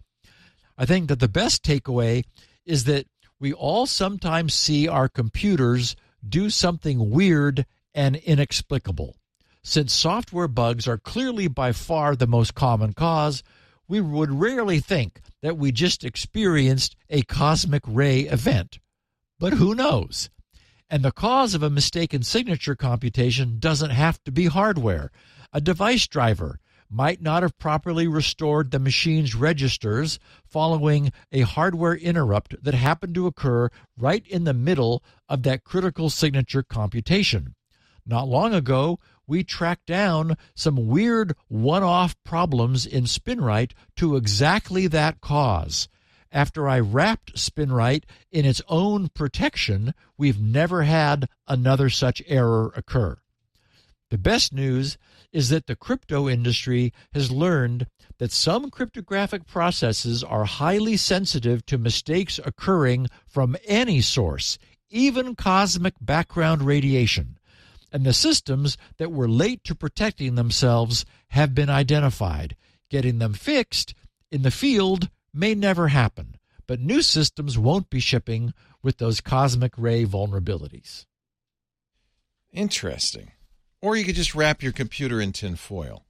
I think that the best takeaway is that we all sometimes see our computers do something weird and inexplicable. Since software bugs are clearly by far the most common cause, we would rarely think that we just experienced a cosmic ray event. But who knows? And the cause of a mistaken signature computation doesn't have to be hardware. A device driver might not have properly restored the machine's registers following a hardware interrupt that happened to occur right in the middle of that critical signature computation. Not long ago, we tracked down some weird one-off problems in SpinRite to exactly that cause. After I wrapped SpinRite in its own protection, we've never had another such error occur. The best news is that the crypto industry has learned that some cryptographic processes are highly sensitive to mistakes occurring from any source, even cosmic background radiation. And the systems that were late to protecting themselves have been identified. Getting them fixed in the field may never happen, but new systems won't be shipping with those cosmic ray vulnerabilities. Interesting. Or you could just wrap your computer in tin foil.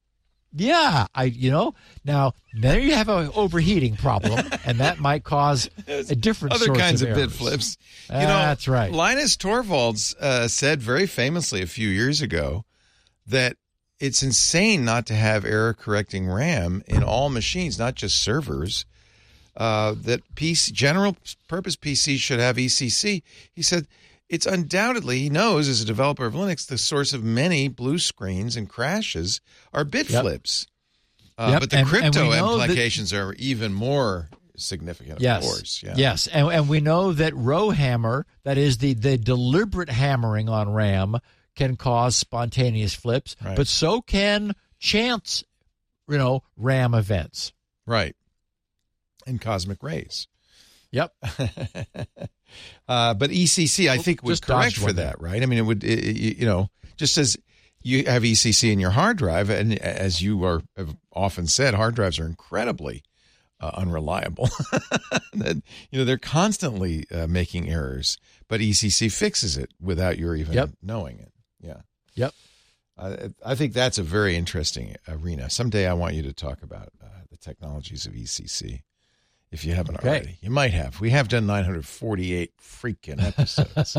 Yeah, I you know now there you have an overheating problem, and that might cause a different other source kinds of, of bit errors. flips. You Uh, know, that's right. Linus Torvalds uh, said very famously a few years ago that it's insane not to have error correcting RAM in all machines, not just servers. Uh, that P C, general purpose P Cs should have E C C. He said it's undoubtedly, he knows as a developer of Linux, the source of many blue screens and crashes are bit Yep. flips. Uh, Yep, But the and- and crypto we know that- implications are even more significant, of Yes. course. Yeah. Yes. And, and we know that row hammer, that is the, the deliberate hammering on RAM, can cause spontaneous flips, Right. but so can chance, you know, RAM events. Right. And cosmic rays. Yep. uh, but E C C, I Well, think, would just correct dodged for one that, right? I mean, it would, it, it- you know, just as you have E C C in your hard drive, and as you are have often said, hard drives are incredibly uh, unreliable. that, you know, they're constantly uh, making errors, but E C C fixes it without your even Yep. knowing it. Yeah. Yep. Uh, I think that's a very interesting arena. Someday I want you to talk about uh, the technologies of E C C. If you haven't Okay. already, you might have. We have done nine hundred forty-eight freaking episodes.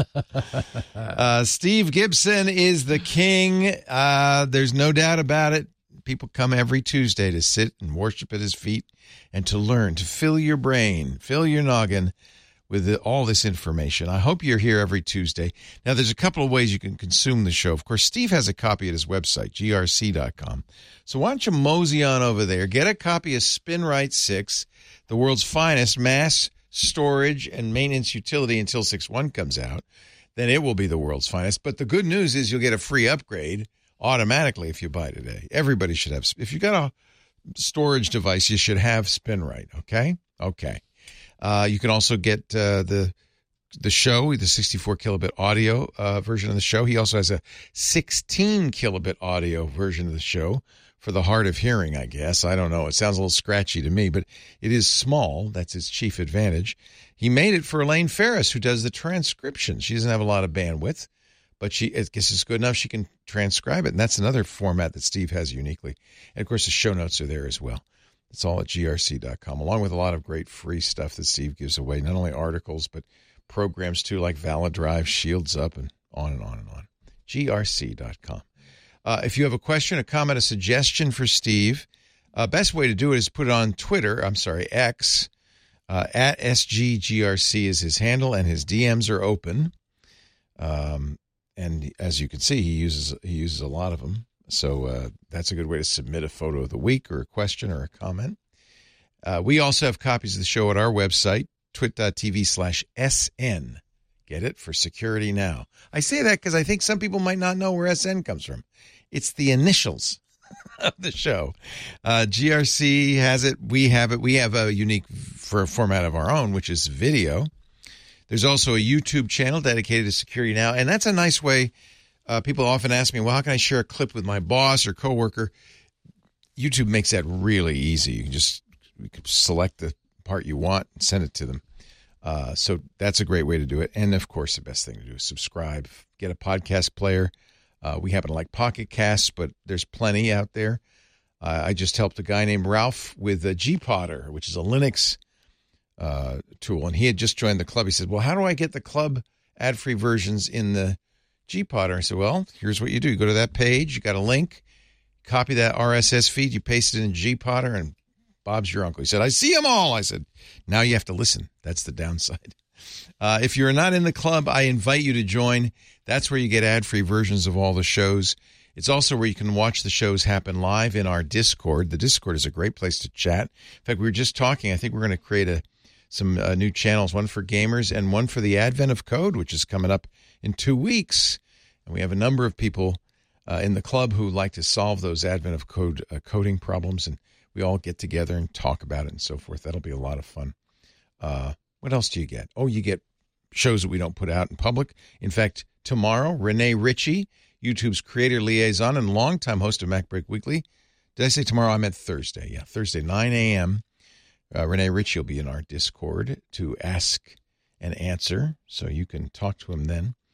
uh, Steve Gibson is the king. Uh, there's no doubt about it. People come every Tuesday to sit and worship at his feet and to learn, to fill your brain, fill your noggin with the, all this information. I hope you're here every Tuesday. Now, there's a couple of ways you can consume the show. Of course, Steve has a copy at his website, G R C dot com. So why don't you mosey on over there, get a copy of SpinRite six, the world's finest mass storage and maintenance utility until six point one comes out. Then it will be the world's finest. But the good news is you'll get a free upgrade automatically if you buy today. Everybody should have. If you got a storage device, you should have SpinRite, okay? Okay. Uh, you can also get uh, the the show, the sixty-four kilobit audio uh, version of the show. He also has a sixteen kilobit audio version of the show for the hard of hearing, I guess. I don't know. It sounds a little scratchy to me, but it is small. That's its chief advantage. He made it for Elaine Ferris, who does the transcription. She doesn't have a lot of bandwidth, but she, I guess it's good enough she can transcribe it. And that's another format that Steve has uniquely. And, of course, the show notes are there as well. It's all at G R C dot com, along with a lot of great free stuff that Steve gives away, not only articles, but programs, too, like Valid Drive, Shields Up, and on and on and on. G R C dot com. Uh, if you have a question, a comment, a suggestion for Steve, uh, best way to do it is put it on Twitter. I'm sorry, X. Uh, at S G G R C is his handle, and his D Ms are open. Um, and as you can see, he uses he uses a lot of them. So uh, that's a good way to submit a photo of the week or a question or a comment. Uh, we also have copies of the show at our website, twit.tv slash SN. Get it? For security now. I say that because I think some people might not know where S N comes from. It's the initials of the show. Uh, G R C has it. We have it. We have a unique for a format of our own, which is video. There's also a YouTube channel dedicated to security now, and that's a nice way. Uh, people often ask me, well, how can I share a clip with my boss or coworker? YouTube makes that really easy. You can just you can select the part you want and send it to them. Uh, so that's a great way to do it. And, of course, the best thing to do is subscribe. Get a podcast player. Uh, we happen to like Pocket Casts, but there's plenty out there. Uh, I just helped a guy named Ralph with a G-Podder, which is a Linux uh, tool. And he had just joined the club. He said, well, how do I get the club ad-free versions in the G-Podder? I said, well, here's what you do. You go to that page. You got a link. Copy that R S S feed. You paste it in G-Podder, and Bob's your uncle. He said, I see them all. I said, now you have to listen. That's the downside. Uh, if you're not in the club, I invite you to join. That's where you get ad-free versions of all the shows. It's also where you can watch the shows happen live in our Discord. The Discord is a great place to chat. In fact, we were just talking. I think we're going to create a some uh, new channels, one for gamers and one for the Advent of Code, which is coming up in two weeks. And we have a number of people uh, in the club who like to solve those Advent of Code uh, coding problems, and we all get together and talk about it and so forth. That'll be a lot of fun. Uh, what else do you get? Oh, you get shows that we don't put out in public. In fact, tomorrow, Renee Ritchie, YouTube's creator liaison and longtime host of MacBreak Weekly. Did I say tomorrow? I meant Thursday. Yeah, Thursday, nine a.m. Uh, Renee Ritchie will be in our Discord to ask and answer, so you can talk to him then.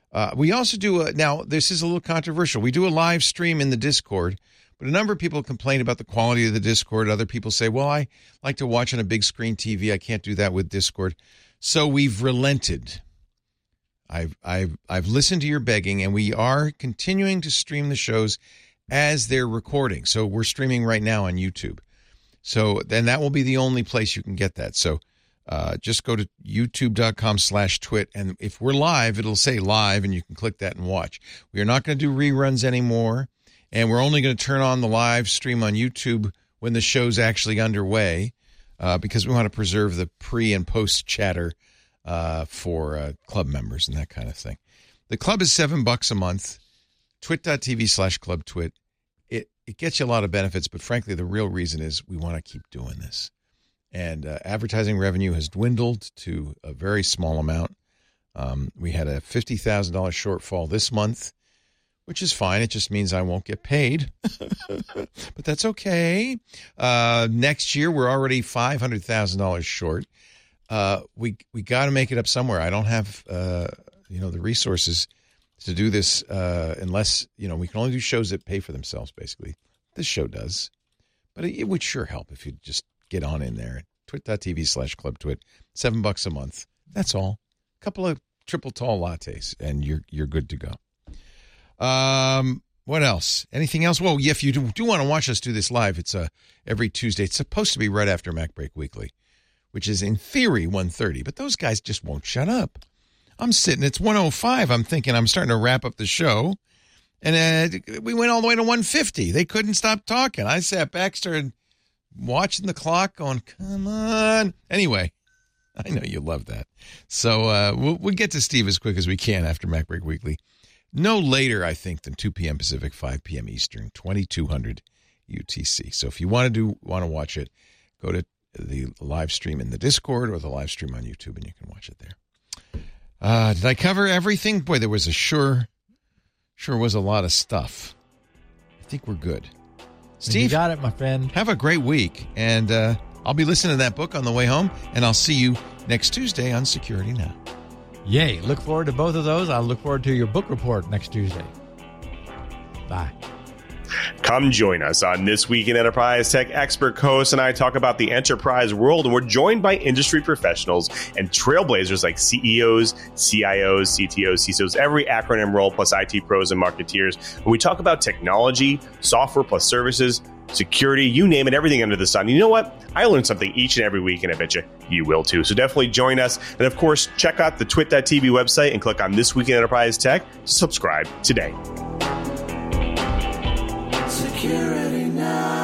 Uh, we also do a, now this is a little controversial. We do a live stream in the Discord, but a number of people complain about the quality of the Discord. Other people say, well, I like to watch on a big screen T V. I can't do that with Discord. So we've relented. I've, I've, I've listened to your begging, and we are continuing to stream the shows as they're recording. So we're streaming right now on YouTube. So then that will be the only place you can get that. So uh, just go to youtube.com slash twit. And if we're live, it'll say live, and you can click that and watch. We are not going to do reruns anymore. And we're only going to turn on the live stream on YouTube when the show's actually underway uh, because we want to preserve the pre and post chatter uh, for uh, club members and that kind of thing. The club is seven bucks a month. Twit.tv slash club twit. It, it gets you a lot of benefits, but frankly, the real reason is we want to keep doing this. And uh, advertising revenue has dwindled to a very small amount. Um, we had a fifty thousand dollars shortfall this month, which is fine. It just means I won't get paid. But that's okay. Uh, next year, we're already five hundred thousand dollars short. Uh, we we got to make it up somewhere. I don't have uh, you know the resources to do this uh, unless, you know, we can only do shows that pay for themselves, basically. This show does. But it, it would sure help if you just get on in there. Twit.tv slash club twit. Seven bucks a month. That's all. A couple of triple tall lattes, and you're you're good to go. Um, what else? Anything else? Well, yeah, if you do, do want to watch us do this live, it's uh, every Tuesday. It's supposed to be right after Mac Break Weekly, which is in theory one thirty. But those guys just won't shut up. I'm sitting, it's one oh five. I'm thinking I'm starting to wrap up the show. And uh, we went all the way to one fifty. They couldn't stop talking. I sat back, started watching the clock going, come on. Anyway, I know you love that. So uh, we'll, we'll get to Steve as quick as we can after Mac Break Weekly. No later, I think, than two p.m. Pacific, five p.m. Eastern, twenty-two hundred U T C. So if you want to do want to watch it, go to the live stream in the Discord or the live stream on YouTube, and you can watch it there. Uh, did I cover everything? Boy, there was a sure, sure was a lot of stuff. I think we're good. Steve, you got it, my friend. Have a great week, and uh, I'll be listening to that book on the way home, and I'll see you next Tuesday on Security Now. Yay. Look forward to both of those. I'll look forward to your book report next Tuesday. Bye. Come join us on This Week in Enterprise Tech. Expert co-host and I talk about the enterprise world, and we're joined by industry professionals and trailblazers like C E Os, C I Os, C T Os, C I S Os, every acronym role, plus I T pros and marketeers. And we talk about technology, software plus services, security, you name it, everything under the sun. You know what? I learn something each and every week, and I bet you you will too. So definitely join us. And of course, check out the twit.tv website and click on This Week in Enterprise Tech to subscribe today. Security Now.